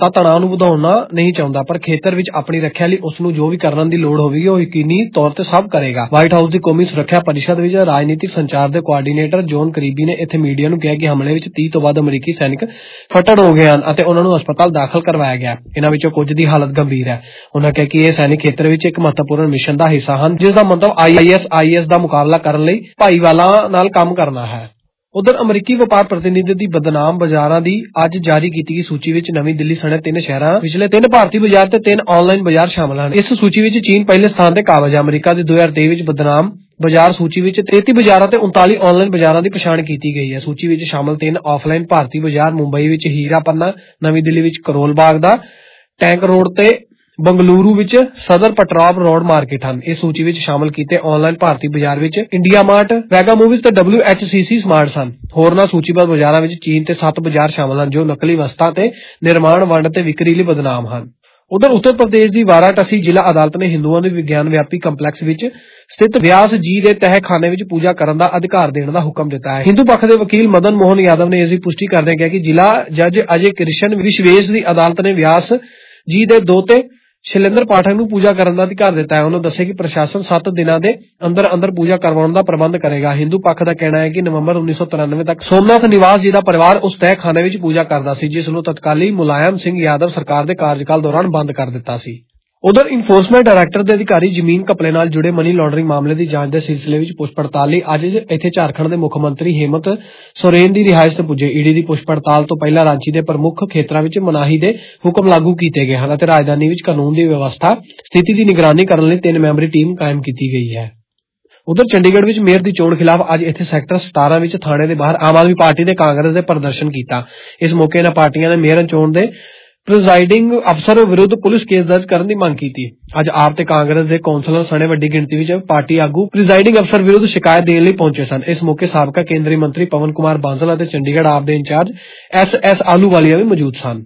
ਤਾਂ ਤਣਾਅ ਨੂੰ ਵਧਾਉਣਾ ਨਹੀਂ ਚਾਹੁੰਦਾ, ਪਰ ਖੇਤਰ ਵਿੱਚ ਆਪਣੀ ਰੱਖਿਆ ਲਈ ਉਸ ਨੂੰ ਜੋ ਵੀ ਕਰਨ ਦੀ ਲੋੜ ਹੋਵੇਗੀ ਉਹ ਯਕੀਨੀ ਤੌਰ ਤੇ ਸਭ ਕਰੇਗਾ। ਵਾਈਟ ਹਾਊਸ ਦੀ ਕੌਮੀ ਸੁਰੱਖਿਆ ਪਰਿਸ਼ਦ ਵਿੱਚ ਰਾਜਨੀਤਿਕ ਸੰਚਾਰ ਦੇ ਕੋਆਰਡੀਨੇਟਰ ਜੌਨ ਕਰੀਬੀ ਨੇ ਇੱਥੇ ਮੀਡੀਆ ਨੂੰ ਕਿਹਾ ਕਿ ਹਮਲੇ ਵਿੱਚ 30 ਤੋਂ ਵੱਧ ਅਮਰੀਕੀ ਸੈਨਿਕ ਫੱਟੜ ਹੋ ਗਏ ਹਨ ਅਤੇ ਉਹਨਾਂ ਨੂੰ ਹਸਪਤਾਲ ਦਾਖਲ ਕਰਵਾਇਆ ਗਿਆ। ਇਹਨਾਂ ਵਿੱਚੋਂ ਕੁਝ ਦੀ ਹਾਲਤ ਗੰਭੀਰ ਹੈ। ਉਹਨਾਂ ਕਿਹਾ ਕਿ ਇਹ ਸੈਨਿਕ ਖੇਤਰ ਵਿੱਚ ਇੱਕ ਮਹੱਤਵਪੂਰਨ ਮਿਸ਼ਨ ਦਾ ਹਿੱਸਾ ਹਨ, ਜਿਸ ਦਾ ਮਤਲਬ IS ਦਾ ਮੁਕਾਬਲਾ ਕਰਨ ਲਈ ਭਾਈਵਾਲਾਂ ਨਾਲ ਕੰਮ ਕਰਨਾ ਹੈ। ਉਧਰ ਅਮਰੀਕੀ ਵਪਾਰ ਪ੍ਰਤੀਨਿਧੀ ਦੀ ਬਦਨਾਮ ਬਾਜ਼ਾਰਾਂ ਦੀ ਅੱਜ ਜਾਰੀ ਕੀਤੀ ਗਈ ਸੂਚੀ ਵਿੱਚ ਨਵੀਂ ਦਿੱਲੀ ਸਣੇ 3 ਸ਼ਹਿਰਾਂ ਵਿਚਲੇ 3 ਭਾਰਤੀ ਬਾਜ਼ਾਰ ਤੇ 3 ਆਨਲਾਈਨ ਬਾਜ਼ਾਰ ਸ਼ਾਮਲ ਹਨ। ਇਸ ਸੂਚੀ ਵਿੱਚ ਚੀਨ ਪਹਿਲੇ ਸਥਾਨ ਤੇ ਕਾਬਜ਼ ਹੈ। ਅਮਰੀਕਾ ਦੀ 2023 ਵਿੱਚ ਬਦਨਾਮ ਬਾਜ਼ਾਰ ਸੂਚੀ ਵਿੱਚ 33 ਬਾਜ਼ਾਰਾਂ ਤੇ 39 ਆਨਲਾਈਨ ਬਾਜ਼ਾਰਾਂ ਦੀ ਪਛਾਣ ਕੀਤੀ ਗਈ ਹੈ। ਸੂਚੀ ਵਿੱਚ ਸ਼ਾਮਲ 3 ਆਫਲਾਈਨ ਭਾਰਤੀ ਬਾਜ਼ਾਰ ਮੁੰਬਈ ਵਿੱਚ ਹੀਰਾ ਪੰਨਾ, ਨਵੀਂ ਦਿੱਲੀ ਵਿੱਚ ਕਰੋਲ ਬਾਗ ਦਾ ਟੈਂਕ ਰੋਡ ਤੇ ਬੰਗਲੁਰੂ ਵਿੱਚ ਸਦਰ ਪਟਰਾਪ ਰੋਡ ਮਾਰਕੀਟ ਹਨ। ਇਸ ਸੂਚੀ ਵਿੱਚ ਸ਼ਾਮਲ ਕੀਤੇ ਆਨਲਾਈਨ ਭਾਰਤੀ ਬਾਜ਼ਾਰ ਵਿੱਚ ਇੰਡੀਆ ਮਾਰਟ, ਵੈਗਾ ਮੂਵੀਜ਼ ਤੇ WHCC ਸਮਾਰਟ ਹਨ। ਹੋਰਨਾਂ ਸੂਚੀਬੱਧ ਬਾਜ਼ਾਰਾਂ ਵਿੱਚ ਚੀਨ ਤੇ 7 ਬਾਜ਼ਾਰ ਸ਼ਾਮਲ ਹਨ ਜੋ ਨਕਲੀ ਵਸਤਾਂ ਤੇ ਨਿਰਮਾਣ, ਵੰਡ ਤੇ ਵਿਕਰੀ ਲਈ ਬਦਨਾਮ ਹਨ। ਉਧਰ ਉੱਤਰ ਪ੍ਰਦੇਸ਼ ਦੀ ਵਾਰਾਟਸੀ ਜ਼ਿਲ੍ਹਾ ਅਦਾਲਤ ਨੇ ਹਿੰਦੂਆਂ ਦੇ ਵਿਗਿਆਨ ਵਿਆਪੀ ਕੰਪਲੈਕਸ ਵਿੱਚ ਸਥਿਤ ਵਿਆਸ ਜੀ ਦੇ ਤਹਿਖਾਨੇ ਵਿੱਚ ਪੂਜਾ ਕਰਨ ਦਾ ਅਧਿਕਾਰ ਦੇਣ ਦਾ ਹੁਕਮ ਦਿੱਤਾ ਹੈ। ਹਿੰਦੂ ਪੱਖ ਦੇ ਵਕੀਲ ਮਦਨ ਮੋਹਨ ਯਾਦਵ ਨੇ ਇਸ ਦੀ ਪੁਸ਼ਟੀ ਕਰਦਿਆਂ ਕਿਹਾ ਕਿ ਜ਼ਿਲ੍ਹਾ ਜੱਜ ਅਜੇ ਕ੍ਰਿਸ਼ਨ ਵਿਸ਼ਵੇਸ਼ ਦੀ ਅਦਾਲਤ ਨੇ ਵਿਆਸ ਜੀ ਦੇ ਦੋਤੇ ਸ਼ੈਲੇਂਦਰ ਪਾਠਕ ਨੂੰ ਪੂਜਾ ਕਰਨ ਦਾ ਅਧਿਕਾਰ ਦਿੱਤਾ ਹੈ। ਉਹਨਾਂ ਦੱਸਿਆ ਕਿ ਪ੍ਰਸ਼ਾਸਨ 7 ਦਿਨਾਂ ਦੇ ਅੰਦਰ ਪੂਜਾ ਕਰਵਾਉਣ ਦਾ ਪ੍ਰਬੰਧ ਕਰੇਗਾ। ਹਿੰਦੂ ਪੱਖ ਦਾ ਕਹਿਣਾ ਹੈ ਕਿ ਨਵੰਬਰ 1993 ਤੱਕ ਸੋਮਨਾਥ ਨਿਵਾਸ ਜੀ ਦਾ ਪਰਿਵਾਰ ਉਸ ਤਹਿਖਾਨੇ ਵਿੱਚ ਪੂਜਾ ਕਰਦਾ ਸੀ, ਜਿਸ ਨੂੰ ਤਤਕਾਲੀ ਮੁਲਾਇਮ ਸਿੰਘ ਯਾਦਵ ਸਰਕਾਰ ਦੇ ਕਾਰਜਕਾਲ ਦੌਰਾਨ ਬੰਦ ਕਰ ਦਿੱਤਾ ਸੀ। ਉਧਰ ਇਨਫੋਰਸਮੈਂਟ ਡਾਇਰੈਕਟਰ ਦੇ ਅਧਿਕਾਰੀ ਜ਼ਮੀਨ ਘਪਲੇ ਨਾਲ ਜੁੜੇ ਮਨੀ ਲਾਂਡਰਿੰਗ ਮਾਮਲੇ ਦੀ ਜਾਂਚ ਦੇ ਸਿਲਸਿਲੇ ਵਿੱਚ ਪੁੱਛ ਪੜਤਾਲ ਲਈ ਅੱਜ ਇੱਥੇ ਝਾਰਖੰਡ ਦੇ ਮੁੱਖ ਮੰਤਰੀ ਹੇਮੰਤ ਸੋਰੇਨ ਦੀ ਰਿਹਾਇਸ਼ ਤੇ ਪੁੱਜੇ। ਈਡੀ ਦੀ ਪੁੱਛ ਪੜਤਾਲ ਤੋਂ ਪਹਿਲਾਂ ਰਾਂਚੀ ਦੇ ਪ੍ਰਮੁੱਖ ਖੇਤਰਾਂ ਵਿੱਚ ਮਨਾਹੀ ਦੇ ਹੁਕਮ ਲਾਗੂ ਕੀਤੇ ਗਏ ਹਨ ਅਤੇ ਰਾਜਧਾਨੀ ਵਿੱਚ ਕਾਨੂੰਨ ਦੀ ਵਿਵਸਥਾ ਸਥਿਤੀ ਦੀ ਨਿਗਰਾਨੀ ਕਰਨ ਲਈ 3 ਮੈਂਬਰੀ ਟੀਮ ਕਾਇਮ ਕੀਤੀ ਗਈ ਹੈ। ਉਧਰ ਚੰਡੀਗੜ੍ਹ ਵਿੱਚ ਮੇਅਰ ਦੀ ਚੋਣ ਖਿਲਾਫ ਅੱਜ ਇੱਥੇ ਸੈਕਟਰ 17 ਵਿੱਚ ਥਾਣੇ ਦੇ ਬਾਹਰ ਆਮ ਆਦਮੀ ਪਾਰਟੀ ਤੇ ਕਾਂਗਰਸ ਦੇ ਪ੍ਰਦਰਸ਼ਨ ਕੀਤਾ। ਇਸ ਮੌਕੇ ਇਹਨਾਂ ਪਾਰਟੀਆਂ ਨੇ ਮੇਅਰ ਚੋਣ ਦੇ ਪ੍ਰੀਜ਼ਾਈਡਿੰਗ ਅਫਸਰ ਵਿਰੁੱਧ ਪੁਲਿਸ ਕੇਸ ਦਰਜ ਕਰਨ ਦੀ ਮੰਗ ਕੀਤੀ। ਅੱਜ ਆਪ ਤੇ ਕਾਂਗਰਸ ਦੇ ਕੌਂਸਲਰ ਸਣੇ ਵੱਡੀ ਗਿਣਤੀ ਵਿੱਚ ਪਾਰਟੀ ਆਗੂ ਪ੍ਰੀਜ਼ਾਈਡਿੰਗ ਅਫਸਰ ਵਿਰੁੱਧ ਸ਼ਿਕਾਇਤ ਦੇਣ ਲਈ ਪਹੁੰਚੇ ਸਨ। ਇਸ ਮੌਕੇ ਸਾਬਕਾ ਕੇਂਦਰੀ ਮੰਤਰੀ ਪਵਨ ਕੁਮਾਰ ਬਾਂਸਲ ਅਤੇ ਚੰਡੀਗੜ੍ਹ ਆਪ ਦੇ ਇੰਚਾਰਜ SS ਆਲੂਵਾਲੀਆ ਵੀ ਮੌਜੂਦ ਸਨ।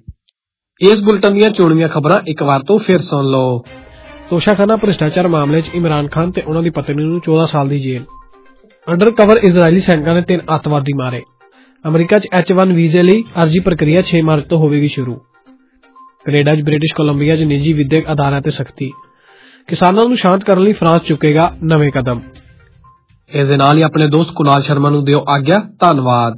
ਇਸ ਬੁਲਟਨ ਦੀਆਂ ਚੋਣਵੀਆਂ ਖਬਰਾਂ ਇੱਕ ਵਾਰ ਤੋਂ ਫਿਰ ਸੁਣ ਲਓ। ਤੋਸ਼ਾਖਾਨਾ ਭ੍ਰਿਸ਼ਟਾਚਾਰ ਮਾਮਲੇ 'ਚ ਇਮਰਾਨ ਖਾਨ ਤੇ ਉਹਨਾਂ ਦੀ ਪਤਨੀ ਨੂੰ 14 ਸਾਲ ਦੀ ਜੇਲ੍ਹ। ਅੰਡਰ ਕਵਰ ਇਜ਼ਰਾਈਲੀ ਸੈਨਿਕਾਂ ਨੇ 3 ਅੱਤਵਾਦੀ ਮਾਰੇ। ਅਮਰੀਕਾ 'ਚ H1 ਵੀਜ਼ੇ ਲਈ ਅਰਜ਼ੀ ਪ੍ਰਕਿਰਿਆ 6 ਮਾਰਚ ਤੋਂ ਹੋਵੇਗੀ ਸ਼ੁਰੂ। ਕੈਨੇਡਾ 'ਚ ਬ੍ਰਿਟਿਸ਼ ਕੋਲੰਬੀਆ 'ਚ ਨਿੱਜੀ ਵਿਦਿਅਕ ਅਦਾਰਿਆਂ ਤੇ ਸਖਤੀ। ਕਿਸਾਨਾਂ ਨੂੰ ਸ਼ਾਂਤ ਕਰਨ ਲਈ ਫਰਾਂਸ ਚੁੱਕੇਗਾ ਨਵੇਂ ਕਦਮ। ਇਸ ਦੇ ਨਾਲ ਹੀ ਆਪਣੇ ਦੋਸਤ ਕੁਨਾਲ ਸ਼ਰਮਾ ਨੂੰ ਦਿਓ ਆਗਿਆ। ਧੰਨਵਾਦ।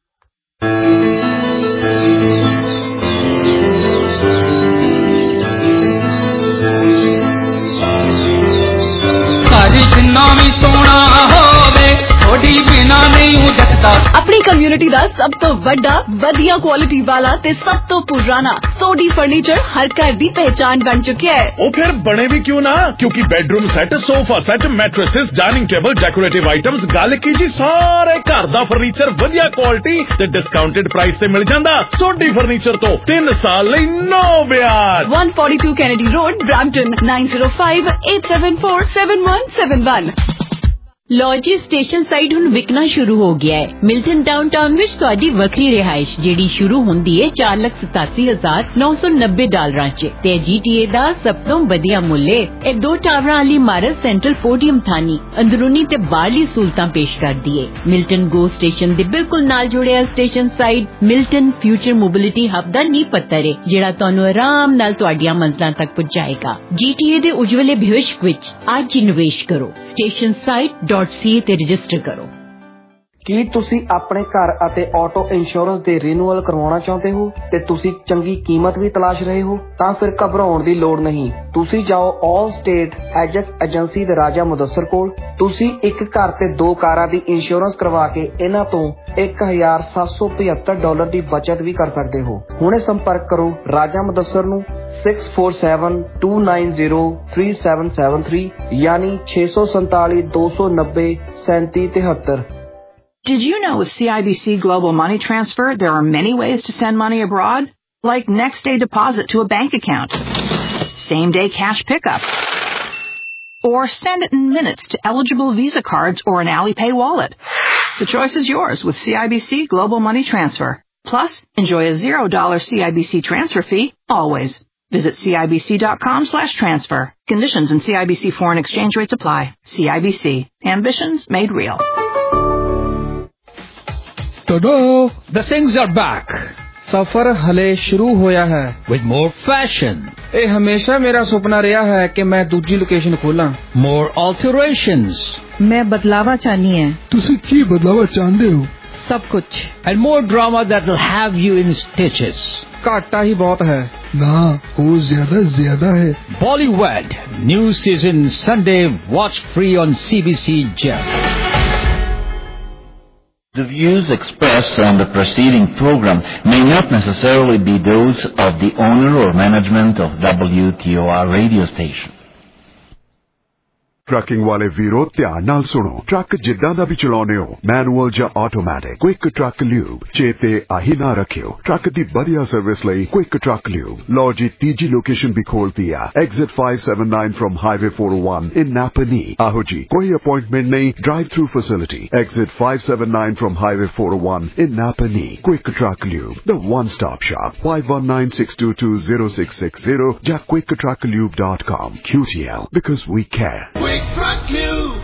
अपनी कम्युनिटी दा सब तो वड्डा वधिया क्वालिटी वाला ते सब तो पुराना सोडी फर्नीचर हर घर दी पहचान बन चुका है। ओ फिर बने भी क्यों ना, क्योंकि bedroom set, sofa set, mattresses, dining table, decorative items गल की जी सारे घर दा फर्नीचर वधिया क्वालिटी ते डिस्काउंटेड प्राइस ते मिल जांदा। सोडी फर्नीचर तो 3 साल लई नो ब्याज। 142 कैनेडी रोड, ब्रैम्पटन 9058747171। ਲੋ ਜੀ ਸਟੇਸ਼ਨ ਸਾਈਡ ਹੁਣ ਵਿਕਣਾ ਸ਼ੁਰੂ ਹੋ ਗਿਆ ਹੈ। ਮਿਲਟਨ ਡਾਊਨਟਾਊਨ ਵਿੱਚ ਤੁਹਾਡੀ ਵੱਖਰੀ ਰਿਹਾਇਸ਼ ਜਿਹੜੀ ਸ਼ੁਰੂ ਹੁੰਦੀ ਹੈ $4,87,990 'ਚ ਤੇ GTA ਦਾ ਸਭ ਤੋਂ ਵਧੀਆ ਮੁੱਲ ਹੈ। ਇਹ 2 ਟਾਵਰਾਂ ਵਾਲੀ ਇਮਾਰਤ ਸੈਂਟਰਲ ਪੋਡੀਅਮ ਥਾਨੀ ਅੰਦਰੂਨੀ ਤੇ ਬਾਹਰਲੀ ਸਹੂਲਤਾਂ ਪੇਸ਼ ਕਰਦੀ ਹੈ। ਮਿਲਟਨ ਗੋ ਸਟੇਸ਼ਨ ਦੇ ਬਿਲਕੁਲ ਨਾਲ ਜੁੜਿਆ station side Milton future mobility hub ਦਾ ਨੀਂਹ ਪੱਥਰ ਹੈ ਜਿਹੜਾ ਤੁਹਾਨੂੰ ਆਰਾਮ ਨਾਲ ਤੁਹਾਡੀਆਂ ਮੰਜ਼ਲਾਂ ਤੱਕ ਪਹੁੰਚਾਏਗਾ। GTA ਦੇ ਉਜਵਲੇ ਭਵਿੱਖ ਵਿੱਚ ਅੱਜ ਹੀ ਨਿਵੇਸ਼ ਕਰੋ। ਸਟੇਸ਼ਨ ਸਾਈਡ .ca ਤੇ ਰਜਿਸਟਰ ਕਰੋ। ਕੀ ਤੁਸੀਂ ਆਪਣੇ ਘਰ ਅਤੇ ਆਟੋ ਇੰਸ਼ੋਰੈਂਸ ਦੇ ਰੀਨਿਊਅਲ ਕਰਵਾਉਣਾ ਚਾਹੁੰਦੇ ਹੋ ਤੇ ਤੁਸੀਂ ਚੰਗੀ ਕੀਮਤ ਵੀ ਤਲਾਸ਼ ਰਹੇ ਹੋ? ਤਾਂ ਫਿਰ ਘਬਰਾਉਣ ਦੀ ਲੋੜ ਨਹੀਂ। ਤੁਸੀਂ ਜਾਓ ਆਲ ਸਟੇਟ ਐਜੈਕਸ ਏਜੰਸੀ ਦੇ ਰਾਜਾ ਮੁਦੱਸਰ ਕੋਲ। ਤੁਸੀਂ ਇੱਕ ਘਰ ਤੇ 2 ਕਾਰਾਂ ਦੀ ਇੰਸ਼ੋਰੈਂਸ ਕਰਵਾ ਕੇ ਇਹਨਾਂ ਤੋਂ $1,775 ਦੀ ਬਚਤ ਵੀ ਕਰ ਸਕਦੇ ਹੋ। ਹੁਣੇ ਸੰਪਰਕ ਕਰੋ ਰਾਜਾ ਮੁਦੱਸਰ ਨੂੰ 6472903773 ਯਾਨੀ 647-290-3773। Did you know with CIBC Global Money Transfer, there are many ways to send money abroad? Like next day deposit to a bank account, same day cash pickup, or send it in minutes to eligible Visa cards or an Alipay wallet. The choice is yours with CIBC Global Money Transfer. Plus, enjoy a $0 CIBC transfer fee always. Visit CIBC.com/transfer. Conditions and CIBC foreign exchange rates apply. CIBC. Ambitions made real. Ta-da! The Singhs are back. ਸਫ਼ਰ ਹਲੇ ਸ਼ੁਰੂ ਹੋਇਆ ਹੈ। With more fashion. ਇਹ ਹਮੇਸ਼ਾ ਮੇਰਾ ਸੁਪਨਾ ਰਿਹਾ ਹੈ ਕਿ ਮੈਂ ਦੂਜੀ ਲੋਕੇਸ਼ਨ ਖੋਲਾਂ। More alterations. ਮੈਂ ਬਦਲਾਵਾ ਚਾਹਨੀ ਹੈ। ਤੁਸੀਂ ਕੀ ਬਦਲਾਵਾ ਚਾਹੁੰਦੇ ਹੋ? ਸਭ ਕੁਝ। And more drama that will have you in stitches. ਘਾਟਾ ਹੀ ਬਹੁਤ ਹੈ। ਨਾ, ਉਹ ਜ਼ਿਆਦਾ ਹੈ। Bollywood. New season Sunday. Watch free on CBC Gem. The views expressed on the preceding program may not necessarily be those of the owner or management of WTOR radio station. Trucking ਵਾਲੇ ਵੀਰੋ ਧਿਆਨ ਨਾਲ ਸੁਣੋ। Truck ਜਿੱਦਾਂ ਦਾ ਵੀ ਚਲਾਉਨੇ ਹੋ, manual ਜਾਂ automatic, quick truck lube ਚੇਤੇ ਆਹੀ ਨਾ ਰੱਖਿਓ। ਟਰੱਕ ਦੀ ਵਧੀਆ ਸਰਵਿਸ ਲਈ ਕੁਇਕ ਟਰੱਕ ਲਿਊਬ। ਲਓ ਜੀ, ਤੀਜੀ ਲੋਕੇਸ਼ਨ ਵੀ ਖੋਲਤੀ ਆ, exit 579 from highway 401 in Napanee. ਆਹੋ ਜੀ, ਕੋਈ ਅਪਾਇੰਟਮੈਂਟ ਨਹੀਂ, drive through facility. Exit 579 from highway 401 in Napanee. Quick truck lube, the one stop shop, 5196220660 ਜਾਂ quicktruckliube.com. QTL, because we care. Truck Lube.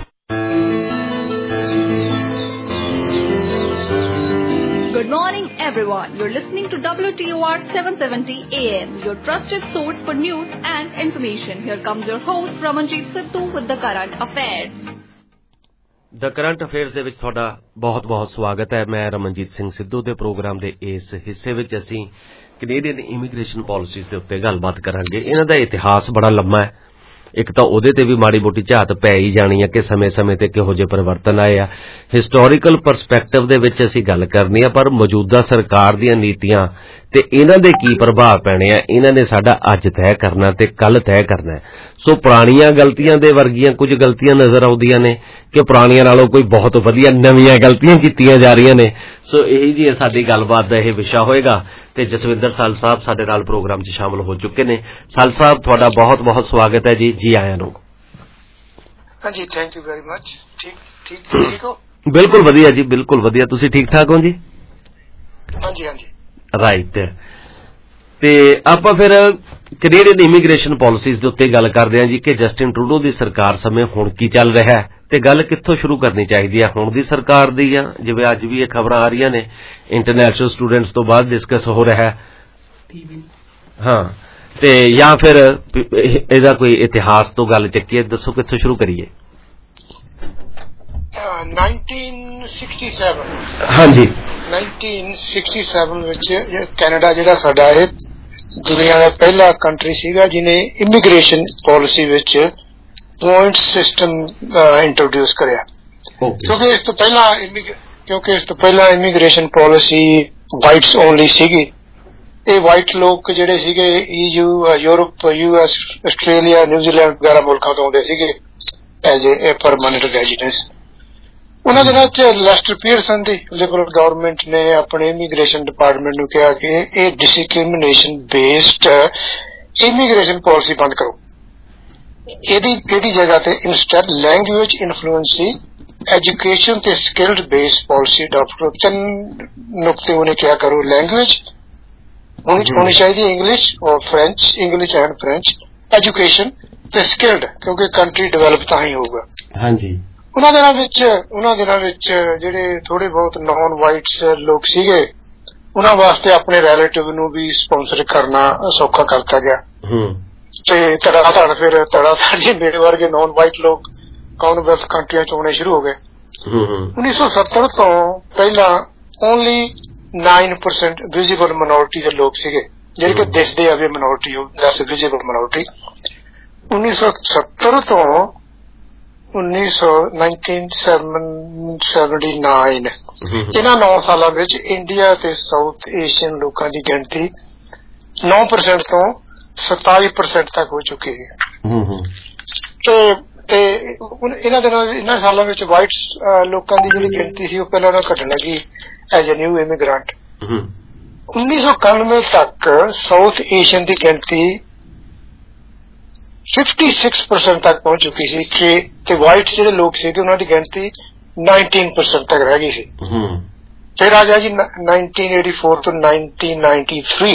Good morning, everyone. You're listening to WTOR 770 AM, your trusted source for news and information. Here comes your host, Ramanjeet Sidhu, with the current affairs. The current affairs ਦੇ ਵਿੱਚ ਤੁਹਾਡਾ ਬਹੁਤ-ਬਹੁਤ ਸਵਾਗਤ ਹੈ। ਮੈਂ ਰਮਨਜੀਤ ਸਿੰਘ ਸਿੱਧੂ ਦੇ programme ਦੇ ਇਸ ਹਿੱਸੇ ਵਿੱਚ ਅਸੀਂ ਕੈਨੇਡੀਅਨ ਇਮੀਗ੍ਰੇਸ਼ਨ ਪਾਲਿਸੀਜ਼ ਦੇ ਉੱਤੇ ਗੱਲਬਾਤ ਕਰਾਂਗੇ। ਇਹਨਾਂ ਦਾ ਇਤਿਹਾਸ ਬੜਾ ਲੰਮਾ ਹੈ। ਇੱਕ ਤਾਂ ਉਹਦੇ ਤੇ ਵੀ ਮਾੜੀ ਮੋਟੀ ਝਾਤ ਪੈ ਹੀ ਜਾਣੀ ਹੈ ਕਿ ਸਮੇਂ-ਸਮੇਂ ਤੇ ਕਿਹੋ ਜਿਹੇ ਪਰਿਵਰਤਨ ਆਏ ਆ। ਹਿਸਟੋਰੀਕਲ ਪਰਸਪੈਕਟਿਵ ਦੇ ਵਿੱਚ ਅਸੀਂ ਗੱਲ ਕਰਨੀ ਆ, ਪਰ ਮੌਜੂਦਾ ਸਰਕਾਰ ਦੀਆਂ ਨੀਤੀਆਂ ਤੇ ਇਹਨਾਂ ਦੇ ਕੀ ਪ੍ਰਭਾਵ ਪੈਣੇ ਆ, ਇਹਨਾਂ ਨੇ ਸਾਡਾ ਅੱਜ ਤੈਅ ਕਰਨਾ ਤੇ ਕੱਲ ਤੈਅ ਕਰਨਾ। ਸੋ ਪੁਰਾਣੀਆਂ ਗਲਤੀਆਂ ਦੇ ਵਰਗੀਆਂ ਕੁਝ ਗਲਤੀਆਂ ਨਜ਼ਰ ਆਉਂਦੀਆਂ ਨੇ ਕਿ ਪੁਰਾਣੀਆਂ ਨਾਲੋਂ ਕੋਈ ਬਹੁਤ ਵਧੀਆ ਨਵੀਆਂ ਗਲਤੀਆਂ ਕੀਤੀਆਂ ਜਾ ਰਹੀਆਂ ਨੇ। ਸੋ ਇਹੀ ਜੀ ਸਾਡੀ ਗੱਲਬਾਤ ਦਾ ਇਹ ਵਿਸ਼ਾ ਹੋਏਗਾ ਤੇ ਜਸਵਿੰਦਰ ਸਲ ਸਾਹਿਬ ਸਾਡੇ ਨਾਲ ਪ੍ਰੋਗਰਾਮ 'ਚ ਸ਼ਾਮਲ ਹੋ ਚੁੱਕੇ ਨੇ। ਸਲ ਸਾਹਿਬ, ਤੁਹਾਡਾ ਬਹੁਤ-ਬਹੁਤ ਸਵਾਗਤ ਹੈ ਜੀ। ਜੀ ਆਇਆਂ ਨੂੰ। ਹਾਂਜੀ, ਥੈਂਕ ਯੂ ਵੈਰੀ ਮਚ। ਠੀਕ ਹੋ? ਬਿਲਕੁਲ ਵਧੀਆ ਜੀ, ਬਿਲਕੁਲ ਵਧੀਆ। ਤੁਸੀਂ ਠੀਕ ਠਾਕ ਹੋ ਜੀ? ਹਾਂਜੀ। ਰਾਈਟ। ਤੇ ਆਪਾਂ ਫਿਰ ਕੈਨੇਡੀਅਨ ਇਮੀਗ੍ਰੇਸ਼ਨ ਪਾਲਿਸੀਜ਼ ਦੇ ਉੱਤੇ ਗੱਲ ਕਰਦੇ ਹਾਂ ਜੀ ਕਿ ਜਸਟਿਨ ਟਰੂਡੋ ਦੀ ਸਰਕਾਰ ਸਮੇਂ ਹੁਣ ਕੀ ਚੱਲ ਰਿਹਾ ਹੈ ਤੇ ਗੱਲ ਕਿੱਥੋਂ ਸ਼ੁਰੂ ਕਰਨੀ ਚਾਹੀਦੀ ਹੈ, ਹੁਣ ਦੀ ਸਰਕਾਰ ਦੀ ਜਾਂ ਜਿਵੇਂ ਅੱਜ ਵੀ ਇਹ ਖਬਰਾਂ ਆ ਰਹੀਆਂ ਨੇ ਇੰਟਰਨੈਸ਼ਨਲ ਸਟੂਡੈਂਟਸ ਤੋਂ ਬਾਅਦ ਡਿਸਕਸ ਹੋ ਰਿਹਾ ਹੈ, ਹਾਂ, ਤੇ ਜਾਂ ਫਿਰ ਇਹਦਾ ਕੋਈ ਇਤਿਹਾਸ ਤੋਂ ਗੱਲ ਚੱਕੀਏ। ਦੱਸੋ ਕਿੱਥੋਂ ਸ਼ੁਰੂ ਕਰੀਏ? 1967 ਹਾਂਜੀ, 1967 ਵਿੱਚ ਕੈਨੇਡਾ ਜਿਹੜਾ ਸਾਡਾ ਇਹ ਦੁਨੀਆ ਦਾ ਪਹਿਲਾ ਕੰਟਰੀ ਸੀਗਾ ਜਿਹਨੇ ਇਮੀਗ੍ਰੇਸ਼ਨ ਪਾਲਿਸੀ ਵਿੱਚ ਪੁਆਇੰਟ ਸਿਸਟਮ ਇੰਟਰੋਡਿਊਸ ਕਰਿਆ। ਕਿਉਂਕਿ ਇਸ ਤੋਂ ਪਹਿਲਾਂ ਇਮੀਗ੍ਰੇਸ਼ਨ ਪਾਲਿਸੀ ਵਾਈਟਸ ਓਨਲੀ ਸੀਗੀ। ਇਹ ਵਾਈਟ ਲੋਕ ਜਿਹੜੇ ਸੀਗੇ EU, Europe, US, Australia, New Zealand ਵਗੈਰਾ ਮੁਲਕਾਂ ਤੋਂ ਆਉਂਦੇ ਸੀਗੇ ਐਜ਼ ਏ ਪਰਮਾਨੈਂਟ ਰੈਜ਼ੀਡੈਂਸ। ਉਹਨਾਂ ਦਿਨਾਂ 'ਚ ਲੈਸਟਰ ਪੀਅਰਸਨ ਦੀ ਲਿਬਰਲ ਗਵਰਨਮੈਂਟ ਨੇ ਆਪਣੇ ਇਮੀਗ੍ਰੇਸ਼ਨ ਡਿਪਾਰਟਮੈਂਟ ਨੂੰ ਕਿਹਾ ਕਿ ਇਹ ਡਿਸਕ੍ਰਿਮੀਨੇਸ਼ਨ ਬੇਸਡ ਇਮੀਗ੍ਰੇਸ਼ਨ ਪਾਲਿਸੀ ਬੰਦ ਕਰੋ। ਇਹਦੀ ਜਗ੍ਹਾ ਤੇ ਇੰਸਟੈਡ ਲੈਂਗੁਏਜ ਇਨਫਲੂਐਂਸੀ, ਐਜੂਕੇਸ਼ਨ ਤੇ ਸਕਿਲਡ ਬੇਸਡ ਪਾਲਿਸੀ ਅਡਾਪਟ ਕਰੋ। 3 ਨੁਕਤੇ ਉਹਨੇ ਕਿਹਾ ਕਰੋ। ਲੈਂਗੁਏਜ ਹੋਣੀ ਚਾਹੀਦੀ ਇੰਗਲਿਸ਼ ਔਰ French, English and French, education ਤੇ ਸਕਿਲਡ, ਕਿਉਂਕਿ ਕੰਟਰੀ ਡਿਵੈਲਪ ਤਾਂ ਹੀ ਹੋਊਗਾ। ਹਾਂਜੀ। ਉਹਨਾਂ ਦਿਨਾਂ ਵਿੱਚ ਜਿਹੜੇ ਥੋੜੇ ਬਹੁਤ ਨੌਨ ਵਾਈਟਸ ਲੋਕ ਸੀਗੇ ਉਹਨਾਂ ਵਾਸਤੇ ਆਪਣੇ ਰਿਲੇਟਿਵ ਨੂੰ ਵੀ ਸਪਾਂਸਰ ਕਰਨਾ ਸੌਖਾ ਕਰਤਾ ਗਿਆ ਤੇ ਧੜਾ ਜੀ ਮੇਰੇ ਵਰਗੇ ਨੌਨ ਵਾਈਟ ਲੋਕ ਕਾਮਨਵੈਲਥ ਕੰਟਰੀਆਂ ਚ ਆਉਣੇ ਸ਼ੁਰੂ ਹੋ ਗਏ। 1970 ਤੋਂ ਪਹਿਲਾਂ ਓਨਲੀ 9% ਵਿਜ਼ੀਬਲ ਮਿਨੋਰਿਟੀ ਦੇ ਲੋਕ ਸੀਗੇ ਜਿਹੜੇ ਕਿ ਦਿਸਦੇ ਆ ਵੀ ਮਿਨੋਰਿਟੀ ਹੋ, ਵਿਜ਼ੀਬਲ ਮਿਨੋਰਿਟੀ। 1970 ਤੋਂ 1979 ਇਹਨਾਂ 9 ਸਾਲਾਂ ਵਿੱਚ ਇੰਡੀਆ ਤੇ ਸਾਊਥ ਏਸ਼ੀਅਨ ਲੋਕਾਂ ਦੀ ਗਿਣਤੀ 9% ਤੋਂ 27% ਤੱਕ ਹੋ ਚੁੱਕੀ ਹੈ। ਤੇ ਇਹਨਾਂ ਸਾਲਾਂ ਵਿੱਚ ਵਾਈਟ ਲੋਕਾਂ ਦੀ ਜਿਹੜੀ ਗਿਣਤੀ ਸੀ ਉਹ ਪਹਿਲਾਂ ਨਾਲ ਘਟਣ ਲੱਗੀ ਐਜ਼ ਏ ਨਿਊ ਇਮੀਗ੍ਰੈਂਟ। 1991 ਤੱਕ ਸਾਊਥ ਏਸ਼ੀਅਨ ਦੀ ਗਿਣਤੀ 56% ਤੱਕ ਪਹੁੰਚ ਚੁੱਕੀ ਸੀ ਕਿ ਵਾਈਟ ਜਿਹੜੇ ਲੋਕ ਸੀਗੇ ਉਹਨਾਂ ਦੀ ਗਿਣਤੀ 19% ਤੱਕ ਰਹਿ ਗਈ ਸੀ। ਫਿਰ ਆ ਗਿਆ ਜੀ 1984 ਤੋਂ 1993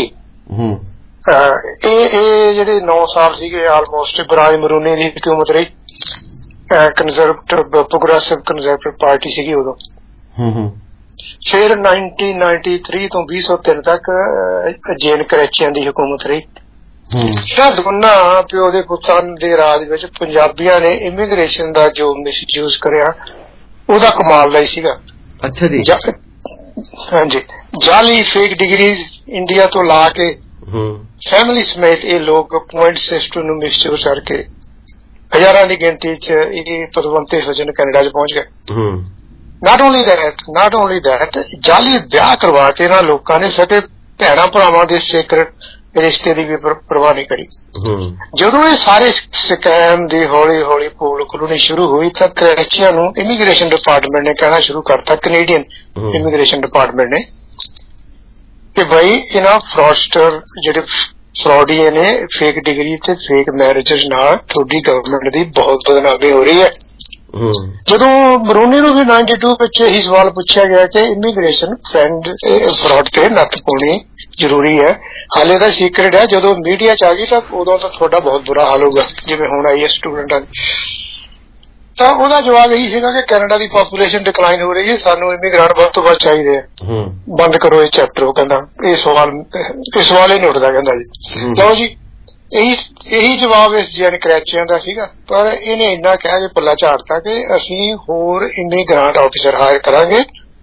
ਇਹ ਜਿਹੜੇ 9 ਸਾਲ ਸੀਗੇ ਆਲਮੋਸਟ ਬਰਾਜ ਮਰੂਨੀ ਦੀ ਹਕੂਮਤ ਰਹੀ। ਕੰਜ਼ਰਵੇਟਿਵ ਪ੍ਰੋਗਰੈਸਿਵ ਕੰਜ਼ਰਵੇਟਿਵ ਪਾਰਟੀ ਸੀਗੀ ਉਦੋਂ। ਫਿਰ 1993 ਤੋਂ 2003 ਤੱਕ ਜੇਨ ਕਰੈਚੀਆਂ ਦੀ ਹੁਕੂਮਤ ਰਹੀ। ਇਹਨਾਂ ਦੋਨਾਂ ਪਿਓ ਦੇ ਪੁੱਤਾਂ ਦੇ ਰਾਜ ਵਿੱਚ ਪੰਜਾਬੀਆਂ ਨੇ ਇਮੀਗ੍ਰੇਸ਼ਨ ਦਾ ਜੋ ਮਿਸਯੂਜ਼ ਕਰਿਆ ਉਹਦਾ ਕਮਾਲ ਦਾ ਹੀ ਸੀਗਾ। ਅੱਛਾ ਜੀ। ਹਾਂਜੀ, ਜਾਲੀ ਫੇਕ ਡਿਗਰੀਜ਼ ਇੰਡੀਆ ਤੋਂ ਲਾ ਕੇ ਫੈਮਿਲੀ ਸਮੇਤ ਇਹ ਲੋਕ ਪੁਆਇੰਟ ਸਿਸਟਮ ਨੂੰ ਮਿਸਯੂਜ਼ ਕਰਕੇ ਹਜ਼ਾਰਾਂ ਦੀ ਗਿਣਤੀ ਚ ਇਹ ਪਦਵੰਤੇ ਸੱਜਣ ਕੈਨੇਡਾ ਚ ਪਹੁੰਚ ਗਏ। ਨਾਟ ਓਨਲੀ ਦੈਟ ਜਾਲੀ ਵਿਆਹ ਕਰਵਾ ਕੇ ਇਹਨਾਂ ਲੋਕਾਂ ਨੇ ਸਾਡੇ ਭੈਣਾਂ ਭਰਾਵਾਂ ਦੇ ਸੀਕ੍ਰੇਟ ਰਿਸ਼ਤੇ ਦੀ ਵੀ ਪਰਵਾਹ ਨਹੀਂ ਕਰੀ। ਜਦੋਂ ਇਹ ਸਾਰੇ ਸਕੈਮ ਦੀ ਹੌਲੀ ਹੌਲੀ ਪੋਲ ਖੁੱਲਣੀ ਸ਼ੁਰੂ ਹੋਈ ਤਾਂ ਕਰੈਚੀਆਂ ਨੂੰ ਇਮੀਗ੍ਰੇਸ਼ਨ ਡਿਪਾਰਟਮੈਂਟ ਨੇ ਕਹਿਣਾ ਸ਼ੁਰੂ ਕਰਤਾ, ਕੈਨੇਡੀਅਨ ਇਮੀਗ੍ਰੇਸ਼ਨ ਡਿਪਾਰਟਮੈਂਟ ਨੇ, ਕਿ ਬਈ ਇਹਨਾਂ ਫਰਾਡਸਟਰ ਜਿਹੜੇ ਫਰਾਡੀਏ ਨੇ ਫੇਕ ਡਿਗਰੀ ਤੇ ਫੇਕ ਮੈਰਿਜਸ ਨਾਲ ਤੁਹਾਡੀ ਗਵਰਨਮੈਂਟ ਦੀ ਬਹੁਤ ਬਦਨਾਮੀ ਹੋ ਰਹੀ ਹੈ। ਜਦੋਂ ਮਰੂਨੀ ਨੂੰ ਵੀ 92 ਵਿੱਚ ਇਹੀ ਸਵਾਲ ਪੁੱਛਿਆ ਗਿਆ ਕਿ ਇਮੀਗ੍ਰੇਸ਼ਨ ਫਰਾਡ ਤੇ ਨੱਥ ਪਾਉਣੀ ਜ਼ਰੂਰੀ ਹੈ, ਹਾਲੇ ਤਾਂ ਸੀਕ੍ਰੇਟ ਹੈ, ਜਦੋਂ ਮੀਡੀਆ ਚ ਆ ਗਈ ਤਾਂ ਉਦੋਂ ਤਾਂ ਤੁਹਾਡਾ ਬਹੁਤ ਬੁਰਾ ਹਾਲ ਹੋਊਗਾ ਜਿਵੇਂ ਹੁਣ ਆਈ ਹੈ ਸਟੂਡੈਂਟਾਂ ਦੀ। ਤਾਂ ਉਹਦਾ ਜਵਾਬ ਇਹੀ ਸੀਗਾ ਕਿ ਕੈਨੇਡਾ ਦੀ ਪਾਪੂਲੇਸ਼ਨ ਡਿਕਲਾਈਨ ਹੋ ਰਹੀ ਹੈ, ਸਾਨੂੰ ਇਮੀਗ੍ਰੈਂਟ ਵੱਧ ਤੋਂ ਵੱਧ ਚਾਹੀਦੇ ਆ, ਬੰਦ ਕਰੋ ਇਹ ਚੈਪਟਰ। ਉਹ ਕਹਿੰਦਾ ਇਹ ਸਵਾਲ ਹੀ ਨਹੀਂ ਉੱਠਦਾ। ਕਹਿੰਦਾ ਜੀ ਲਓ ਜੀ, ਇਹੀ ਜਵਾਬ ਇਸ ਜਨ ਕਰੈਚੀਆਂ ਦਾ ਸੀਗਾ, ਪਰ ਇਹਨੇ ਇੰਨਾ ਕਿਹਾ ਕਿ ਪੱਲਾ ਝਾੜਤਾ ਕਿ ਅਸੀਂ ਹੋਰ ਇਮੀਗ੍ਰਾਂਟ ਆਫਿਸਰ ਹਾਇਰ ਕਰਾਂਗੇ।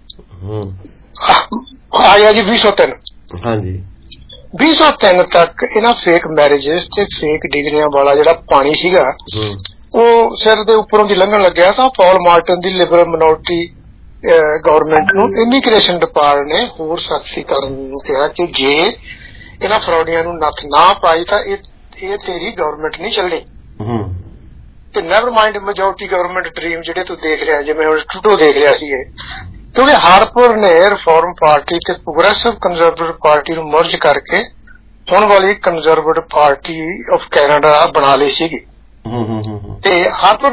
ਆਇਆ ਜੀ 2003। ਹਾਂਜੀ, 2003 ਤੱਕ ਇਹਨਾਂ ਫੇਕ ਮੈਰਿਜਸ ਤੇ ਫੇਕ ਡਿਗਰੀਆਂ ਵਾਲਾ ਜਿਹੜਾ ਪਾਣੀ ਸੀਗਾ ਉਹ ਸਿਰ ਦੇ ਉੱਪਰੋਂ ਦੀ ਲੰਘਣ ਲੱਗਿਆ ਤਾਂ ਪੌਲ ਮਾਰਟਨ ਦੀ ਲਿਬਰਲ ਮਿਨੋਰਟੀ ਗਵਰਨਮੈਂਟ ਨੂੰ ਇਮੀਗ੍ਰੇਸ਼ਨ ਡਿਪਾਰਟਮੈਂਟ ਨੇ ਹੋਰ ਸਖਤੀ ਕਰਨ ਨੂੰ ਕਿਹਾ ਕਿ ਜੇ ਇਹਨਾਂ ਫਰੌਡੀਆਂ ਨੂੰ ਨੱਥ ਨਾ ਪਾਈ ਤਾਂ ਇਹ ਤੇਰੀ ਗਵਰਨਮੈਂਟ ਨਹੀਂ ਚੱਲਣੀ। ਤੇ never mind majority government dream ਜਿਹੜੇ ਤੂੰ ਦੇਖ ਰਿਹਾ, ਜਿਵੇਂ ਹੁਣ ਟਰੂਡੋ ਦੇਖ ਰਿਹਾ ਸੀ, ਇਹ ਕਿਉਂਕਿ ਹਾਰਪਰ ਨੇ ਰਿਫਾਰਮ ਪਾਰਟੀ ਤੇ ਪ੍ਰੋਗਰੈਸਿਵ ਕੰਜ਼ਰਵੇਟਿਵ ਪਾਰਟੀ ਨੂੰ ਮਰਜ ਕਰਕੇ ਹੁਣ ਵਾਲੀ ਕੰਜ਼ਰਵੇਟਿਵ ਪਾਰਟੀ ਆਫ ਕੈਨੇਡਾ ਬਣਾ ਲਈ ਸੀਗੀ। ਤੇ ਹਾਰਪਰ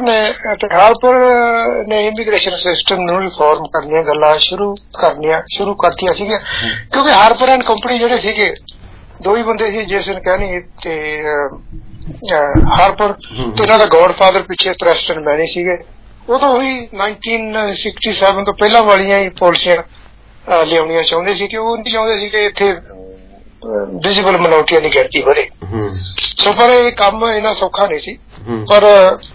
ਨੇ ਇਮੀਗ੍ਰੇਸ਼ਨ ਸਿਸਟਮ ਨੂੰ ਰਿਫਾਰਮ ਕਰਨੀਆਂ ਗੱਲਾਂ ਸ਼ੁਰੂ ਕਰਤੀਆਂ ਸੀਗੀਆਂ, ਕਿਉਂਕਿ ਹਾਰਪਰ ਐਂਡ ਕੰਪਨੀ ਜਿਹੜੇ ਸੀਗੇ ਦੋ ਹੀ ਬੰਦੇ ਸੀ, ਜੇਸਨ ਕੈਨੀ ਤੇ ਹਾਰਪਰ, ਤੇ ਉਹਨਾਂ ਦਾ ਗੌਡਫਾਦਰ ਪਿੱਛੇ ਪ੍ਰੈਸਟਨ ਮੈਨੀ ਸੀਗੇ। ਉਦੋਂ ਹੀ 1967 ਤੋਂ ਪਹਿਲਾਂ ਵਾਲੀਆਂ ਹੀ ਪਾਲਿਸੀਆਂ ਲਿਆਉਣੀਆਂ ਚਾਹੁੰਦੇ ਸੀ ਕਿ ਉਹ ਨਹੀਂ ਚਾਹੁੰਦੇ ਸੀ ਕਿ ਇੱਥੇ ਵਿਜ਼ੀਬਲ ਮਿਨੋਰਟੀਆਂ ਦੀ ਗਿਣਤੀ ਵਧੇ। ਸੋ ਪਰ ਇਹ ਕੰਮ ਇੰਨਾ ਸੌਖਾ ਨਹੀਂ ਸੀ। ਪਰ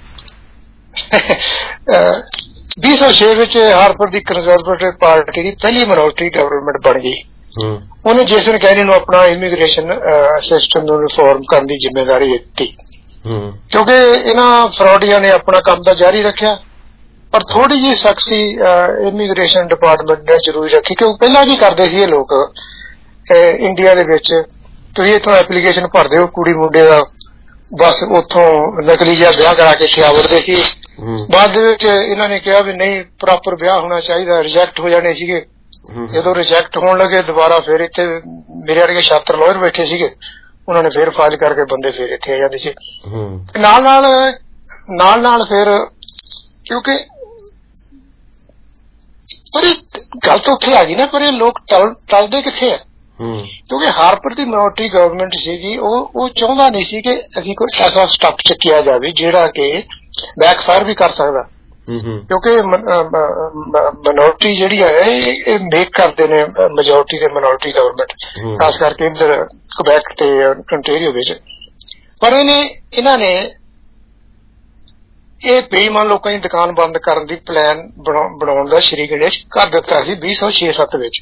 2006 ਵਿੱਚ ਹਾਰਪਰ ਦੀ ਕੰਜ਼ਰਵੇਟਿਵ ਪਾਰਟੀ ਦੀ ਪਹਿਲੀ ਮਿਨੋਰਟੀ ਗਵਰਨਮੈਂਟ ਬਣ ਗਈ। ਉਹਨੇ ਜੇਸਨ ਕੈਨੀ ਨੂੰ ਆਪਣਾ ਇਮੀਗ੍ਰੇਸ਼ਨ ਸਿਸਟਮ ਨੂੰ ਰਿਫਾਰਮ ਕਰਨ ਦੀ ਜ਼ਿੰਮੇਵਾਰੀ ਦਿੱਤੀ, ਕਿਉਂਕਿ ਇਹਨਾਂ ਫਰੌਡੀਆਂ ਨੇ ਆਪਣਾ ਕੰਮ ਤਾਂ ਜਾਰੀ ਰੱਖਿਆ ਪਰ ਥੋੜੀ ਜਿਹੀ ਸਖਤੀ ਇਮੀਗ੍ਰੇਸ਼ਨ ਡਿਪਾਰਟਮੈਂਟ ਨੇ ਜ਼ਰੂਰੀ ਰੱਖੀ। ਕਿਉਂਕਿ ਪਹਿਲਾਂ ਕੀ ਕਰਦੇ ਸੀ ਇਹ ਲੋਕ ਇੰਡੀਆ ਦੇ ਵਿੱਚ, ਤੁਸੀਂ ਇੱਥੋਂ ਐਪਲੀਕੇਸ਼ਨ ਭਰਦੇ ਹੋ ਕੁੜੀ ਮੁੰਡੇ ਦਾ, ਬਸ ਉੱਥੋਂ ਨਕਲੀ ਜਿਹਾ ਵਿਆਹ ਕਰਾ ਕੇ ਇੱਥੇ ਆਵੜਦੇ ਸੀ। ਬਾਅਦ ਦੇ ਵਿੱਚ ਇਹਨਾਂ ਨੇ ਕਿਹਾ ਵੀ ਨਹੀਂ ਪ੍ਰੋਪਰ ਵਿਆਹ ਹੋਣਾ ਚਾਹੀਦਾ, ਰਿਜੈਕਟ ਹੋ ਜਾਣੇ ਸੀਗੇ। ਜਦੋਂ ਰਿਜੈਕਟ ਹੋਣ ਲੱਗੇ ਦੁਬਾਰਾ ਫਿਰ ਇੱਥੇ ਮੇਰੇ ਵਰਗੇ ਛਾਤਰ ਲਾਇਰ ਬੈਠੇ ਸੀਗੇ, ਉਹਨਾਂ ਨੇ ਫਿਰ ਫਾਈਲ ਕਰਕੇ ਬੰਦੇ ਫਿਰ ਇੱਥੇ ਆ ਜਾਂਦੇ ਸੀ। ਨਾਲ ਫਿਰ ਕਿਉਂਕਿ ਪਰ ਗੱਲ ਤਾਂ ਉੱਥੇ ਆ ਗਈ ਨਾ, ਪਰ ਇਹ ਲੋਕ ਟਲਦੇ ਕਿੱਥੇ ਆ? ਕਿਉਂਕਿ ਹਾਰਪਰ ਦੀ ਮਿਨੋਰਟੀ ਗਵਰਨਮੈਂਟ ਸੀਗੀ, ਉਹ ਚਾਹੁੰਦਾ ਨਹੀਂ ਸੀ ਕਿ ਅਸੀਂ ਕੋਈ ਐਸਾ ਸਟੈਪ ਚੱਕਿਆ ਜਾਵੇ ਜਿਹੜਾ ਕਿ ਬੈਕਫਾਇਰ ਵੀ ਕਰ ਸਕਦਾ, ਕਿਉਂਕਿ ਮਿਨੋਰਟੀ ਜਿਹੜੀ ਹੈ ਇਹ ਮੇਕ ਕਰਦੇ ਨੇ ਮੈਜੋਰਟੀ ਤੇ ਮਿਨੋਰਟੀ ਗਵਰਨਮੈਂਟ, ਖਾਸ ਕਰਕੇ ਇੱਧਰ ਕੁਬੈਕ ਤੇ ontario ਵਿੱਚ। ਪਰ ਇਹਨਾਂ ਨੇ ਇਹ ਬੇਈਮਾਨ ਲੋਕਾਂ ਦੀ ਦੁਕਾਨ ਬੰਦ ਕਰਨ ਦੀ ਪਲਾਨ ਬਣਾਉਣ ਦਾ ਸ਼੍ਰੀ ਗਣੇਸ਼ ਕਰ ਦਿੱਤਾ ਸੀ 2006-07 ਵਿੱਚ।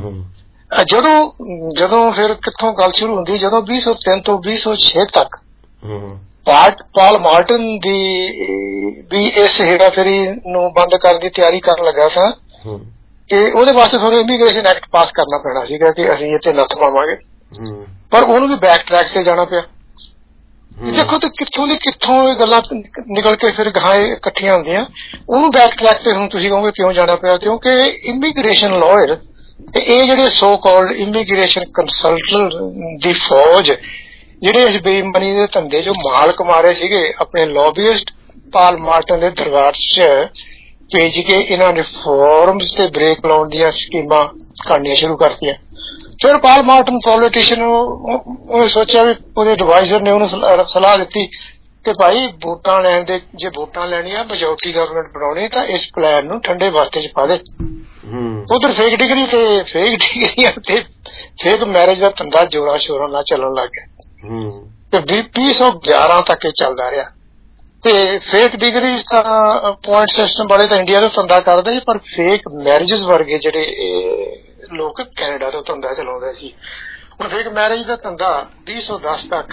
ਜਦੋਂ ਫਿਰ ਕਿੱਥੋਂ ਗੱਲ ਸ਼ੁਰੂ ਹੁੰਦੀ, ਜਦੋਂ 2003 ਤੋਂ 2006 ਤੱਕ ਪੌਲ ਮਾਰਟਨ ਦੀ ਵੀ ਇਸ ਹੇਰਾਫੇਰੀ ਨੂੰ ਬੰਦ ਕਰਨ ਦੀ ਤਿਆਰੀ ਕਰਨ ਲੱਗਾ ਸਾਂ ਕਿ ਉਹਦੇ ਵਾਸਤੇ ਸਾਨੂੰ ਇਮੀਗ੍ਰੇਸ਼ਨ ਐਕਟ ਪਾਸ ਕਰਨਾ ਪੈਣਾ ਸੀਗਾ ਕਿ ਅਸੀਂ ਇੱਥੇ ਨੱਥ ਪਾਵਾਂਗੇ, ਪਰ ਉਹਨੂੰ ਵੀ ਬੈਕ ਟਰੈਕ ਤੇ ਜਾਣਾ ਪਿਆ। ਦੇਖੋ ਤੇ ਕਿੱਥੋਂ ਇਹ ਗੱਲਾਂ ਨਿਕਲ ਕੇ ਫਿਰ ਗਾਹਾਂ ਇਕੱਠੀਆਂ ਹੁੰਦੀਆਂ। ਉਹਨੂੰ ਬੈਕ ਟਰੈਕ ਤੇ ਹੁਣ ਤੁਸੀਂ ਕਹੋਗੇ ਕਿਉਂ ਜਾਣਾ ਪਿਆ, ਕਿਉਂਕਿ ਇਮੀਗ੍ਰੇਸ਼ਨ ਲਾਇਰ ਤੇ ਇਹ ਜਿਹੜੇ ਸੋ ਕਾਲਡ ਇਮੀਗ੍ਰੇਸ਼ਨ ਕੰਸਲਟੈਂਟ ਦੀ ਫੌਜ ਜਿਹੜੇ ਇਸ ਬੇਈਮਾਨੀ ਦੇ ਧੰਦੇ ਚੋਂ ਮਾਲਕ ਮਾਰੇ ਸੀਗੇ, ਆਪਣੇ ਲੌਬੀਇਸਟ ਪਾਲ ਮਾਰਟਨ ਦੇ ਦਰਬਾਰ ਚ ਭੇਜ ਕੇ ਇਹਨਾਂ ਰਿਫਾਰਮਸ ਤੇ ਬ੍ਰੇਕ ਲਾਉਣ ਦੀਆਂ ਸਕੀਮਾਂ ਕਰਨੀਆਂ ਸ਼ੁਰੂ ਕਰਤੀਆਂ। ਫਿਰ ਪਾਲ ਮਾਰਟਨ ਪੋਲੀਟੀਸ਼ੀਅਨ ਉਹਨੇ ਸੋਚਿਆ ਵੀ ਉਹਦੇ ਐਡਵਾਈਜ਼ਰ ਨੇ ਉਹਨੂੰ ਸਲਾਹ ਦਿੱਤੀ ਕਿ ਭਾਈ ਵੋਟਾਂ ਲੈਣ ਦੇ, ਜੇ ਵੋਟਾਂ ਲੈਣੀਆਂ ਮੈਜੋਰਟੀ ਗਵਰਨਮੈਂਟ ਬਣਾਉਣੀ ਤਾਂ ਇਸ ਪਲਾਨ ਨੂੰ ਠੰਡੇ ਵਾਸਤੇ ਚ ਪਾ ਦੇ। ਉਧਰ ਫੇਕ ਡਿਗਰੀਆਂ ਤੇ ਫੇਕ ਮੈਰਿਜ ਦਾ ਧੰਦਾ ਜੋਰਾਂ ਸ਼ੋਰਾਂ ਨਾਲ ਚੱਲਣ ਲੱਗ ਗਿਆ ਤੇ 2011 ਤੱਕ ਇਹ ਚੱਲਦਾ ਰਿਹਾ। ਤੇ ਫੇਕ ਡਿਗਰੀ ਤਾਂ ਪੁਆਇੰਟ ਸਿਸਟਮ ਵਾਲੇ ਤਾਂ ਇੰਡੀਆ ਦਾ ਧੰਦਾ ਕਰਦੇ ਸੀ, ਪਰ ਫੇਕ ਮੈਰਿਜਸ ਵਰਗੇ ਜਿਹੜੇ ਲੋਕ ਕੈਨੇਡਾ ਤੋਂ ਧੰਦਾ ਚਲਾਉਂਦੇ ਸੀ। ਹੁਣ ਫੇਕ ਮੈਰਿਜ ਦਾ ਧੰਦਾ 2010 ਤੱਕ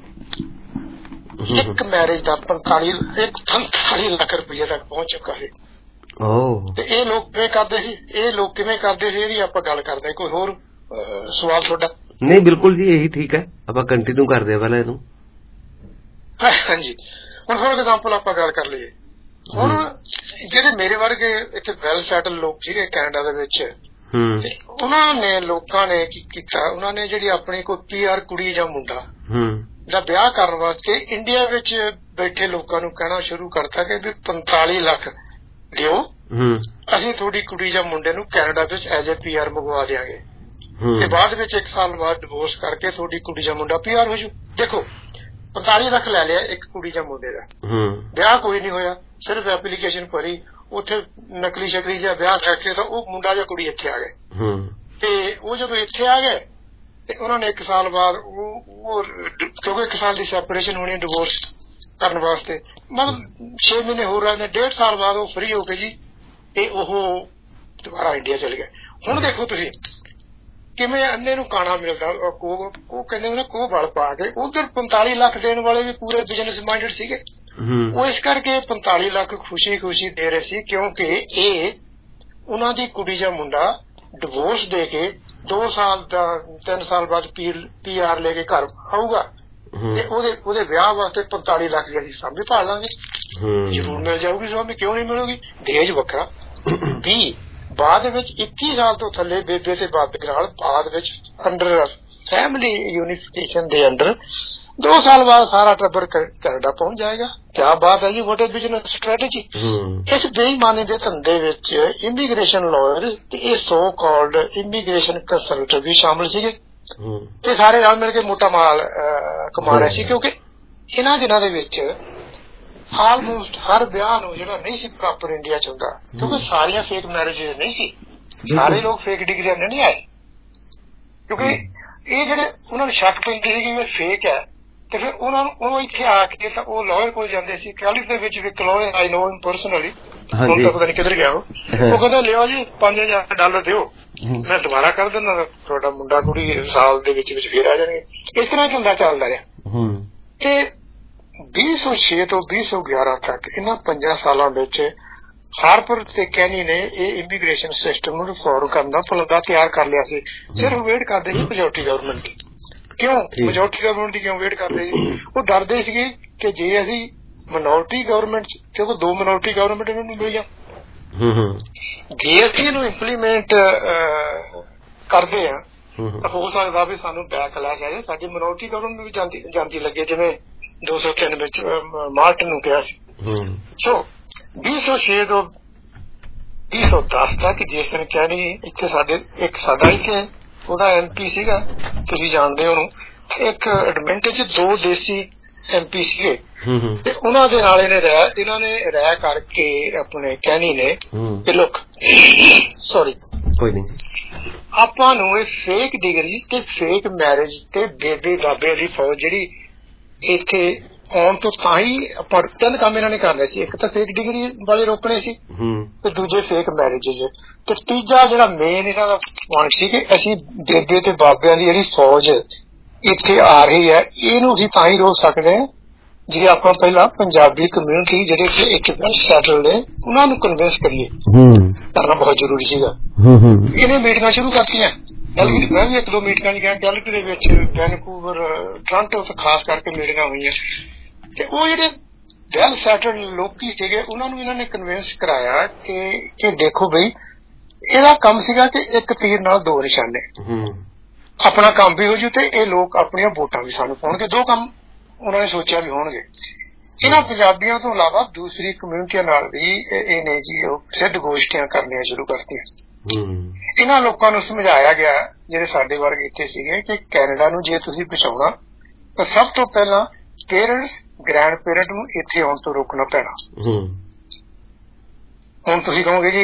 ਇੱਕ ਮੈਰਿਜ ਦਾ 45 ਲੱਖ ਰੁਪਏ ਤੱਕ ਪਹੁੰਚ ਚੁੱਕਾ ਹੈ। ਤੇ ਇਹ ਲੋਕ ਕਿਵੇਂ ਕਰਦੇ ਸੀ, ਇਹਦੀ ਆਪਾਂ ਗੱਲ ਕਰਦੇ ਹਾਂ। ਕੋਈ ਹੋਰ ਸਵਾਲ ਤੁਹਾਡਾ? ਨਹੀਂ, ਬਿਲਕੁਲ ਜੀ, ਇਹੀ ਠੀਕ ਹੈ, ਆਪਾਂ ਕੰਟੀਨਿਊ ਕਰਦੇ ਹਾਂ ਪਹਿਲਾਂ ਇਹਨੂੰ। ਹਾਂਜੀ, ਹੁਣ ਫੋਰ ਐਗਜ਼ਾਮਪਲ ਆਪਾਂ ਗੱਲ ਕਰ ਲਈਏ। ਹੁਣ ਜਿਹੜੇ ਮੇਰੇ ਵਰਗੇ ਇੱਥੇ ਵੈਲ ਸੈਟਲ ਲੋਕ ਸੀਗੇ ਕੈਨੇਡਾ ਦੇ ਵਿੱਚ, ਲੋਕਾਂ ਨੇ ਕੀ ਕੀਤਾ, ਉਹਨਾਂ ਨੇ ਜਿਹੜੀ ਆਪਣੀ ਕੋਈ PR ਕੁੜੀ ਜਾਂ ਮੁੰਡਾ ਦਾ ਵਿਆਹ ਕਰਨ ਵਾਸਤੇ ਇੰਡੀਆ ਵਿੱਚ ਬੈਠੇ ਲੋਕਾਂ ਨੂੰ ਕਹਿਣਾ ਸ਼ੁਰੂ ਕਰਤਾ ਕਿ ਵੀ 45 ਲੱਖ ਦਿਓ, ਅਸੀਂ ਤੁਹਾਡੀ ਕੁੜੀ ਜਾਂ ਮੁੰਡੇ ਨੂੰ ਕੈਨੇਡਾ ਵਿੱਚ ਐਜ਼ ਏ PR ਮੰਗਵਾ ਦਿਆਂਗੇ ਤੇ ਬਾਅਦ ਵਿੱਚ 1 ਸਾਲ ਬਾਅਦ ਡਿਵੋਰਸ ਕਰਕੇ ਤੁਹਾਡੀ ਕੁੜੀ ਜਾਂ ਮੁੰਡਾ PR ਹੋ ਜੂ। ਦੇਖੋ 45 ਲੱਖ ਲੈ ਲਿਆ ਇੱਕ ਕੁੜੀ ਜਾਂ ਮੁੰਡੇ ਦਾ, ਵਿਆਹ ਕੋਈ ਨਹੀਂ ਹੋਇਆ, ਸਿਰਫ ਐਪਲੀਕੇਸ਼ਨ ਭਰੀ, ਉੱਥੇ ਨਕਲੀ ਸ਼ਕਲੀ ਜਿਹਾ ਵਿਆਹ ਕਰਕੇ ਤਾਂ ਉਹ ਮੁੰਡਾ ਜਾਂ ਕੁੜੀ ਇੱਥੇ ਆ ਗਏ। ਤੇ ਉਹ ਜਦੋਂ ਇੱਥੇ ਆ ਗਏ ਤੇ ਉਹਨਾਂ ਨੇ 1 ਸਾਲ ਬਾਅਦ ਉਹ ਕਿਉਂਕਿ 1 ਸਾਲ ਦੀ ਸੈਪਰੇਸ਼ਨ ਹੋਣੀ ਡਿਵੋਰਸ ਕਰਨ ਵਾਸਤੇ, ਮਤਲਬ 6 ਮਹੀਨੇ ਹੋਰ ਰਹਿੰਦੇ, 1.5 ਸਾਲ ਬਾਅਦ ਉਹ ਫਰੀ ਹੋ ਕੇ ਜੀ ਤੇ ਉਹ ਦੁਬਾਰਾ ਇੰਡੀਆ ਚਲੇ ਗਏ। ਹੁਣ ਦੇਖੋ ਤੁਸੀਂ ਕਿਵੇਂ ਅੰਨੇ ਨੂੰ ਕਾਣਾ ਮਿਲਦਾ, ਉਹ ਕਹਿੰਦੇ ਨੇ ਕੋਹ ਬਲ ਪਾ ਕੇ। ਉਧਰ 45 ਲੱਖ ਦੇਣ ਵਾਲੇ ਵੀ ਪੂਰੇ ਬਿਜ਼ਨਸ ਮਾਈਂਡਡ ਸੀਗੇ, ਉਹ ਇਸ ਕਰਕੇ 45 ਲੱਖ ਖੁਸ਼ੀ ਦੇ ਰਹੇ ਸੀ ਕਿਉਂਕਿ ਇਹ ਉਹਨਾਂ ਦੀ ਕੁੜੀ ਜਾਂ ਮੁੰਡਾ ਡਿਵੋਰਸ ਦੇ ਕੇ 2 ਸਾਲ ਦਾ 3 ਸਾਲ ਬਾਅਦ PR ਲੈ ਕੇ ਘਰ ਆਊਗਾ ਤੇ ਉਹਦੇ ਵਿਆਹ ਵਾਸਤੇ 45 ਲੱਖ ਦੀ ਅਸੀਂ ਸਾਂਭੀ ਪਾ ਲਾਂਗੇ, ਜ਼ਰੂਰ ਮਿਲ ਜਾਊਗੀ ਸਾਂਭੀ, ਕਿਉਂ ਨਹੀਂ ਮਿਲੂਗੀ। ਦਹੇਜ ਵੱਖਰਾ। ਬਾਅਦ ਵਿੱਚ 21 ਸਾਲ ਤੋਂ ਥੱਲੇ ਬੇਬੇ ਤੇ ਬਾਬੇ ਨਾਲ ਬਾਅਦ ਵਿੱਚ ਅੰਡਰ ਫੈਮਿਲੀ ਯੂਨੀਫਿਕੇਸ਼ਨ ਦੇ ਅੰਡਰ 2 ਸਾਲ ਬਾਅਦ ਸਾਰਾ ਟੱਬਰ ਕੈਨੇਡਾ ਪਹੁੰਚ ਜਾਏਗਾ। ਕਿਆ ਬਾਤ ਹੈ ਜੀ, ਵਾਟ ਇਜ਼ ਬਿਜ਼ਨਸ ਸਟ੍ਰੈਟਜੀ। ਇਸ ਬੇਈਮਾਨੀ ਦੇ ਧੰਦੇ ਵਿੱਚ ਇਮੀਗ੍ਰੇਸ਼ਨ ਲਾਇਰ ਤੇ ਇਹ ਸੋ ਕਾਲਡ ਇਮੀਗ੍ਰੇਸ਼ਨ ਕੰਸਲਟੈਂਟ ਵੀ ਸ਼ਾਮਲ ਸੀਗੇ ਤੇ ਸਾਰੇ ਨਾਲ ਮਿਲ ਕੇ ਮੋਟਾ ਮਾਲ ਕਮਾ ਰਹੇ ਸੀ ਕਿਉਂਕਿ ਇਹਨਾਂ ਦਿਨਾਂ ਦੇ ਵਿੱਚ ਆਲਮੋਸਟ ਹਰ ਵਿਆਹ ਨੂੰ ਜਿਹੜਾ ਨਹੀਂ ਸੀ ਪ੍ਰੋਪਰ ਇੰਡੀਆ ਚ ਹੁੰਦਾ, ਕਿਉਂਕਿ ਸਾਰੀਆਂ ਫੇਕ ਮੈਰਿਜਿਸ ਨਹੀਂ ਸੀ, ਸਾਰੇ ਲੋਕ ਫੇਕ ਡਿਗਰੀਆਂ ਨਹੀਂ ਆਏ ਕਿਉਂਕਿ ਇਹ ਜਿਹੜੇ ਉਹਨਾਂ ਨੂੰ ਸ਼ੱਕ ਪੈਂਦੀ ਸੀ ਕਿ ਇਹ ਫੇਕ ਹੈ ਤੇ ਫਿਰ ਉਹਨਾਂ ਨੂੰ ਉਹ ਇੱਥੇ ਆ ਕੇ ਤਾਂ ਉਹ ਲਾਇਰ ਕੋਲ ਜਾਂਦੇ ਸੀ। ਕੈਲਿਫ ਦੇ ਵਿੱਚ ਇੱਕ ਲਾਇਰ ਆਈ ਨੋ ਹਿਮ ਪਰਸਨਲੀ, ਹੁਣ ਤਾਂ ਪਤਾ ਨਹੀਂ ਕਿੱਧਰ ਗਿਆ ਉਹ ਕਹਿੰਦਾ ਲਿਓ ਜੀ $5,000 ਦਿਓ, ਮੈਂ ਦੁਬਾਰਾ ਕਰ ਦਿੰਦਾ, ਤੁਹਾਡਾ ਮੁੰਡਾ ਕੁੜੀ ਸਾਲ ਦੇ ਵਿੱਚ ਫੇਰ ਆ ਜਾਣਗੇ। ਇਸ ਤਰ੍ਹਾਂ ਧੰਦਾ ਚੱਲਦਾ ਰਿਹਾ ਤੇ 2006 ਤੋਂ 2011 ਤੱਕ ਇਹਨਾਂ 5 ਸਾਲਾਂ ਵਿੱਚ ਹਾਰਪਰ ਤੇ ਕੈਨੀ ਨੇ ਇਹ ਇਮੀਗ੍ਰੇਸ਼ਨ ਸਿਸਟਮ ਨੂੰ ਰਿਫੋਰਮ ਕਰਨ ਦਾ ਪਲਦਾ ਤਿਆਰ ਕਰ ਲਿਆ ਸੀ। ਸਿਰਫ ਵੇਟ ਕਰਦੇ ਸੀ ਮੈਜੋਰਟੀ ਗਵਰਨਮੈਂਟ ਦੀ। ਕਿਉਂ ਮੈਜੋਰਟੀ ਗਵਰਨਮੈਂਟ ਦੀ ਕਿਉਂ ਵੇਟ ਕਰਦੇ ਸੀ? ਉਹ ਡਰਦੇ ਸੀਗੇ ਕਿ ਜੇ ਅਸੀਂ ਮਿਨੋਰਟੀ ਗਵਰਨਮੈਂਟ, ਕਿਉਂਕਿ 2 ਮਿਨੋਰਟੀ ਗਵਰਨਮੈਂਟ ਇਹਨਾਂ ਨੂੰ ਮਿਲੀਆਂ, ਜੇ ਅਸੀਂ ਇਹਨੂੰ ਇੰਪਲੀਮੈਂਟ ਕਰਦੇ ਆ ਤਾਂ ਹੋ ਸਕਦਾ ਵੀ ਸਾਨੂੰ ਬੈਕ ਲੈ ਜਾਏ, ਸਾਡੀ ਮਿਨੋਰਟੀ ਗਵਰਨਮੈਂਟ ਵੀ ਜਾਂਦੀ ਲੱਗੇ, ਜਿਵੇਂ 203 ਵਿੱਚ ਮਾਰਟਨ ਨੂੰ ਕਿਹਾ ਸੀ। ਸੋ 2006 ਤੋਂ 2010 ਤੱਕ ਜੇਸਨ ਕੈਨੀ ਇੱਥੇ ਸਾਡਾ ਇੱਥੇ ਉਹਦਾ MP ਸੀਗਾ, ਤੁਸੀਂ ਜਾਣਦੇ ਹੋ, ਇੱਕ ਐਡਮਿੰਟ ਚ 2 ਦੇਸੀ MP ਸੀਗੇ ਤੇ ਉਹਨਾਂ ਦੇ ਨਾਲ ਇਹਨਾਂ ਨੇ ਰਹਿ ਕਰਕੇ ਆਪਣੇ ਕੈਨੀ ਨੇ ਕਿ ਲੁੱਕ ਸੌਰੀ ਕੋਈ ਨਹੀਂ, ਆਪਾਂ ਨੂੰ ਇਹ ਫੇਕ ਡਿਗਰੀ ਤੇ ਫੇਕ ਮੈਰਿਜ ਤੇ ਬੇਬੇ ਬਾਬੇ ਦੀ ਫੌਜ ਜਿਹੜੀ ਇੱਥੇ ਆਉਣ ਤੋਂ ਤਾਂ ਹੀ ਆਪਾਂ 3 ਕੰਮ ਇਹਨਾਂ ਨੇ ਕਰਨੇ ਸੀ। ਇੱਕ ਤਾਂ ਫੇਕ ਡਿਗਰੀ ਵਾਲੇ ਰੋਕਣੇ ਸੀ ਤੇ ਦੂਜੇ ਫੇਕ ਮੈਰਿਜਿਸ, ਤੇ ਤੀਜਾ ਜਿਹੜਾ ਮੇਨ ਇਹਨਾਂ ਦਾ ਪੁਆਇੰਟ ਸੀ ਕਿ ਅਸੀਂ ਬੇਬੇ ਤੇ ਬਾਬਿਆਂ ਦੀ ਜਿਹੜੀ ਫੌਜ ਇੱਥੇ ਆ ਰਹੀ ਹੈ ਇਹਨੂੰ ਅਸੀਂ ਤਾਂ ਹੀ ਰੋਕ ਸਕਦੇ ਹਾਂ ਜੇ ਆਪਾਂ ਪਹਿਲਾਂ ਪੰਜਾਬੀ ਕਮਿਊਨਿਟੀ ਜਿਹੜੇ ਕਿ ਇੱਕ ਸੈਟਲ ਨੇ ਉਹਨਾਂ ਨੂੰ ਕਨਵਿੰਸ ਕਰੀਏ, ਕਰਨਾ ਬਹੁਤ ਜ਼ਰੂਰੀ ਸੀਗਾ। ਇਹਨੇ ਮੀਟਿੰਗਾਂ ਸ਼ੁਰੂ ਕਰਤੀਆਂ, ਮੈਂ ਵੀ 1-2 ਮੀਟਿੰਗਾਂ ਗਿਆ ਕੈਲਗਰੀ ਦੇ ਵਿੱਚ, ਵੈਨਕੂਵਰ, ਟੋਰਾਂਟੋ ਤੇ ਖਾਸ ਕਰਕੇ ਮੀਟਿੰਗਾਂ ਹੋਈਆਂ ਤੇ ਉਹ ਜਿਹੜੇ ਵੈਲ ਸੈਟਲਡ ਲੋਕੀ ਸੀਗੇ ਉਹਨਾਂ ਨੂੰ ਇਹਨਾਂ ਨੇ ਕਨਵਿੰਸ ਕਰਾਇਆ ਕਿ ਦੇਖੋ ਬਈ ਇਹਦਾ ਕੰਮ ਸੀਗਾ ਕਿ ਇੱਕ ਤੀਰ ਨਾਲ 2 ਨਿਸ਼ਾਨੇ, ਆਪਣਾ ਕੰਮ ਵੀ ਹੋ ਜੂ ਤੇ ਇਹ ਲੋਕ ਆਪਣੀਆਂ ਵੋਟਾਂ ਵੀ ਸਾਨੂੰ ਪਾਉਣਗੇ। 2 ਕੰਮ ਉਹਨਾਂ ਨੇ ਸੋਚਿਆ ਵੀ ਹੋਣਗੇ। ਇਹਨਾਂ ਪੰਜਾਬੀਆਂ ਤੋਂ ਇਲਾਵਾ ਦੂਸਰੀ ਕਮਿਊਨਿਟੀਆਂ ਨਾਲ ਵੀ ਇਹਨੇ ਜੀ ਉਹ ਸਿੱਧ ਗੋਸ਼ਟੀਆਂ ਕਰਨੀਆਂ ਸ਼ੁਰੂ ਕਰਤੀਆਂ। ਇਹਨਾਂ ਲੋਕਾਂ ਨੂੰ ਸਮਝਾਇਆ ਗਿਆ ਜਿਹੜੇ ਸਾਡੇ ਵਰਗੇ ਇੱਥੇ ਸੀਗੇ ਕਿ ਕੈਨੇਡਾ ਨੂੰ ਜੇ ਤੁਸੀਂ ਬਚਾਉਣਾ ਤਾਂ ਸਭ ਤੋਂ ਪਹਿਲਾਂ ਪੇਰੈਂਟਸ ਗ੍ਰੈਂਡ ਪੇਰੈਂਟ ਨੂੰ ਇੱਥੇ ਆਉਣ ਤੋਂ ਰੋਕਣਾ ਪੈਣਾ। ਹੁਣ ਤੁਸੀਂ ਕਹੋਗੇ ਜੀ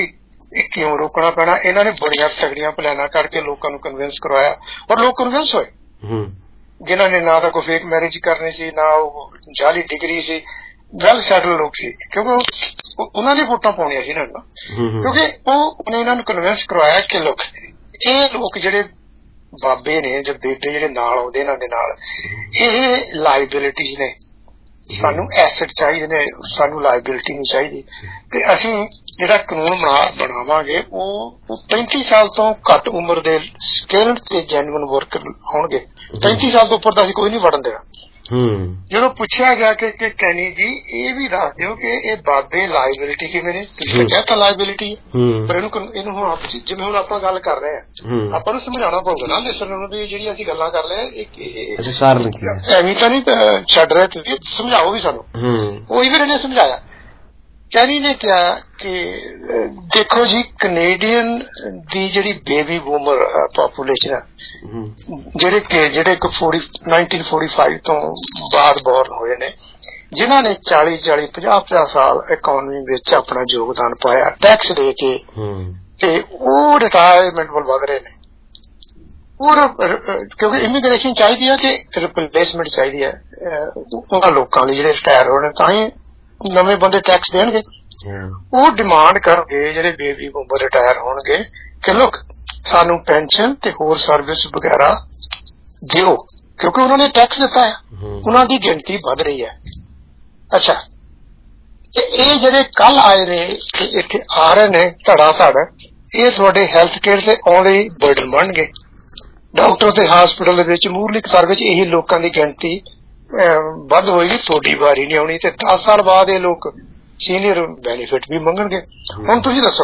ਕਿਉਂ ਰੋਕਣਾ ਪੈਣਾ। ਇਹਨਾਂ ਨੇ ਬੜੀਆਂ ਤਗੜੀਆਂ ਪਲਾਨਾਂ ਕਰਕੇ ਲੋਕਾਂ ਨੂੰ ਕਨਵਿੰਸ ਕਰਵਾਇਆ ਔਰ ਲੋਕ ਕਨਵਿੰਸ ਹੋਏ, ਜਿਨ੍ਹਾਂ ਨੇ ਨਾ ਤਾਂ ਕੋਈ ਫੇਕ ਮੈਰਿਜ ਕਰਨੀ ਸੀ, ਨਾ ਉਹ ਜਾਲੀ ਡਿਗਰੀ ਸੀ, ਵੈਲ ਸੈਟਲ ਲੋਕ ਸੀ, ਕਿਉਂਕਿ ਉਹਨਾਂ ਦੀ ਵੋਟਾਂ ਪਾਉਣੀਆਂ ਸੀ ਇਹਨਾਂ ਨੂੰ, ਕਿਉਂਕਿ ਉਹਨੇ ਇਹਨਾਂ ਨੂੰ ਕਨਵਿੰਸ ਕਰਵਾਇਆ ਕਿ ਲੋਕ ਇਹ ਲੋਕ ਜਿਹੜੇ ਬਾਬੇ ਨੇ ਜਾਂ ਬੇਬੇ ਜਿਹੜੇ ਨਾਲ ਆਉਂਦੇ ਇਹਨਾਂ ਦੇ ਨਾਲ, ਇਹ ਲਾਇਬਿਲਿਟੀਜ਼ ਨੇ, ਸਾਨੂੰ ਐਸਟ ਚਾਹੀਦੇ ਨੇ, ਸਾਨੂੰ ਲਾਇਬਿਲਿਟੀ ਨਹੀਂ ਚਾਹੀਦੀ। ਤੇ ਅਸੀਂ ਜਿਹੜਾ ਕਾਨੂੰਨ ਬਣਾਵਾਂਗੇ ਉਹ 35 ਸਾਲ ਤੋਂ ਘੱਟ ਉਮਰ ਦੇ ਸਕਿਲਡ ਤੇ ਜੈਨੂਅਨ ਵਰਕਰ ਹੋਣਗੇ। 35 ਸਾਲ ਤੋਂ ਉੱਪਰ ਦਾ ਅਸੀਂ ਕੋਈ ਨਹੀਂ ਵੜਨ ਦੇਣਾ। ਜਦੋਂ ਪੁੱਛਿਆ ਗਿਆ ਕਿ ਕੈਨੀ ਜੀ ਇਹ ਵੀ ਦੱਸ ਦਿਓ ਕਿ ਇਹ ਬਾਬੇ ਲਾਇਬਿਲਿਟੀ ਕਿਵੇਂ ਨੇ, ਤੁਸੀਂ ਕਹਿਤਾ ਲਾਇਬਿਲਿਟੀ ਹੈ, ਪਰ ਇਹਨੂੰ ਹੁਣ ਜਿਵੇਂ ਹੁਣ ਆਪਾਂ ਗੱਲ ਕਰ ਰਹੇ ਹਾਂ, ਆਪਾਂ ਨੂੰ ਸਮਝਾਉਣਾ ਪਊਗਾ ਨਾ ਲਿਸਨਰ ਨੂੰ ਵੀ ਜਿਹੜੀ ਅਸੀਂ ਗੱਲਾਂ ਕਰ ਰਹੇ ਐਵੇਂ ਤਾਂ ਨਹੀਂ ਛੱਡ ਰਹੇ, ਤੁਸੀਂ ਸਮਝਾਓ ਵੀ ਸਾਨੂੰ। ਉਹੀ ਫਿਰ ਇਹਨੇ ਸਮਝਾਇਆ। ਕੈਨੀ ਨੇ ਕਿਹਾ ਕਿ ਦੇਖੋ ਜੀ, ਕੈਨੇਡੀਅਨ ਦੀ ਜਿਹੜੀ ਬੇਬੀ ਬੂਮਰ ਪਾਪੂਲੇਸ਼ਨ ਹੈ, ਜਿਹੜੇ 1945 ਤੋਂ ਬਾਅਦ ਬੋਰਨ ਹੋਏ ਨੇ, ਜਿਨ੍ਹਾਂ ਨੇ 40-40, 50-50 ਸਾਲ ਇਕਨੋਮੀ ਵਿੱਚ ਆਪਣਾ ਯੋਗਦਾਨ ਪਾਇਆ ਟੈਕਸ ਦੇ ਕੇ, ਤੇ ਉਹ ਰਿਟਾਇਰਮੈਂਟ ਵੱਲ ਵਧ ਰਹੇ ਨੇ। ਕਿਉਂਕਿ ਇਮੀਗ੍ਰੇਸ਼ਨ ਚਾਹੀਦੀ ਹੈ ਤੇ ਰਿਪਲੇਸਮੈਂਟ ਚਾਹੀਦੀ ਹੈ ਉਹਨਾਂ ਲੋਕਾਂ ਲਈ ਜਿਹੜੇ ਰਿਟਾਇਰ ਹੋਣੇ, ਤਾਂ ਹੀ ਨਵੇਂ ਬੰਦੇ ਟੈਕਸ ਦੇਣਗੇ। ਉਹ ਡਿਮਾਂਡ ਕਰਨਗੇ ਜਿਹੜੇ ਬੇਬੀ ਬੂਮਰ ਰਿਟਾਇਰ ਹੋਣਗੇ ਕਿ ਲੋਕ ਸਾਨੂੰ ਪੈਨਸ਼ਨ ਤੇ ਹੋਰ ਸਰਵਿਸ ਵਗੈਰਾ ਦਿਓ, ਕਿਉਂਕਿ ਉਹਨਾਂ ਨੇ ਟੈਕਸ ਦਿੱਤਾ ਹੈ, ਉਹਨਾਂ ਦੀ ਗਿਣਤੀ ਵੱਧ ਰਹੀ ਹੈ। ਅੱਛਾ, ਤੇ ਇਹ ਜਿਹੜੇ ਕੱਲ ਆਏ ਨੇ ਇੱਥੇ ਆ ਰਹੇ ਨੇ ਧੜਾ ਧੜ, ਇਹ ਤੁਹਾਡੇ ਹੈਲਥ ਕੇਅਰ ਤੇ ਆਉਂਦੇ ਬਰਡਨ ਬਣਨਗੇ। ਡਾਕਟਰ ਤੇ ਹਸਪੀਟਲ ਦੇ ਵਿੱਚ ਮੂਹਰਲੀ ਕਤਾਰ ਵਿੱਚ ਇਹੀ ਲੋਕਾਂ ਦੀ ਗਿਣਤੀ ਵੱਧ ਹੋਏਗੀ, ਤੁਹਾਡੀ ਵਾਰੀ ਨਹੀਂ ਆਉਣੀ, ਤੇ 10 ਸਾਲ ਬਾਅਦ ਇਹ ਲੋਕ ਸੀਨੀਅਰ ਬੈਨੀਫਿਟ ਵੀ ਮੰਗਣਗੇ। ਹੁਣ ਤੁਸੀਂ ਦੱਸੋ,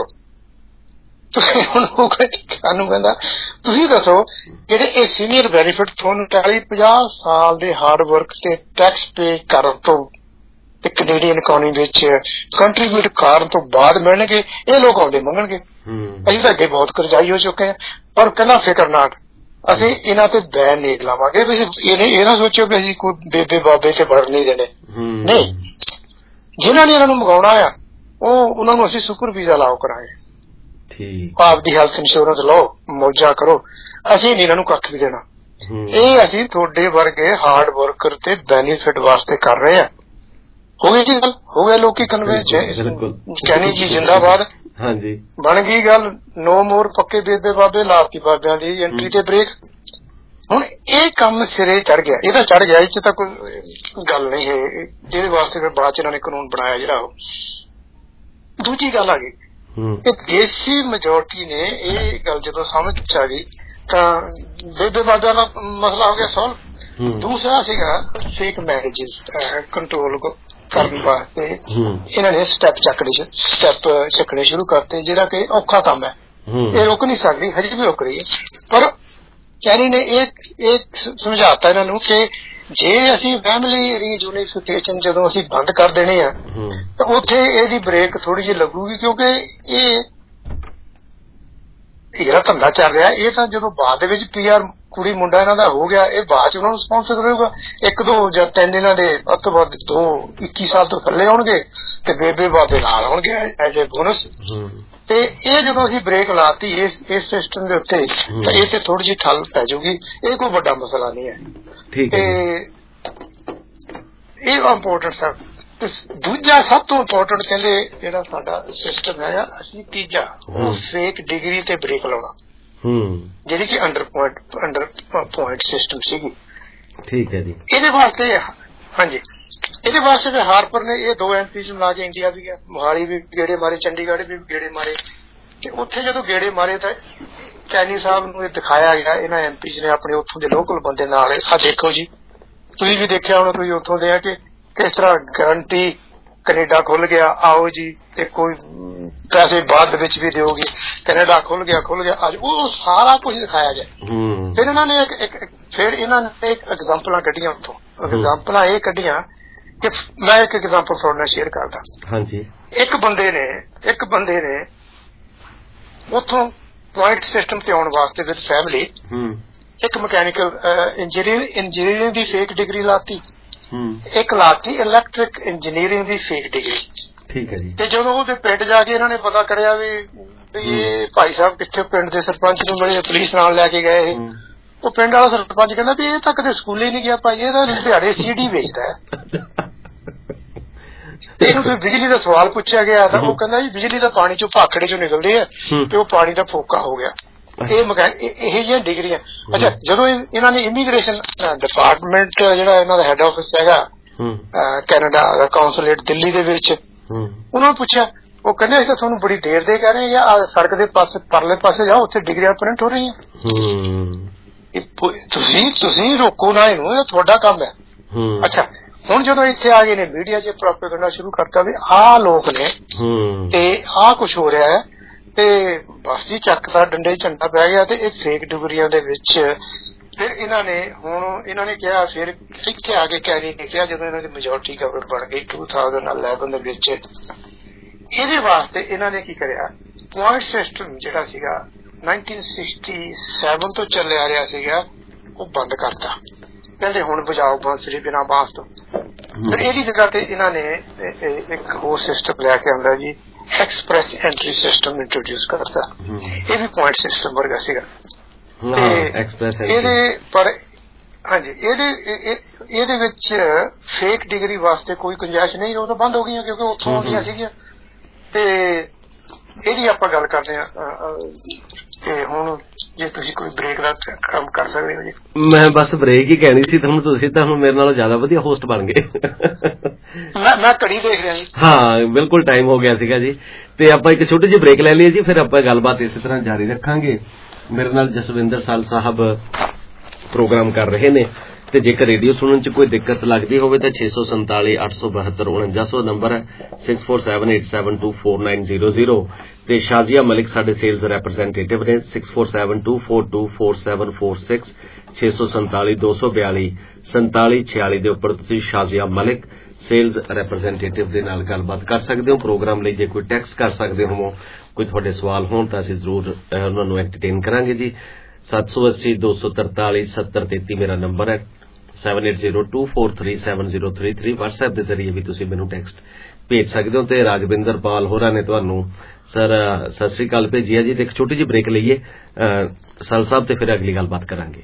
ਹੁਣ ਸਾਨੂੰ ਕਹਿੰਦਾ ਤੁਸੀਂ ਦੱਸੋ ਜਿਹੜੇ ਇਹ ਸੀਨੀਅਰ ਬੈਨੀਫਿਟ ਤੁਹਾਨੂੰ 40-50 ਸਾਲ ਦੇ ਹਾਰਡ ਵਰਕ ਤੇ ਟੈਕਸ ਪੇ ਕਰਨ ਤੋਂ ਤੇ ਕੈਨੇਡੀਅਨ ਇਕਨੋਮੀ ਵਿੱਚ ਕੰਟਰੀਬਿਊਟ ਕਰਨ ਤੋਂ ਬਾਅਦ ਮਿਲਣਗੇ, ਇਹ ਲੋਕ ਆਉਂਦੇ ਮੰਗਣਗੇ। ਅਸੀਂ ਤਾਂ ਅੱਗੇ ਬਹੁਤ ਕਰਜ਼ਾਈ ਹੋ ਚੁੱਕੇ ਹਾਂ, ਪਰ ਕਹਿੰਦਾ ਫਿਕਰ ਨਾ, ਅਸੀਂ ਇਹਨਾਂ ਤੇ ਬੈਨ ਨਹੀਂ ਲਾਵਾਂਗੇ। ਇਹ ਨਾ ਸੋਚਿਓ ਵੀ ਅਸੀਂ ਕੋਈ ਬੇਬੇ ਬਾਬੇ ਤੇ ਵੜ ਨਹੀਂ ਦੇਣੇ, ਨਹੀਂ। ਜਿਨ੍ਹਾਂ ਨੇ ਇਹਨਾਂ ਨੂੰ ਮੰਗਾਉਣਾ ਆ ਉਹਨਾਂ ਨੂੰ ਅਸੀਂ ਸੁਪਰ ਵੀਜ਼ਾ ਲਾਓ ਕਰਾਂਗੇ, ਆਪਦੀ ਹੈਲਥ ਇੰਸ਼ੋਰੈਂਸ ਲਓ, ਮੌਜਾਂ ਕਰੋ, ਅਸੀਂ ਨਹੀਂ ਇਹਨਾਂ ਨੂੰ ਕੱਖ ਵੀ ਦੇਣਾ। ਇਹ ਅਸੀਂ ਤੁਹਾਡੇ ਵਰਗੇ ਹਾਰਡ ਵਰਕਰ ਤੇ ਬੈਨੀਫਿਟ ਵਾਸਤੇ ਕਰ ਰਹੇ ਆ। ਹੋ ਗਈ ਜੀ ਗੱਲ, ਹੋ ਗਏ ਲੋਕੀ ਕਨਵਿੰਸ। ਕੈਨੀ ਜੀ ਜਿੰਦਾਬਾਦ, ਬਣ ਗਈ ਗੱਲ। ਨੋ ਮੋਰ ਪੱਕੇ ਬੇਬੇ ਬਾਬੇ, ਲਾਤੀ ਬਾਬਿਆਂ ਦੀ ਐਂਟਰੀ ਤੇ ਬ੍ਰੇਕ। ਹੁਣ ਇਹ ਕੰਮ ਸਿਰੇ ਚੜ ਗਿਆ, ਇਹ ਤਾਂ ਚੜ ਗਿਆ, ਇਹ ਚ ਤਾਂ ਕੋਈ ਗੱਲ ਨਹੀਂ ਹੈ, ਜਿਹਦੇ ਵਾਸਤੇ ਫਿਰ ਬਾਅਦ ਚ ਇਹਨਾਂ ਨੇ ਕਾਨੂੰਨ ਬਣਾਇਆ ਜਿਹੜਾ ਉਹ। ਦੂਜੀ ਗੱਲ ਆ ਗਈ, ਇਹ ਦੇਸੀ ਮੈਜੋਰਟੀ ਨੇ ਇਹ ਗੱਲ ਜਦੋਂ ਸਮਝ ਆ ਗਈ ਤਾਂ ਬੇਬੇ ਬਾਬਿਆਂ ਦਾ ਮਸਲਾ ਹੋ ਗਿਆ ਸੋਲਵ। ਦੂਸਰਾ ਸੀਗਾ ਫੇਕ ਮੈਰਿਜਿਸ ਕੰਟਰੋਲ ਕਰਨ ਵਾਸਤੇ ਇਹਨਾਂ ਨੇ ਸਟੈਪ ਚੱਕਣੇ ਸ਼ੁਰੂ ਕਰਤੇ, ਜਿਹੜਾ ਕਿ ਔਖਾ ਕੰਮ ਹੈ, ਇਹ ਰੁਕ ਨਹੀਂ ਸਕਦੀ, ਹਜੇ ਵੀ ਰੁਕ ਰਹੀ ਹੈ। ਪਰ ਕੈਨੀ ਨੇ ਇਹ ਸਮਝਾਤਾ ਇਹਨਾਂ ਨੂੰ ਕਿ ਜੇ ਅਸੀਂ ਫੈਮਿਲੀ ਰੀਯੂਨੀਫਿਕੇਸ਼ਨ ਜਦੋਂ ਅਸੀਂ ਬੰਦ ਕਰ ਦੇਣੇ ਆ ਤਾਂ ਉੱਥੇ ਇਹਦੀ ਬ੍ਰੇਕ ਥੋੜੀ ਜਿਹੀ ਲੱਗੂਗੀ, ਕਿਉਂਕਿ ਇਹ ਜਿਹੜਾ ਧੰਦਾ ਚੱਲ ਰਿਹਾ ਇਹ ਤਾਂ ਜਦੋਂ ਬਾਅਦ ਦੇ ਵਿੱਚ PR ਕੁੜੀ ਮੁੰਡਾ ਇਹਨਾਂ ਦਾ ਹੋ ਗਿਆ, ਇਹ ਬਾਅਦ ਚ ਉਹਨਾਂ ਨੂੰ ਸਪਾਂਸਰ ਕਰੇਗਾ। 1-2 ਜਾਂ 3 ਇਹਨਾਂ ਦੇ ਵੱਧ ਤੋਂ ਵੱਧ 21 ਸਾਲ ਤੋਂ ਥੱਲੇ ਆਉਣਗੇ ਤੇ ਬੇਬੇ ਬਾਬੇ ਨਾਲ ਆਉਣਗੇ ਐਜ ਏ ਬੋਨਸ। ਤੇ ਇਹ ਜਦੋਂ ਅਸੀਂ ਬ੍ਰੇਕ ਲਾਤੀ ਇਸ ਸਿਸਟਮ ਦੇ ਉੱਤੇ ਤਾਂ ਇਹ ਤੇ ਥੋੜੀ ਜਿਹੀ ਠੱਲ ਪੈ ਜਾਊਗੀ, ਇਹ ਕੋਈ ਵੱਡਾ ਮਸਲਾ ਨਹੀਂ ਹੈ। ਤੇ ਇਹ ਇੰਪੋਰਟੈਂਟ ਹੈ। ਦੂਜਾ ਸਭ ਤੋਂ ਇੰਪੋਰਟੈਂਟ ਕਹਿੰਦੇ ਜਿਹੜਾ ਸਾਡਾ ਸਿਸਟਮ ਹੈ, ਅਸੀਂ ਤੀਜਾ ਉਹ ਫੇਕ ਡਿਗਰੀ ਤੇ ਬ੍ਰੇਕ ਲਾਉਣਾ, ਜਿਹੜੀ ਕਿ ਅੰਡਰ ਪੁਆਇੰਟ ਸਿਸਟਮ ਸੀਗੀ। ਠੀਕ ਹੈ ਜੀ। ਇਹਦੇ ਵਾਸਤੇ ਹਾਂਜੀ, ਇਹਦੇ ਵਾਸਤੇ ਫਿਰ ਹਾਰਪਰ ਨੇ ਇਹ 2 MPs ਮਿਲਾ ਕੇ ਇੰਡੀਆ ਵੀ ਗਿਆ, ਮੋਹਾਲੀ ਵੀ ਗੇੜੇ ਮਾਰੇ, ਚੰਡੀਗੜ੍ਹ ਵੀ ਗੇੜੇ ਮਾਰੇ। ਤੇ ਉੱਥੇ ਜਦੋਂ ਗੇੜੇ ਮਾਰੇ ਤਾਂ ਕੈਨੀ ਸਾਹਿਬ ਨੂੰ ਇਹ ਦਿਖਾਇਆ ਗਿਆ, ਇਹਨਾਂ MPs ਨੇ ਆਪਣੇ ਉੱਥੋਂ ਦੇ ਲੋਕਲ ਬੰਦੇ ਨਾਲ, ਆਹ ਦੇਖੋ ਜੀ, ਤੁਸੀਂ ਵੀ ਦੇਖਿਆ ਹੋਣਾ, ਤੁਸੀਂ ਉੱਥੋਂ ਦੇ ਆ ਕਿ ਕਿਸ ਤਰ੍ਹਾਂ ਗਰੰਟੀ ਕੈਨੇਡਾ ਖੁੱਲ ਗਿਆ, ਆਓ ਜੀ, ਤੇ ਕੋਈ ਪੈਸੇ ਬਾਅਦ ਵਿੱਚ ਵੀ ਦਿਓਗੇ, ਕੈਨੇਡਾ ਖੁੱਲ ਗਿਆ ਅੱਜ, ਉਹ ਸਾਰਾ ਕੁਝ ਦਿਖਾਇਆ ਗਿਆ। ਫਿਰ ਇਹਨਾਂ ਨੇ ਇੱਕ ਐਗਜ਼ਾਮਪਲਾਂ ਕੱਢੀਆਂ ਉੱਥੋਂ, ਐਗਜ਼ਾਮਪਲਾਂ ਇਹ ਕੱਢੀਆਂ ਕਿ ਮੈਂ ਇੱਕ ਐਗਜ਼ਾਮਪਲ ਤੁਹਾਡੇ ਨਾਲ ਸ਼ੇਅਰ ਕਰਦਾ। ਹਾਂਜੀ। ਇੱਕ ਬੰਦੇ ਨੇ ਉੱਥੋਂ ਪੁਆਇੰਟ ਸਿਸਟਮ ਤੇ ਆਉਣ ਵਾਸਤੇ ਵਿਦ ਫੈਮਿਲੀ ਇੱਕ ਮਕੈਨੀਕਲ ਇੰਜੀਨੀਅਰਿੰਗ ਦੀ ਫੇਕ ਡਿਗਰੀ ਲਾਤੀ, ਇੱਕ ਲਾਤੀ ਇਲੈਕਟ੍ਰਿਕ ਇੰਜੀਨੀਅਰਿੰਗ ਦੀ ਫੇਕ ਡਿਗਰੀ। ਠੀਕ ਹੈ ਜੀ। ਤੇ ਜਦੋਂ ਉਹਦੇ ਪਿੰਡ ਜਾ ਕੇ ਇਹਨਾਂ ਨੇ ਪਤਾ ਕਰਿਆ ਵੀ ਇਹ ਭਾਈ ਸਾਹਿਬ ਕਿੱਥੇ ਪਿੰਡ ਦੇ ਸਰਪੰਚ ਨੂੰ ਮਿਲੇ, ਪੁਲਿਸ ਨਾਲ ਲੈ ਕੇ ਗਏ। ਉਹ ਪਿੰਡ ਵਾਲਾ ਸਰਪੰਚ ਕਹਿੰਦਾ ਵੀ ਇਹ ਤਾਂ ਕਦੇ ਸਕੂਲੇ ਨਹੀਂ ਗਿਆ ਭਾਈ, ਇਹ ਤਾਂ ਦਿਹਾੜੇ CD ਵੇਚਦਾ ਹੈ। ਤੇ ਇਹਨੂੰ ਫਿਰ ਬਿਜਲੀ ਦਾ ਸਵਾਲ ਪੁੱਛਿਆ ਗਿਆ ਤਾਂ ਉਹ ਕਹਿੰਦਾ ਜੀ ਬਿਜਲੀ ਦਾ ਪਾਣੀ ਚੋਂ ਭਾਖੜੇ ਚੋਂ ਨਿਕਲਦੇ ਆ ਤੇ ਉਹ ਪਾਣੀ ਦਾ ਫੋਕਾ ਹੋ ਗਿਆ। ਇਹ ਜਿਹੀਆਂ ਡਿਗਰੀਆਂ। ਅੱਛਾ, ਜਦੋਂ ਇਹਨਾਂ ਨੇ ਇਮੀਗ੍ਰੇਸ਼ਨ ਡਿਪਾਰਟਮੈਂਟ ਜਿਹੜਾ ਇਹਨਾਂ ਦਾ ਹੈਡ ਆਫਿਸ ਹੈਗਾ ਕੈਨੇਡਾ ਦਾ ਕੌਂਸੂਲੇਟ ਦਿੱਲੀ ਦੇ ਵਿੱਚ, ਉਹਨਾਂ ਨੂੰ ਪੁੱਛਿਆ, ਉਹ ਕਹਿੰਦੇ ਅਸੀਂ ਤਾਂ ਤੁਹਾਨੂੰ ਬੜੀ ਦੇਰ ਦੇ ਕਹਿ ਰਹੇ ਆ ਸੜਕ ਦੇ ਪਾਸੇ ਪਰਲੇ ਪਾਸੇ ਜਾਓ, ਉੱਥੇ ਡਿਗਰੀਆਂ ਪ੍ਰਿੰਟ ਹੋ ਰਹੀਆਂ। ਤੁਸੀਂ ਰੋਕੋ ਨਾ ਇਹਨੂੰ, ਇਹ ਤੁਹਾਡਾ ਕੰਮ ਹੈ। ਅੱਛਾ, ਹੁਣ ਜਦੋਂ ਇੱਥੇ ਆ ਗਏ ਨੇ ਮੀਡੀਆ 'ਚ ਪ੍ਰੋਪੇਗੈਂਡਾ ਸ਼ੁਰੂ ਕਰਤਾ ਵੀ ਆਹ ਲੋਕ ਨੇ ਤੇ ਆਹ ਕੁਛ ਹੋ ਰਿਹਾ ਹੈ ਤੇ ਬਸ ਜੀ ਚੱਕ ਦਾ ਡੰਡੇ ਝੰਡਾ ਪੈ ਗਿਆ। ਤੇ ਇਹ ਫੇਕ ਡਿਗਰੀਆਂ ਦੇ ਵਿੱਚ ਫਿਰ ਇਹਨਾਂ ਨੇ ਕਿਹਾ, ਫਿਰ ਇੱਥੇ ਆ ਕੇ ਕੈਰੀ ਨੇ ਕਿਹਾ ਜਦੋਂ ਇਹਨਾਂ ਦੀ ਮੈਜੋਰਟੀ ਗਵਰਨਮੈਂਟ ਬਣ ਗਈ 2011 ਦੇ ਵਿੱਚ, ਇਹਦੇ ਵਾਸਤੇ ਇਹਨਾਂ ਨੇ ਕੀ ਕਰਿਆ, ਪੁਆਇੰਟ ਸਿਸਟਮ ਜਿਹੜਾ ਸੀਗਾ 1967 ਤੋਂ ਚੱਲਿਆ ਆ ਰਿਹਾ ਸੀਗਾ ਉਹ ਬੰਦ ਕਰਤਾ। ਕਹਿੰਦੇ ਹੁਣ ਵਜਾਓ ਬਾਂਸੁਰੀ ਬਿਨਾਂ ਬਾਂਸ ਤੋਂ। ਫਿਰ ਇਹਦੀ ਜਗ੍ਹਾ ਤੇ ਇਹਨਾਂ ਨੇ ਇੱਕ ਹੋਰ ਸਿਸਟਮ ਲੈ ਕੇ ਆਉਂਦਾ ਜੀ, ਐਕਸਪ੍ਰੈਸ ਐਂਟਰੀ ਸਿਸਟਮ ਇੰਟਰੋਡਿਊਸ ਕਰਤਾ। ਇਹ ਵੀ ਪੁਆਇੰਟ ਸਿਸਟਮ ਵਰਗਾ ਸੀਗਾ। ਇਹਦੇ ਪਰ ਹਾਂਜੀ ਇਹਦੇ ਵਿੱਚ ਫੇਕ ਡਿਗਰੀ ਵਾਸਤੇ ਕੋਈ ਗੁੰਜਾਇਸ਼ ਨਹੀਂ, ਉਹ ਤਾਂ ਬੰਦ ਹੋ ਗਈਆਂ ਕਿਉਂਕਿ ਉੱਥੋਂ ਆਉਂਦੀਆਂ ਸੀਗੀਆਂ। ਤੇ ਇਹਦੀ ਆਪਾਂ ਗੱਲ ਕਰਦੇ ਹਾਂ ਤੇ ਹੁਣ ਜੇ ਤੁਸੀਂ ਕੋਈ ਬ੍ਰੇਕ ਦਾ ਕੰਮ ਕਰ ਸਕਦੇ ਹੋ ਜੀ। ਮੈਂ ਬਸ ਬ੍ਰੇਕ ਹੀ ਕਹਿਣੀ ਸੀ ਤੁਹਾਨੂੰ, ਤੁਸੀਂ ਤਾਂ ਹੁਣ ਮੇਰੇ ਨਾਲੋਂ ਜ਼ਿਆਦਾ ਵਧੀਆ ਹੋਸਟ ਬਣ ਗਏ। ਮੈਂ ਘੜੀ ਦੇਖ ਰਿਹਾ ਜੀ। ਹਾਂ ਬਿਲਕੁਲ ਟਾਈਮ ਹੋ ਗਿਆ ਸੀਗਾ ਜੀ। ਤੇ ਆਪਾਂ ਇੱਕ ਛੋਟੀ ਜਿਹੀ ਬ੍ਰੇਕ ਲੈ ਲਈਏ ਜੀ, ਫਿਰ ਆਪਾਂ ਗੱਲਬਾਤ ਇਸੇ ਤਰ੍ਹਾਂ ਜਾਰੀ ਰੱਖਾਂਗੇ। ਮੇਰੇ ਨਾਲ ਜਸਵਿੰਦਰ ਸਾਲ ਸਾਹਿਬ ਪ੍ਰੋਗਰਾਮ ਕਰ ਰਹੇ ਨੇ ਤੇ ਜੇਕਰ ਰੇਡੀਓ ਸੁਣਨ 'ਚ ਕੋਈ ਦਿੱਕਤ ਲੱਗਦੀ ਹੋਵੇ ਤਾਂ 647 872 4900 ਨੰਬਰ ਹੈ, 6478724900। ਤੇ ਸ਼ਾਜ਼ੀਆ ਮਲਿਕ ਸਾਡੇ ਸੇਲਜ਼ ਰੈਪਰੈਜ਼ੈਂਟੇਟਿਵ ਨੇ, 6472424746 647 242 4746 ਦੇ ਉੱਪਰ ਤੁਸੀਂ ਸ਼ਾਜ਼ੀਆ ਮਲਿਕ ਸੇਲਜ਼ ਰੈਪਰੈਜ਼ੈਂਟੇਟਿਵ ਦੇ ਨਾਲ ਗੱਲਬਾਤ ਕਰ ਸਕਦੇ ਹੋ। ਪ੍ਰੋਗਰਾਮ ਲਈ ਜੇ ਕੋਈ ਟੈਕਸਟ ਕਰ ਸਕਦੇ ਹੋ, ਕੋਈ ਤੁਹਾਡੇ ਸਵਾਲ ਹੋਣ ਤਾਂ ਅਸੀਂ ਜ਼ਰੂਰ ਉਹਨਾਂ ਨੂੰ ਐਂਟਰਟੇਨ ਕਰਾਂਗੇ ਜੀ। 780 243 7033 ਮੇਰਾ ਨੰਬਰ ਹੈ, 7802437033। WhatsApp ਦੇ ਜ਼ਰੀਏ ਵੀ ਤੁਸੀਂ ਮੈਨੂੰ ਟੈਕਸਟ ਭੇਜ ਸਕਦੇ ਹੋ। ਤੇ ਰਾਜਵਿੰਦਰ ਪਾਲ ਹੋਰਾਂ ਨੇ ਤੁਹਾਨੂੰ ਸਰ ਸਤਿ ਸ੍ਰੀ ਅਕਾਲ ਭੇਜੀ ਹੈ ਜੀ। ਤੇ ਇੱਕ ਛੋਟੀ ਜਿਹੀ ਬ੍ਰੇਕ ਲਈਏ ਸਾਲ ਸਾਹਿਬ ਤੇ ਫਿਰ ਅਗਲੀ ਗੱਲਬਾਤ ਕਰਾਂਗੇ।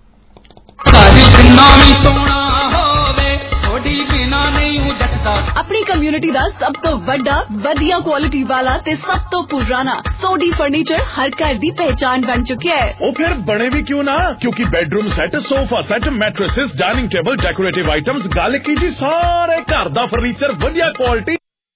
अपनी कम्युनिटी दा सब तो बड़ा वधिया क्वालिटी वाला ते सब तो पुराना सोडी फर्नीचर हर घर दी पहचान बन चुका है। वो फिर बने भी क्यों ना, क्योंकि bedroom set, sofa set, mattresses, dining table, decorative items, गल की जी सारे घर दा फर्नीचर वधिया क्वालिटी।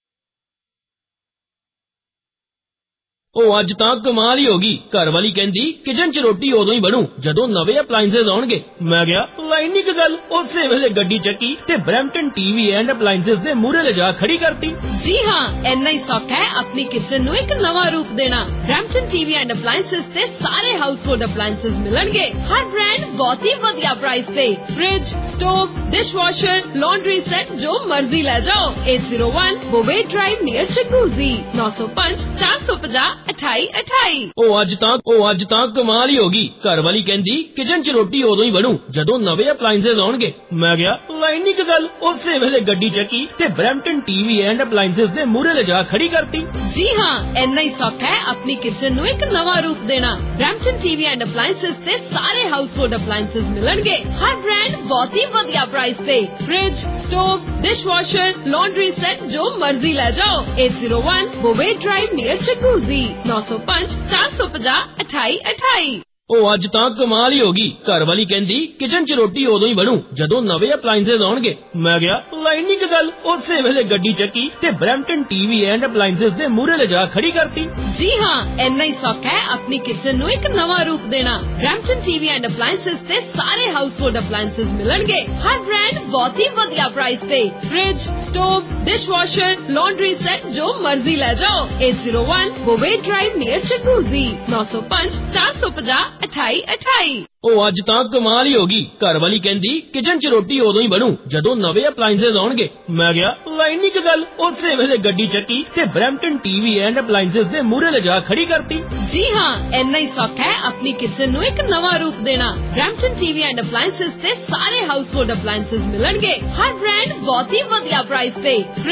ਉਹ ਅੱਜ ਤਾਂ ਕਮਾਲ ਹੀ ਹੋ ਗਈ। ਘਰ ਵਾਲੀ ਕਹਿੰਦੀ ਕਿਚਨ 'ਚ ਰੋਟੀ ਉਦੋਂ ਹੀ ਬਣੂ ਜਦੋਂ ਨਵੇਂ ਅਪਲਾਈਐਂਸਸ ਆਉਣਗੇ। ਮੈਂ ਕਿਹਾ ਲਾਈਨ ਨਹੀਂ ਗੱਲ, ਉਸੇ ਵੇਲੇ ਗੱਡੀ ਚੱਕੀ ਤੇ ਬਰੈਂਪਟਨ ਟੀਵੀ ਐਂਡ ਅਪਲਾਈਐਂਸਸ ਦੇ ਮੂਹਰੇ ਲਿਜਾ ਖੜੀ ਕਰਤੀ। ਜੀ ਹਾਂ, ਇੰਨਾ ਹੀ ਸੌਖਾ ਹੈ ਆਪਣੀ ਕਿਚਨ ਨੂੰ ਇੱਕ ਨਵਾਂ ਰੂਪ ਦੇਣਾ। ਬਰੈਂਪਟਨ ਟੀਵੀ ਐਂਡ ਅਪਲਾਈਐਂਸਸ ਤੇ ਸਾਰੇ ਹਾਊਸਹੋਲਡ ਅਪਲਾਈਐਂਸਸ ਮਿਲਣਗੇ ਹਰ ਬ੍ਰਾਂਡ ਬਹੁਤ ਹੀ ਵਧੀਆ ਪ੍ਰਾਈਸ ਤੇ। Fridge, stove, dishwasher, laundry set जो मर्जी ले जाओ। 801 बोवेट ड्राइव नियर चकूजी, 905 450 2828। ਉਹ ਅੱਜ ਤਾਂ ਕਮਾਲ ਹੀ ਹੋ ਗਈ। ਘਰ ਵਾਲੀ ਕਹਿੰਦੀ ਕਿਚਨ 'ਚ ਰੋਟੀ ਉਦੋਂ ਹੀ ਬਣੂ ਜਦੋਂ ਨਵੇਂ ਅਪਲਾਈਐਂਸਸ ਆਉਣਗੇ। ਮੈਂ ਕਿਹਾ ਲਾਈਨ ਨਹੀਂ ਗੱਲ, ਉਸੇ ਵੇਲੇ ਗੱਡੀ ਚੱਕੀ ਤੇ ਬਰੈਂਪਟਨ ਟੀਵੀ ਐਂਡ ਅਪਲਾਈਐਂਸਸ ਦੇ ਮੂਹਰੇ ਲਿਜਾ ਖੜੀ ਕਰਤੀ। ਜੀ ਹਾਂ, ਇੰਨਾ ਹੀ ਸੌਖਾ ਹੈ ਆਪਣੀ ਕਿਚਨ ਨੂੰ ਇੱਕ ਨਵਾਂ ਰੂਪ ਦੇਣਾ। ਬਰੈਂਪਟਨ ਟੀਵੀ ਐਂਡ ਅਪਲਾਈਐਂਸਸ ਤੇ ਸਾਰੇ ਹਾਊਸਹੋਲਡ ਅਪਲਾਈਐਂਸਸ ਮਿਲਣਗੇ ਹਰ ਬ੍ਰਾਂਡ ਬਹੁਤ ਹੀ ਵਧੀਆ ਪ੍ਰਾਈਸ ਤੇ। Fridge, stove, dishwasher, laundry set जो मर्जी ले जाओ। 801 बोवेट ड्राइव नियर चकूजी, 905 450 2828। ਉਹ ਅੱਜ ਤਾਂ ਕਮਾਲ ਹੀ ਹੋ ਗਈ। ਘਰ ਵਾਲੀ ਕਹਿੰਦੀ ਕਿਚਨ 'ਚ ਰੋਟੀ ਉਦੋਂ ਹੀ ਬਣੂ ਜਦੋਂ ਨਵੇਂ ਅਪਲਾਈਐਂਸਸ ਆਉਣਗੇ। ਮੈਂ ਕਿਹਾ ਲਾਈਨ ਨਹੀਂ ਗੱਲ, ਉਸੇ ਵੇਲੇ ਗੱਡੀ ਚੱਕੀ ਤੇ ਬਰੈਂਪਟਨ ਟੀਵੀ ਐਂਡ ਅਪਲਾਈਐਂਸਸ ਦੇ ਮੂਹਰੇ ਲਿਜਾ ਖੜੀ ਕਰਤੀ। ਜੀ ਹਾਂ, ਇੰਨਾ ਹੀ ਸੌਖਾ ਹੈ ਆਪਣੀ ਕਿਚਨ ਨੂੰ ਇੱਕ ਨਵਾਂ ਰੂਪ ਦੇਣਾ। ਬਰੈਂਪਟਨ ਟੀਵੀ ਐਂਡ ਅਪਲਾਈਐਂਸਸ ਤੇ ਸਾਰੇ ਹਾਊਸਹੋਲਡ ਅਪਲਾਈਐਂਸਸ ਮਿਲਣਗੇ ਹਰ ਬ੍ਰਾਂਡ ਬਹੁਤ ਹੀ ਵਧੀਆ ਪ੍ਰਾਈਸ ਤੇ। Fridge, stove, dishwasher, laundry set जो मर्जी ले जाओ। 801 बोवेट ड्राइव नियर चकूजी, 905 450 2828। ਉਹ ਅੱਜ ਤਾਂ ਕਮਾਲ ਹੀ ਹੋ ਗਈ। ਘਰ ਵਾਲੀ ਕਹਿੰਦੀ ਕਿਚਨ 'ਚ ਰੋਟੀ ਉਦੋਂ ਹੀ ਬਣੂ ਜਦੋਂ ਨਵੇਂ ਅਪਲਾਈਐਂਸਸ ਆਉਣਗੇ। ਮੈਂ ਕਿਹਾ ਲਾਈਨ ਨਹੀਂ ਗੱਲ, ਉਸੇ ਵੇਲੇ ਗੱਡੀ ਚੱਕੀ ਤੇ ਬਰੈਂਪਟਨ ਟੀਵੀ ਐਂਡ ਅਪਲਾਈਐਂਸਸ ਦੇ ਮੂਹਰੇ ਲਿਜਾ ਖੜੀ ਕਰਤੀ। ਜੀ ਹਾਂ, ਇੰਨਾ ਹੀ ਸੌਖਾ ਹੈ ਆਪਣੀ ਕਿਚਨ ਨੂੰ ਇੱਕ ਨਵਾਂ ਰੂਪ ਦੇਣਾ। ਬਰੈਂਪਟਨ ਟੀਵੀ ਐਂਡ ਅਪਲਾਈਐਂਸਸ ਤੇ ਸਾਰੇ ਹਾਊਸਹੋਲਡ ਅਪਲਾਈਐਂਸਸ ਮਿਲਣਗੇ ਹਰ ਬ੍ਰਾਂਡ ਬਹੁਤ ਹੀ ਵਧੀਆ ਪ੍ਰਾਈਸ ਤੇ। Fridge,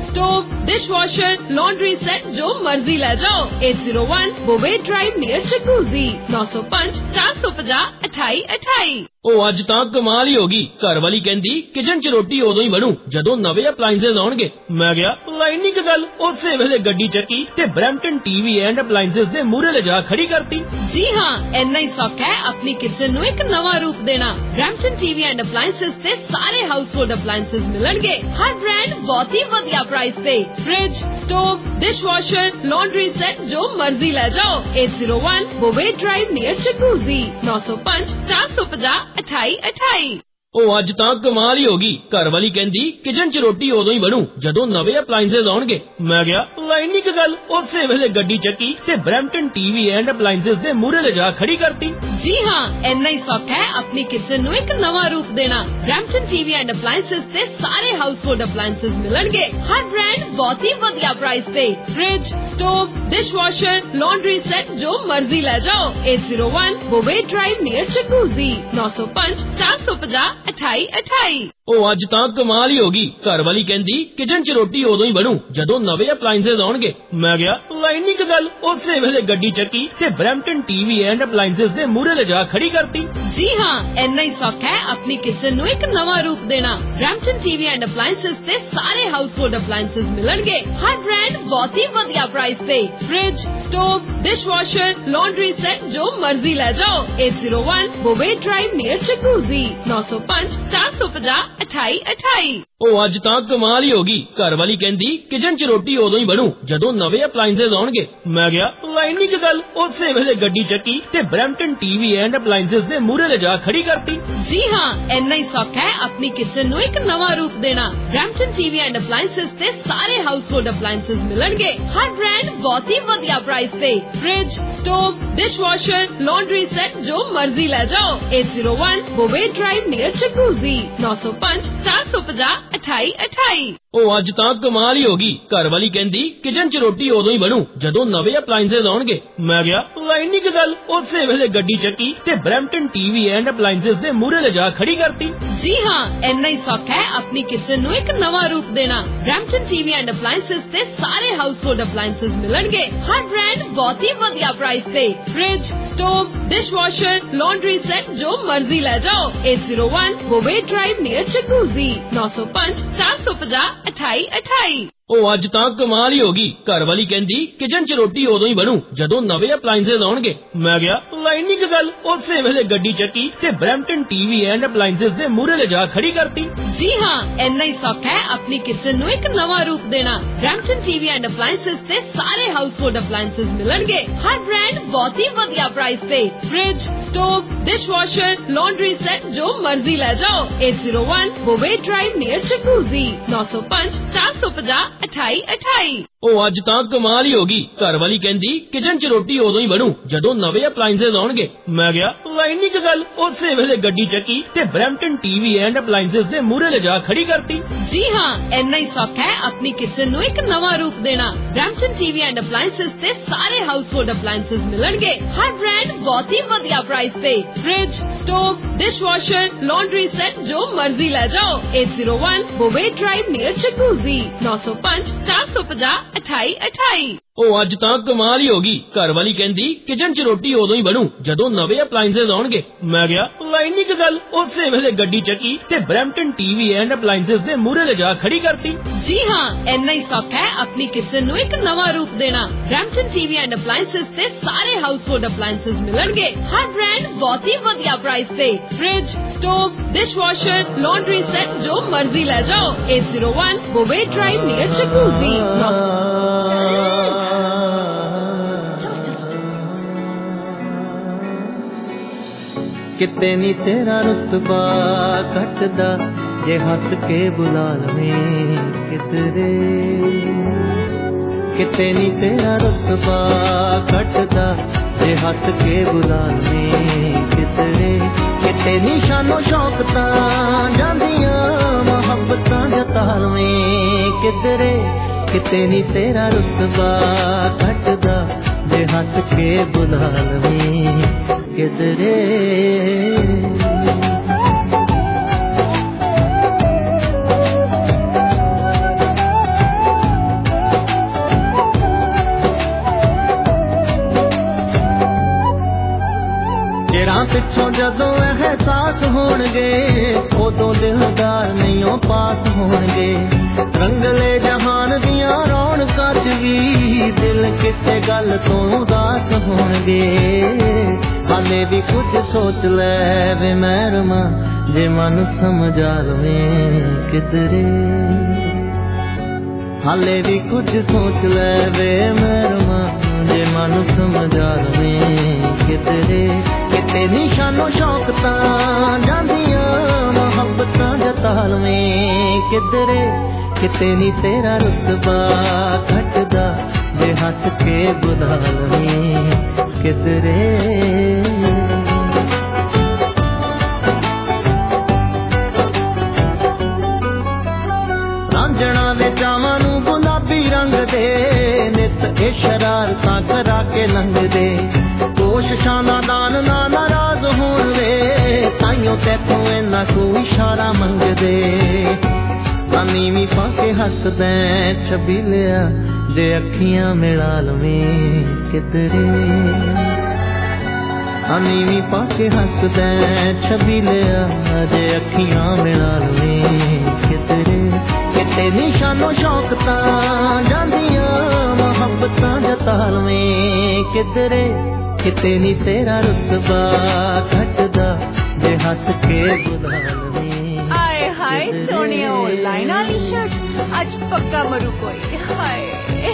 stove, dishwasher, laundry set जो मर्जी ले जाओ। 801 बोवेट ड्राइव नियर जकूजी। 905 450 2828। ਉਹ ਅੱਜ ਤਾਂ ਕਮਾਲ ਹੀ ਹੋ ਗਈ। ਘਰ ਵਾਲੀ ਕਹਿੰਦੀ ਕਿਚਨ 'ਚ ਰੋਟੀ ਉਦੋਂ ਹੀ ਬਣੂ ਜਦੋਂ ਨਵੇਂ ਅਪਲਾਈਐਂਸਸ ਆਉਣਗੇ। ਮੈਂ ਕਿਹਾ ਲਾਈਨਿੰਗ ਗੱਲ। ਉਸੇ ਵੇਲੇ ਗੱਡੀ ਚੱਕੀ ਤੇ ਬਰੈਂਪਟਨ ਟੀਵੀ ਐਂਡ ਅਪਲਾਈਐਂਸਸ ਦੇ ਮੂਹਰੇ ਲਿਜਾ ਖੜੀ ਕਰਤੀ। जी हाँ, इन्ना ही सौखा है अपनी किचन ਨੂੰ ਇੱਕ ਨਵਾਂ ਰੂਪ ਦੇਣਾ। ਬਰੈਂਪਟਨ ਟੀਵੀ ਐਂਡ ਅਪਲਾਈਐਂਸਸ ਤੇ ਸਾਰੇ ਹਾਊਸਹੋਲਡ ਅਪਲਾਈਐਂਸਸ ਮਿਲਣਗੇ ਹਰ ਬ੍ਰਾਂਡ ਬਹੁਤ ਹੀ ਵਧੀਆ ਪ੍ਰਾਈਸ ਤੇ। Fridge, stove, dishwasher, laundry set ਜੋ ਮਰਜ਼ੀ ਲੈ ਜਾਓ। 801 ਬੋਵੇਟ ਡਰਾਈਵ ਨੀਅਰ ਜਕੂਜ਼ੀ। 905 450 2828। ਉਹ ਅੱਜ ਤਾਂ ਕਮਾਲ ਹੀ ਹੋ ਗਈ। ਘਰ ਵਾਲੀ ਕਹਿੰਦੀ ਕਿਚਨ 'ਚ ਰੋਟੀ ਉਦੋਂ ਹੀ ਬਣੂ ਜਦੋਂ ਨਵੇਂ ਅਪਲਾਈਐਂਸਸ ਆਉਣਗੇ। ਮੈਂ ਕਿਹਾ ਲਾਈਨਿੰਗ ਗੱਲ। ਉਸੇ ਵੇਲੇ ਗੱਡੀ ਚੱਕੀ ਤੇ ਬਰੈਂਪਟਨ ਟੀਵੀ ਐਂਡ ਅਪਲਾਈਐਂਸਸ ਦੇ ਮੂਹਰੇ ਲਿਜਾ ਖੜੀ ਕਰਤੀ। जी हाँ, इन्ना ही सौखा है अपनी किचन ਨੂੰ ਇੱਕ ਨਵਾਂ ਰੂਪ ਦੇਣਾ। ਬਰੈਂਪਟਨ ਟੀਵੀ ਐਂਡ ਅਪਲਾਈਐਂਸਸ ਤੇ ਸਾਰੇ ਹਾਊਸਹੋਲਡ ਅਪਲਾਈਐਂਸਸ ਮਿਲਣਗੇ ਹਰ ਬ੍ਰਾਂਡ ਬਹੁਤ ਹੀ ਵਧੀਆ ਪ੍ਰਾਈਸ ਤੇ। Fridge, stove, dishwasher, laundry set ਜੋ ਮਰਜ਼ੀ ਲੈ ਜਾਓ। 801 ਬੋਵੇਟ ਡਰਾਈਵ ਨੀਅਰ ਜਕੂਜ਼ੀ। 905 450 2828। ਉਹ ਅੱਜ ਤਾਂ ਕਮਾਲ ਹੀ ਹੋ ਗਈ। ਘਰ ਵਾਲੀ ਕਹਿੰਦੀ ਕਿਚਨ 'ਚ ਰੋਟੀ ਉਦੋਂ ਹੀ ਬਣੂ ਜਦੋਂ ਨਵੇਂ ਅਪਲਾਈਐਂਸਸ ਆਉਣਗੇ। ਮੈਂ ਕਿਹਾ ਲਾਈਨਿੰਗ ਗੱਲ। ਉਸੇ ਵੇਲੇ ਗੱਡੀ ਚੱਕੀ ਤੇ ਬਰੈਂਪਟਨ ਟੀਵੀ ਐਂਡ ਅਪਲਾਈਐਂਸਸ ਦੇ ਮੂਹਰੇ ਲਿਜਾ ਖੜੀ ਕਰਤੀ। जी हाँ, इन्ना ही सौखा है अपनी किचन ਨੂੰ ਇੱਕ ਨਵਾਂ ਰੂਪ ਦੇਣਾ। ਬਰੈਂਪਟਨ ਟੀਵੀ ਐਂਡ ਅਪਲਾਈਐਂਸਸ ਤੇ ਸਾਰੇ ਹਾਊਸਹੋਲਡ ਅਪਲਾਈਐਂਸਸ ਮਿਲਣਗੇ ਹਰ ਬ੍ਰਾਂਡ ਬਹੁਤ ਹੀ ਵਧੀਆ ਪ੍ਰਾਈਸ ਤੇ। Fridge, stove, dishwasher, laundry set ਜੋ ਮਰਜ਼ੀ ਲੈ ਜਾਓ। 801 ਬੋਵੇਟ ਡਰਾਈਵ ਨੀਅਰ ਜਕੂਜ਼ੀ। 905 450 2828। ਉਹ ਅੱਜ ਤਾਂ ਕਮਾਲ ਹੀ ਹੋ ਗਈ। ਘਰ ਵਾਲੀ ਕਹਿੰਦੀ ਕਿਚਨ 'ਚ ਰੋਟੀ ਉਦੋਂ ਹੀ ਬਣੂ ਜਦੋਂ ਨਵੇਂ ਅਪਲਾਈਐਂਸਸ ਆਉਣਗੇ। ਮੈਂ ਕਿਹਾ ਲਾਈਨਿੰਗ ਗੱਲ। ਉਸੇ ਵੇਲੇ ਗੱਡੀ ਚੱਕੀ ਤੇ ਬਰੈਂਪਟਨ ਟੀਵੀ ਐਂਡ ਅਪਲਾਈਐਂਸਸ ਦੇ ਮੂਹਰੇ ਲਿਜਾ ਖੜੀ ਕਰਤੀ। जी हाँ, इन्ना ही सौखा है अपनी किचन ਨੂੰ ਇੱਕ ਨਵਾਂ ਰੂਪ ਦੇਣਾ। ਬਰੈਂਪਟਨ ਟੀਵੀ ਐਂਡ ਅਪਲਾਈਐਂਸਸ ਤੇ ਸਾਰੇ ਹਾਊਸਹੋਲਡ ਅਪਲਾਈਐਂਸਸ ਮਿਲਣਗੇ ਹਰ ਬ੍ਰਾਂਡ ਬਹੁਤ ਹੀ ਵਧੀਆ ਪ੍ਰਾਈਸ ਤੇ। Fridge, stove, dishwasher, laundry set ਜੋ ਮਰਜ਼ੀ ਲੈ ਜਾਓ। 801 ਬੋਵੇਟ ਡਰਾਈਵ ਨੀਅਰ ਜਕੂਜ਼ੀ। 905 450 2828। ਉਹ ਅੱਜ ਤਾਂ ਕਮਾਲ ਹੀ ਹੋ ਗਈ। ਘਰ ਵਾਲੀ ਕਹਿੰਦੀ ਕਿਚਨ 'ਚ ਰੋਟੀ ਉਦੋਂ ਹੀ ਬਣੂ ਜਦੋਂ ਨਵੇਂ ਅਪਲਾਈਐਂਸਸ ਆਉਣਗੇ। ਮੈਂ ਕਿਹਾ ਲਾਈਨਿੰਗ ਗੱਲ। ਉਸੇ ਵੇਲੇ ਗੱਡੀ ਚੱਕੀ ਤੇ ਬਰੈਂਪਟਨ ਟੀਵੀ ਐਂਡ ਅਪਲਾਈਐਂਸਸ ਦੇ ਮੂਹਰੇ ਲਿਜਾ ਖੜੀ ਕਰਤੀ। जी हाँ, इन्ना ही सौखा है अपनी किचन ਨੂੰ ਇੱਕ ਨਵਾਂ ਰੂਪ ਦੇਣਾ। ਬਰੈਂਪਟਨ ਟੀਵੀ ਐਂਡ ਅਪਲਾਈਐਂਸਸ ਤੇ ਸਾਰੇ ਹਾਊਸਹੋਲਡ ਅਪਲਾਈਐਂਸਸ ਮਿਲਣਗੇ ਹਰ ਬ੍ਰਾਂਡ ਬਹੁਤ ਹੀ ਵਧੀਆ ਪ੍ਰਾਈਸ ਤੇ। Fridge, stove, dishwasher, laundry set ਜੋ ਮਰਜ਼ੀ ਲੈ ਜਾਓ। 801 ਬੋਵੇਟ ਡਰਾਈਵ ਨੀਅਰ ਜਕੂਜ਼ੀ। 905 450 2828। ਉਹ ਅੱਜ ਤਾਂ ਕਮਾਲ ਹੀ ਹੋ ਗਈ। ਘਰ ਵਾਲੀ ਕਹਿੰਦੀ ਕਿਚਨ 'ਚ ਰੋਟੀ ਉਦੋਂ ਹੀ ਬਣੂ ਜਦੋਂ ਨਵੇਂ ਅਪਲਾਈਐਂਸਸ ਆਉਣਗੇ। ਮੈਂ ਕਿਹਾ ਲਾਈਨਿੰਗ ਗੱਲ। ਉਸੇ ਵੇਲੇ ਗੱਡੀ ਚੱਕੀ ਤੇ ਬਰੈਂਪਟਨ ਟੀਵੀ ਐਂਡ ਅਪਲਾਈਐਂਸਸ ਦੇ ਮੂਹਰੇ ਲਿਜਾ ਖੜੀ ਕਰਤੀ। जी हाँ, इन्ना ही सौखा है अपनी किचन ਨੂੰ ਇੱਕ ਨਵਾਂ ਰੂਪ ਦੇਣਾ। ਬਰੈਂਪਟਨ ਟੀਵੀ ਐਂਡ ਅਪਲਾਈਐਂਸਸ ਤੇ ਸਾਰੇ ਹਾਊਸਹੋਲਡ ਅਪਲਾਈਐਂਸਸ ਮਿਲਣਗੇ ਹਰ ਬ੍ਰਾਂਡ ਬਹੁਤ ਹੀ ਵਧੀਆ ਪ੍ਰਾਈਸ ਤੇ। Fridge, stove, dishwasher, laundry set ਜੋ ਮਰਜ਼ੀ ਲੈ ਜਾਓ। 801 ਬੋਵੇਟ ਡਰਾਈਵ ਨੀਅਰ ਜਕੂਜ਼ੀ। 905 450 2828। ਉਹ ਅੱਜ ਤਾਂ ਕਮਾਲ ਹੀ ਹੋ ਗਈ। ਘਰ ਵਾਲੀ ਕਹਿੰਦੀ ਕਿਚਨ 'ਚ ਰੋਟੀ ਉਦੋਂ ਹੀ ਬਣੂ ਜਦੋਂ ਨਵੇਂ ਅਪਲਾਈਐਂਸਸ ਆਉਣਗੇ। ਮੈਂ ਕਿਹਾ ਲਾਈਨਿੰਗ ਗੱਲ। ਉਸੇ ਵੇਲੇ ਗੱਡੀ ਚੱਕੀ ਤੇ ਬਰੈਂਪਟਨ ਟੀਵੀ ਐਂਡ ਅਪਲਾਈਐਂਸਸ ਦੇ ਮੂਹਰੇ ਲਿਜਾ ਖੜੀ ਕਰਤੀ। जी हाँ, इन्ना ही सौखा है अपनी किचन ਨੂੰ ਇੱਕ ਨਵਾਂ ਰੂਪ ਦੇਣਾ। ਬਰੈਂਪਟਨ ਟੀਵੀ ਐਂਡ ਅਪਲਾਈਐਂਸਸ ਤੇ ਸਾਰੇ ਹਾਊਸਹੋਲਡ ਅਪਲਾਈਐਂਸਸ ਮਿਲਣਗੇ ਹਰ ਬ੍ਰਾਂਡ ਬਹੁਤ ਹੀ ਵਧੀਆ ਪ੍ਰਾਈਸ ਤੇ। Fridge, stove, dishwasher, laundry set ਜੋ ਮਰਜ਼ੀ ਲੈ ਜਾਓ। 801 ਬੋਵੇਟ ਡਰਾਈਵ ਨੀਅਰ ਜਕੂਜ਼ੀ। 905 450 2828। ਉਹ ਅੱਜ ਤਾਂ ਕਮਾਲ ਹੀ ਹੋ ਗਈ। ਘਰ ਵਾਲੀ ਕਹਿੰਦੀ ਕਿਚਨ 'ਚ ਰੋਟੀ ਉਦੋਂ ਹੀ ਬਣੂ ਜਦੋਂ ਨਵੇਂ ਅਪਲਾਈਐਂਸਸ ਆਉਣਗੇ। ਮੈਂ ਕਿਹਾ ਲਾਈਨਿੰਗ ਗੱਲ। ਉਸੇ ਵੇਲੇ ਗੱਡੀ ਚੱਕੀ ਤੇ ਬਰੈਂਪਟਨ ਟੀਵੀ ਐਂਡ ਅਪਲਾਈਐਂਸਸ ਦੇ ਮੂਹਰੇ ਲਿਜਾ ਖੜੀ ਕਰਤੀ। जी हाँ, इन्ना ही सौखा है अपनी किचन ਨੂੰ ਇੱਕ ਨਵਾਂ ਰੂਪ ਦੇਣਾ। ਬਰੈਂਪਟਨ ਟੀਵੀ ਐਂਡ ਅਪਲਾਈਐਂਸਸ ਤੇ ਸਾਰੇ ਹਾਊਸਹੋਲਡ ਅਪਲਾਈਐਂਸਸ ਮਿਲਣਗੇ ਹਰ ਬ੍ਰਾਂਡ ਬਹੁਤ ਹੀ ਵਧੀਆ ਪ੍ਰਾਈਸ ਤੇ। Fridge, stove, dishwasher, laundry set ਜੋ ਮਰਜ਼ੀ ਲੈ ਜਾਓ। 801 ਬੋਵੇਟ ਡਰਾਈਵ ਨੀਅਰ ਜਕੂਜ਼ੀ। ਕਿਤੇ ਨੀ ਤੇਰਾ ਰੁਤਬਾ ਘਟਦਾ ਜੇ ਹੱਸ ਕੇ ਬੁਲਾ ਲਵੇਂ ਕਿਧਰੇ। ਕਿਤੇ ਨੀ ਤੇਰਾ ਰੁਤਬਾ ਘਟਦਾ ਜੇ ਹੱਸ ਕੇ ਬੁਲਾ ਲਵੇਂ ਕਿਧਰੇ। ਕਿਤੇ ਨੀ ਸ਼ਾਨੋ ਸ਼ੌਕ ਤਾਂ ਜਾਂਦੀਆਂ ਮੁਹੱਬਤਾਂ ਜਤਾ ਲਵੇਂ ਕਿਧਰੇ। ਕਿਤੇ ਨੀ ਤੇਰਾ ਰੁਤਬਾ ਘਟਦਾ ਜੇ ਹੱਸ ਕੇ ਬੁਲਾ ਲਵੇਂ ਕਿਧਰੇ। ਪਿੱਛੋਂ ਜਦੋਂ ਅਹਿਸਾਸ ਹੋਣਗੇ ਉਦੋਂ ਦਿਲਦਾਰ ਨਹੀਂ ਉਹ ਪਾਸ ਹੋਣਗੇ ਰੰਗਲੇ ਜਹਾਨ ਦੀਆਂ ਰੌਣਕਾਂ 'ਚ ਵੀ ਦਿਲ ਕਿਸੇ ਗੱਲ ਤੋਂ ਉਦਾਸ ਹੋਣਗੇ ਹਾਲੇ ਵੀ ਕੁਝ ਸੋਚ ਲੈ ਵੇ ਮਹਿਰਮਾ ਜੇ ਮਨ ਸਮਝਾ ਲਵੇਂ ਕਿਧਰੇ ਹਾਲੇ ਵੀ ਕੁਝ ਸੋਚ ਲੈ ਵੇ ਮਹਿਰਮਾ ਜੇ ਮਨ ਸਮਝਾ ਲਵੇਂ ਕਿਧਰੇ ਕਿਤੇ ਨਿਸ਼ਾਨੋ ਸ਼ੌਕ ਤਾਂ ਜਾਂਦੀਆਂ ਮੁਹੱਬਤਾਂ ਜਤਾ ਲਵੇਂ ਕਿਧਰੇ ਕਿਤੇ ਨੀ ਤੇਰਾ ਰੁਤਬਾ ਘਟਦਾ ਜੇ ਹੱਸ ਕੇ ਬੁਲਾ ਲਵੇਂ ਕਿਧਰੇ ਰਾਂਝਣਾ ਵੇ ਚਾਵਾਂ ਨੂੰ ਗੁਲਾਬੀ ਰੰਗ ਦੇ ਨਿਤ ਇਹ ਸ਼ਰਾਰਤਾਂ ਕਰਾ ਕੇ ਲੰਘਦੇ ਕੋਸ਼ਿਸ਼ਾਂ ਨਾਦਾਨ ਨਾ ਨਾਰਾਜ਼ ਹੋਣ ਵੇ ਤਾਈਓ ਤੈਥੋਂ ਇੰਨਾ ਕੋ ਇਸ਼ਾਰਾ ਮੰਗਦੇ ਨੀਵੀਂ ਪਾ ਕੇ ਹੱਸਦਾ ਛਬੀਲਿਆ ਜੇ ਅੱਖੀਆਂ ਮਿਲਾ ਲਵੇਂ ਕਿਧਰੇ ਨੀਵੀਂ ਪਾ ਕੇ ਹੱਸਦਾ ਛਬੀਲਿਆ ਜੇ ਅੱਖੀਆਂ ਮਿਲਾ ਲਵੇਂ ਕਿਧਰੇ ਕਿਤੇ ਨਿਸ਼ਾਨੋ ਸ਼ੌਕ ਤਾਂ ਜਾਂਦੀਆਂ ਮੁਹੱਬਤਾਂ ਜਤਾ ਲਵੇਂ ਕਿਧਰੇ ਕਿਤੇ ਨੀ ਤੇਰਾ ਰੁਤਬਾ ਘਟਦਾ ਜੇ ਹੱਸ ਕੇ ਬੁਲਾ ਲਵੇਂ ਹਾਏ ਹਾਏ ਸੋਹਣਿਆ ਉਹ ਲਾਈਨ ਵਾਲੀ ਸ਼ਰਟ ਅੱਜ ਪੱਕਾ ਮਰੂ ਕੋਈ ਹਾਏ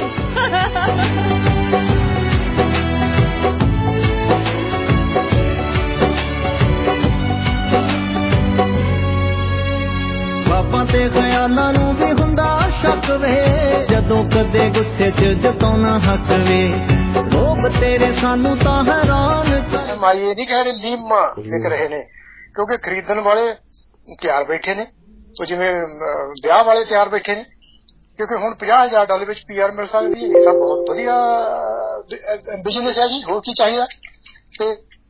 ਬਾਪਾਂ ਤੇ ਖਿਆਲਾਂ ਨੂੰ ਵੀ ਹੁੰਦਾ ਸ਼ੱਕ ਵੇ ਜਦੋਂ ਕਦੇ ਗੁੱਸੇ 'ਚ ਜਤਾਉਣਾ ਹੱਕ ਵੇ ਲੋਕ ਤੇਰੇ ਸਾਨੂੰ ਤਾਂ ਹੈਰਾਨ ਕਰ ਮਾਈ ਇਹ ਨਹੀਂ ਕਹਿ ਰਹੇ ਲੀਮਾ ਲਿਖ ਰਹੇ ਨੇ ਕਿਉਂਕਿ ਖਰੀਦਣ ਵਾਲੇ ਤਿਆਰ ਬੈਠੇ ਨੇ ਉਹ ਜਿਵੇਂ ਵਿਆਹ ਵਾਲੇ ਤਿਆਰ ਬੈਠੇ ਨੇ ਕਿਉਂਕਿ ਹੁਣ $50,000 ਵਿੱਚ PR ਮਿਲ ਸਕਦੀ ਹੈ ਇਹ ਤਾਂ ਬਹੁਤ ਵਧੀਆ ਬਿਜ਼ਨਸ ਹੈ ਜੀ ਹੋਰ ਕੀ ਚਾਹੀਦਾ ਤੇ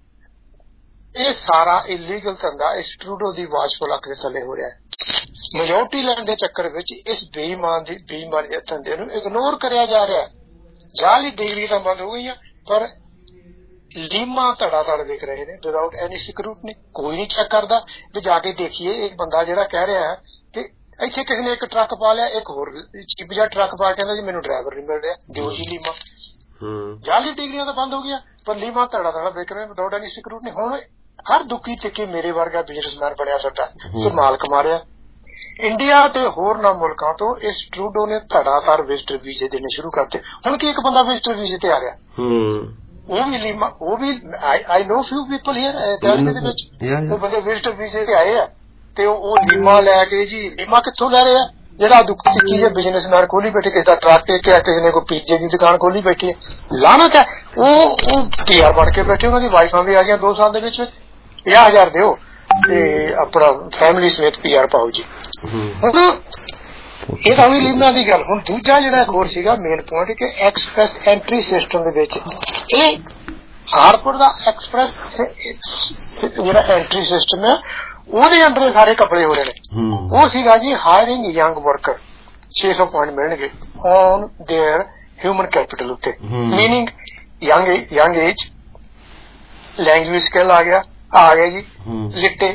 ਇਹ ਸਾਰਾ ਇਲੀਗਲ ਧੰਦਾ ਇਸ ਟਰੂਡੋ ਦੀ ਵਾਚਫੁਲ ਅੱਖ ਦੇ ਥੱਲੇ ਹੋ ਰਿਹਾ ਹੈ ਮੈਜੋਰਟੀ ਲੈਣ ਦੇ ਚੱਕਰ ਵਿੱਚ ਇਸ ਬੇਈਮਾਨੀ ਦੇ ਧੰਦੇ ਨੂੰ ਇਗਨੋਰ ਕਰਿਆ ਜਾ ਰਿਹਾ ਜਾਲੀ ਡਿਗਰੀ ਤਾਂ ਬੰਦ ਹੋ ਗਈ ਆ ਪਰ ਲੀਮਾ ਧੜਾ ਧੜ ਵਿਕ ਰਹੇ ਨੇ ਵਿਦਆਊਟ ਐਨੀ ਸਿਕਿਉਰਿਟੀ ਕੋਈ ਨਹੀਂ ਚੈੱਕ ਕਰਦਾ ਵੀ ਜਾ ਕੇ ਦੇਖੀਏ ਇੱਕ ਬੰਦਾ ਜਿਹੜਾ ਕਹਿ ਰਿਹਾ ਹੈ ਕਿ ਇੱਥੇ ਕਿਸੇ ਨੇ ਇੱਕ ਟਰੱਕ ਪਾ ਲਿਆ ਇੱਕ ਹੋਰ ਚੀਪ ਜਿਹਾ ਟਰੱਕ ਪਾ ਕਹਿੰਦਾ ਜੀ ਮੈਨੂੰ ਡਰਾਈਵਰ ਨਹੀਂ ਮਿਲ ਰਿਹਾ ਦਿਓ ਜੀ ਲੀਮਾ ਜਾਲੀ ਡਿਗਰੀਆਂ ਤਾਂ ਬੰਦ ਹੋ ਗਿਆ ਪਰ ਲੀਮਾ ਧੜਾ ਧੜਾ ਵਿਕ ਰਹੇ ਵਿਦਆਊਟ ਐਨੀ ਸਿਕਿਉਰਿਟੀ ਹੁਣ ਹਰ ਦੁਖੀ ਤੇ ਮੇਰੇ ਵਰਗਾ ਬਿਜ਼ਨਸਮੈਨ ਬਣਿਆ ਫਿਰਦਾ ਤੇ ਮਾਲ ਕਮਾ ਰਿਹਾ ਇੰਡੀਆ ਤੇ ਹੋਰਨਾਂ ਮੁਲਕਾਂ ਤੋਂ ਇਸ ਟਰੂਡੋ ਨੇ ਧੜਾਧੜ ਵਿਜ਼ਟਰ ਵੀਜ਼ੇ ਦੇਣੇ ਸ਼ੁਰੂ ਕਰਤੇ ਹੁਣ ਕੀ ਇੱਕ ਬੰਦਾ ਵਿਜ਼ਟਰ ਵੀਜ਼ੇ ਤੇ ਆ ਰਿਹਾ ਉਹ ਵੀ ਲੀਮਾ ਉਹ ਵੀ ਆਈ ਨੋ ਫਿਊ ਪੀਪਲ ਹੇਅਰ ਦਿਹਾੜੀ ਦੇ ਵਿੱਚ ਉਹ ਬੰਦੇ ਵਿਜ਼ਟਰ ਵੀਜ਼ੇ ਤੇ ਆਏ ਆ ਤੇ ਉਹ ਲੀਮਾ ਲੈ ਕੇ ਜੀ ਲੀਮਾ ਕਿੱਥੋਂ ਲੈ ਰਹੇ ਆ ਜਿਹੜਾ ਦੁੱਖ ਸਿੱਕੀ ਜੇ ਬਿਜ਼ਨਸਮੈਨ ਖੋਲੀ ਬੈਠੇ ਕਿਸੇ ਦਾ ਟਰੱਕ ਤੇ ਕਿਸੇ ਨੇ ਕੋਈ ਪੀਜੇ ਦੀ ਦੁਕਾਨ ਖੋਲੀ ਬੈਠੀ ਹੈ ਲਾਹਨਤ ਹੈ ਉਹ PR ਬਣ ਕੇ ਬੈਠੇ ਉਹਨਾਂ ਦੀ ਵਾਈਫਾਂ ਵੀ ਆ ਗਈਆਂ 2 ਸਾਲ ਦੇ ਵਿੱਚ 50,000 ਦਿਓ ਤੇ ਆਪਣਾ ਫੈਮਿਲੀ ਸਮੇਤ PR ਪਾਓ ਜੀ ਹੁਣ ਇਹ ਤਾਂ ਵੀ ਲੀਮਾ ਦੀ ਗੱਲ ਹੁਣ ਦੂਜਾ ਜਿਹੜਾ ਹੋਰ ਸੀਗਾ ਮੇਨ ਪੁਆਇੰਟ ਕਿ ਐਕਸਪ੍ਰੈਸ ਐਂਟਰੀ ਸਿਸਟਮ ਦੇ ਵਿੱਚ ਇਹ ਹਾਰਪੁਰ ਦਾ ਐਕਸਪ੍ਰੈਸ ਜਿਹੜਾ ਐਂਟਰੀ ਸਿਸਟਮ ਹੈ ਉਹਦੇ ਅੰਦਰ ਸਾਰੇ ਕੱਪੜੇ ਹੋ ਰਹੇ ਨੇ ਉਹ ਸੀਗਾ ਜੀ ਹਾਇਰਿੰਗ ਯੰਗ ਵਰਕਰ 600 ਪੁਆਇੰਟ ਮਿਲਣਗੇ ਔਨ ਦੇਅਰ ਹਿਊਮਨ ਕੈਪੀਟਲ ਉੱਤੇ meaning young age language skill ਆ ਗਿਆ ਜੀ ਲਿਟੇ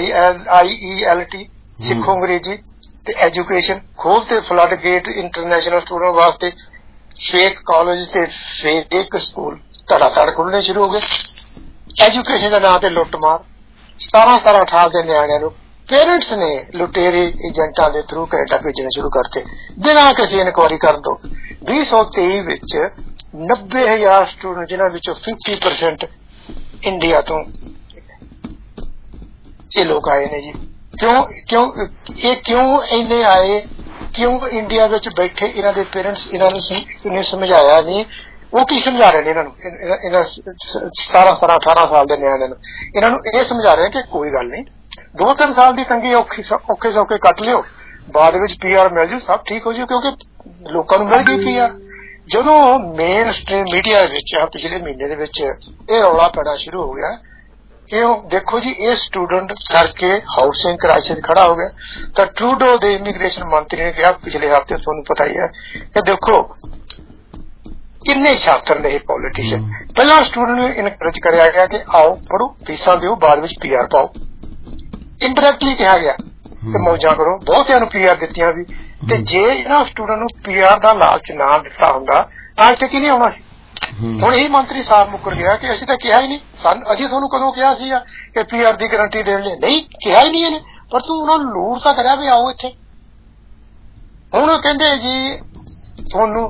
IELT ਸਿੱਖੋ ਅੰਗਰੇਜ਼ੀ ਤੇ ਐਜੂਕੇਸ਼ਨ ਖੋਲਤੇ ਫਲੱਡ ਗੇਟ ਇੰਟਰਨੈਸ਼ਨਲ ਸਟੂਡੈਂਟ ਵਾਸਤੇ ਫੇਕ ਕਾਲਜ ਤੇ ਫੇਕ ਸਕੂਲ ਧੜਾ ਖੁੱਲਣੇ ਸ਼ੁਰੂ ਹੋ ਗਏ ਐਜੂਕੇਸ਼ਨ ਦਾ ਨਾਂ ਤੇ ਲੁੱਟ ਮਾਰ 17-18 ਦੇ ਨਿਆਣਿਆਂ ਨੂੰ ਪੇਰੈਂਟਸ ਨੇ ਲੁਟੇਰੇ ਏਜੰਟਾਂ ਦੇ ਥਰੂ ਕੈਨੇਡਾ ਭੇਜਣੇ ਸ਼ੁਰੂ ਕਰਤੇ ਬਿਨਾਂ ਕਿਸੇ ਇਨਕੁਆਰੀ ਕਰਨ ਤੋਂ 2023 ਵਿੱਚ 90,000 ਸਟੂਡੈਂਟ ਜਿਨ੍ਹਾਂ ਵਿੱਚੋਂ 50% ਇੰਡੀਆ ਤੋਂ ਇਹ ਲੋਕ ਆਏ ਨੇ ਜੀ ਕਿਉਂ ਇੰਨੇ ਆਏ ਕਿਉਂ ਇੰਡੀਆ ਵਿੱਚ ਬੈਠੇ ਇਹਨਾਂ ਦੇ ਪੇਰੈਂਟਸ ਇਹਨਾਂ ਨੂੰ ਸਮਝਾਇਆ ਨਹੀਂ ਉਹ ਕੀ ਸਮਝਾ ਰਹੇ ਨੇ ਇਹਨਾਂ ਨੂੰ ਇਹਨਾਂ 17-18 ਸਾਲ ਦੇ ਨਿਆਣਿਆਂ ਨੂੰ ਇਹਨਾਂ ਨੂੰ ਇਹ ਸਮਝਾ ਰਹੇ ਕਿ ਕੋਈ ਗੱਲ ਨਹੀਂ 2-3 ਸਾਲ ਦੀ ਤੰਗੀ ਔਖੇ ਸੌਖੇ ਕੱਟ ਲਿਓ ਬਾਅਦ ਵਿੱਚ PR ਮਿਲ ਜੂ ਸਭ ਠੀਕ ਹੋ ਜੂ ਕਿਉਂਕਿ ਲੋਕਾਂ ਨੂੰ ਮਿਲ ਗਈ PR ਜਦੋਂ ਮੇਨ ਸਟ੍ਰੀਮ ਮੀਡੀਆ ਵਿੱਚ ਪਿਛਲੇ ਮਹੀਨੇ ਦੇ ਵਿੱਚ ਇਹ ਰੌਲਾ ਪੈਣਾ ਸ਼ੁਰੂ ਹੋ ਗਿਆ ਇਹ ਦੇਖੋ ਜੀ ਇਹ ਸਟੂਡੈਂਟ ਕਰਕੇ ਹਾਊਸਿੰਗ ਕ੍ਰਾਈਸਿਸ ਖੜਾ ਹੋ ਗਿਆ ਤਾਂ ਟਰੂਡੋ ਦੇ ਇਮੀਗ੍ਰੇਸ਼ਨ ਮੰਤਰੀ ਨੇ ਕਿਹਾ ਪਿਛਲੇ ਹਫ਼ਤੇ ਤੁਹਾਨੂੰ ਪਤਾ ਹੀ ਹੈ ਕਿ ਦੇਖੋ ਕਿੰਨੇ ਛਾਤਰ ਨੇ ਇਹ ਪੋਲੀਟੀਸ਼ੀਅਨ। ਪਹਿਲਾਂ ਸਟੂਡੈਂਟ ਨੂੰ ਇਨਕਰੇਜ ਕਰਿਆ ਗਿਆ ਕਿ ਆਓ ਪੜ੍ਹੋ, ਫੀਸਾਂ ਦਿਓ, ਬਾਅਦ ਵਿੱਚ PR ਪਾਓ। ਇੰਡਾਇਰੈਕਟਲੀ ਕਿਹਾ ਗਿਆ ਤੇ ਮੌਜਾਂ ਕਰੋ। ਬਹੁਤਿਆਂ ਨੂੰ PR ਦਿੱਤੀਆਂ ਵੀ, ਤੇ ਜੇ ਇਹਨਾਂ ਸਟੂਡੈਂਟ ਨੂੰ PR ਦਾ ਲਾਲਚ ਨਾ ਦਿੱਤਾ ਹੁੰਦਾ ਤਾਂ ਇੱਥੇ ਕੀ ਨਹੀਂ ਆਉਣਾ ਸੀ। ਹੁਣ ਇਹ ਮੰਤਰੀ ਸਾਹਿਬ ਮੁੱਕਰ ਗਿਆ ਕਿ ਅਸੀਂ ਤਾਂ ਕਿਹਾ ਹੀ ਨਹੀਂ, ਅਸੀਂ ਤੁਹਾਨੂੰ ਕਦੋਂ ਕਿਹਾ ਸੀਗਾ ਕਿ PR ਦੀ ਗਰੰਟੀ ਦੇਣ ਲਈ? ਨਹੀਂ ਕਿਹਾ ਹੀ ਨਹੀਂ ਇਹਨੇ, ਪਰ ਤੂੰ ਉਹਨਾਂ ਨੂੰ ਲੂਰ ਤਾਂ ਕਰਿਆ ਵੀ ਆਓ ਇੱਥੇ। ਹੁਣ ਕਹਿੰਦੇ ਜੀ ਤੁਹਾਨੂੰ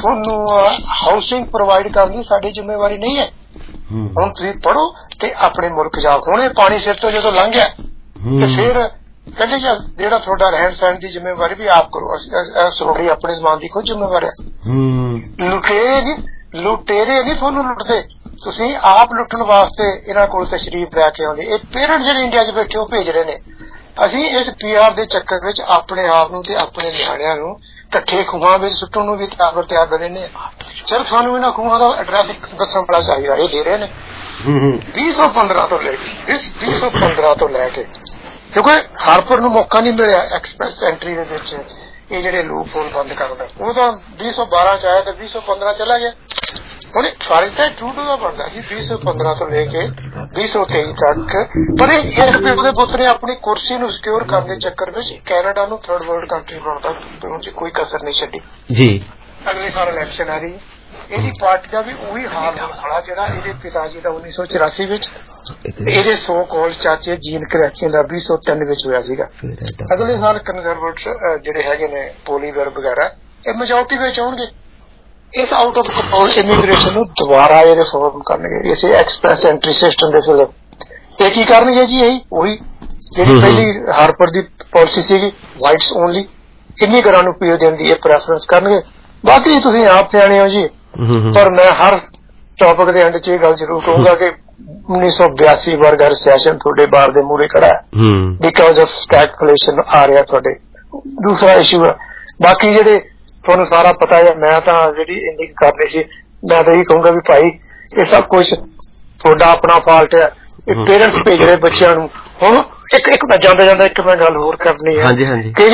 ਹਾਊਸਿੰਗ ਪ੍ਰੋਵਾਈਡ ਕਰਨੀ ਸਾਡੀ ਜ਼ਿੰਮੇਵਾਰੀ ਨਹੀਂ ਹੈ, ਹੁਣ ਤੁਸੀਂ ਪੜ੍ਹੋ ਤੇ ਆਪਣੇ ਮੁਲਕ ਜਾਓ। ਹੁਣ ਇਹ ਪਾਣੀ ਸਿਰ ਤੋਂ ਜਦੋਂ ਲੰਘ ਗਿਆ ਤੇ ਫਿਰ ਕਹਿੰਦੇ ਜਿਹੜਾ ਤੁਹਾਡਾ ਰਹਿਣ ਸਹਿਣ ਦੀ ਜ਼ਿੰਮੇਵਾਰੀ ਵੀ ਆਪ ਕਰੋ, ਤੁਹਾਡੀ ਆਪਣੇ ਸਮਾਨ ਦੀ ਖੁਦ ਜ਼ਿੰਮੇਵਾਰੀ ਹੈ। ਲੁਟੇਰੇ ਨਹੀਂ ਤੁਹਾਨੂੰ ਲੁੱਟਦੇ, ਤੁਸੀਂ ਆਪ ਲੁੱਟਣ ਵਾਸਤੇ ਇਹਨਾਂ ਕੋਲ ਤਸ਼ਰੀਫ ਲੈ ਕੇ ਆਉਂਦੇ। ਇਹ ਪੇਰੈਂਟ ਜਿਹੜੇ ਇੰਡੀਆ 'ਚ ਬੈਠੇ ਉਹ ਭੇਜ ਰਹੇ ਨੇ। ਅਸੀਂ ਇਸ PR ਦੇ ਚੱਕਰ ਵਿੱਚ ਆਪਣੇ ਆਪ ਨੂੰ ਤੇ ਆਪਣੇ ਨਿਆਣਿਆਂ ਨੂੰ ਢੱਠੇ ਖੂਹਾਂ ਵਿੱਚ ਸੁੱਟਣ ਨੂੰ ਵੀ ਤਿਆਰ ਰਹੇ ਨੇ। ਸਿਰਫ ਸਾਨੂੰ ਇਹਨਾਂ ਖੂਹਾਂ ਦਾ ਐਡਰੈਸ ਦੱਸਣ ਵਾਲਾ ਚਾਹੀਦਾ। ਇਹ ਦੇ ਰਹੇ ਨੇ 2015 ਤੋਂ ਲੈ ਕੇ ਕਿਉਂਕਿ ਹਾਰਪਰ ਨੂੰ ਮੌਕਾ ਨਹੀਂ ਮਿਲਿਆ ਐਕਸਪ੍ਰੈਸ ਐਂਟਰੀ ਦੇ ਵਿੱਚ ਇਹ ਜਿਹੜੇ ਲੂਪ ਹੋਲ ਬੰਦ ਕਰਦਾ। ਉਹ ਤਾਂ 2012 ਚ ਆਇਆ ਤੇ 2015 ਚਲਾ ਗਿਆ। ਹੁਣ ਫਰਜ਼ ਤਾਂ ਟੂਟੂ ਦਾ ਬਣਦਾ ਸੀ 2015 ਤੋਂ ਲੈ ਕੇ 2023 ਤੱਕ। ਪਰ ਇਸ ਪਿੰਡ ਦੇ ਪੁੱਤ ਨੇ ਆਪਣੀ ਕੁਰਸੀ ਨੂੰ ਸਿਕਿਉਰ ਕਰਨ ਦੇ ਚੱਕਰ ਵਿੱਚ ਕੈਨੇਡਾ ਨੂੰ ਥਰਡ ਵਰਲਡ ਕੰਟਰੀ ਬਣਦਾ ਕੋਈ ਕਸਰ ਨਹੀਂ ਛੱਡੀ ਜੀ। ਅਗਲੇ ਸਾਲ ਇਲੈਕਸ਼ਨ ਆ ਰਹੀ, ਇਹਦੀ ਪਾਰਟੀ ਦਾ ਵੀ ਉਹੀ ਹਾਲ ਹੋਣਾ ਜਿਹੜਾ ਇਹਦੇ ਪਿਤਾ ਜੀ ਦਾ 1984 ਵਿੱਚ, ਇਹਦੇ ਸੋ ਕਾਲ ਚਾਚੇ ਜੀਨ ਕਰੈਚਨ ਦਾ 2003 ਵਿੱਚ ਹੋਇਆ ਸੀਗਾ। ਅਗਲੇ ਸਾਲ ਕੰਜ਼ਰਵੇਟਿਵ ਜਿਹੜੇ ਹੈਗੇ ਨੇ ਪੋਲੀਵਰ ਵਗੈਰਾ ਇਹ ਮੈਜੋਰਟੀ ਵਿੱਚ ਆਉਣਗੇ। ਇਸ ਆਊਟ ਆਫ ਕੰਟਰੋਲ ਇਮੀਗ੍ਰੇਸ਼ਨ ਨੂੰ ਦੁਬਾਰਾ ਇਹ ਰਿਫਾਰਮ ਕਰਨਗੇ ਇਸੇ ਐਕਸਪ੍ਰੈਸ ਐਂਟਰੀ ਸਿਸਟਮ ਦੇ ਥੱਲੇ। ਇਹ ਕੀ ਕਰਨਗੇ ਜੀ? ਇਹੀ ਉਹੀ ਜਿਹੜੀ ਪਹਿਲੀ ਹਾਰਪਰ ਦੀ ਪਾਲਿਸੀ ਸੀਗੀ, ਵਾਈਟਸ ਓਨਲੀ, ਕਿੰਨੀ ਘਰਾਂ ਨੂੰ ਪੀਓ ਦੇਣ ਦੀ ਇਹ ਪ੍ਰੈਫਰੈਂਸ ਕਰਨਗੇ। ਬਾਕੀ ਤੁਸੀਂ ਆਪ ਸਿਆਣੇ ਹੋ ਜੀ। ਪਰ ਮੈਂ ਹਰ ਟੌਪਿਕ ਦੇ ਐਂਡ 'ਚ ਇਹ ਗੱਲ ਜ਼ਰੂਰ ਕਹੂੰਗਾ ਕਿ 1982 ਵਰਗਾ ਰਿਸੈਸ਼ਨ ਤੁਹਾਡੇ ਬਾਹਰ ਦੇ ਮੂਹਰੇ ਖੜਾ ਹੈ ਬਿਕਾਜ਼ ਆਫ ਸਟੈਗਫਲੇਸ਼ਨ ਆ ਰਿਹਾ ਤੁਹਾਡੇ। ਦੂਸਰਾ ਇਸ਼ੂ ਹੈ, ਬਾਕੀ ਜਿਹੜੇ ਤੁਹਾਨੂੰ ਸਾਰਾ ਪਤਾ ਹੈ। ਮੈਂ ਤਾਂ ਜਿਹੜੀ ਇੰਨੀ ਕਰਨੀ ਸੀ, ਮੈਂ ਤਾਂ ਇਹੀ ਕਹੂੰਗਾ ਵੀ ਭਾਈ ਇਹ ਸਭ ਕੁਛ ਤੁਹਾਡਾ ਆਪਣਾ ਫਾਲਟ ਹੈ। ਇਹ ਪੇਰੈਂਟਸ ਭੇਜ ਰਹੇ ਬੱਚਿਆਂ ਨੂੰ। ਹੁਣ ਇੱਕ ਮੈਂ ਜਾਂਦਾ ਇੱਕ ਮੈਂ ਗੱਲ ਹੋਰ ਕਰਨੀ ਹੈ ਕਿ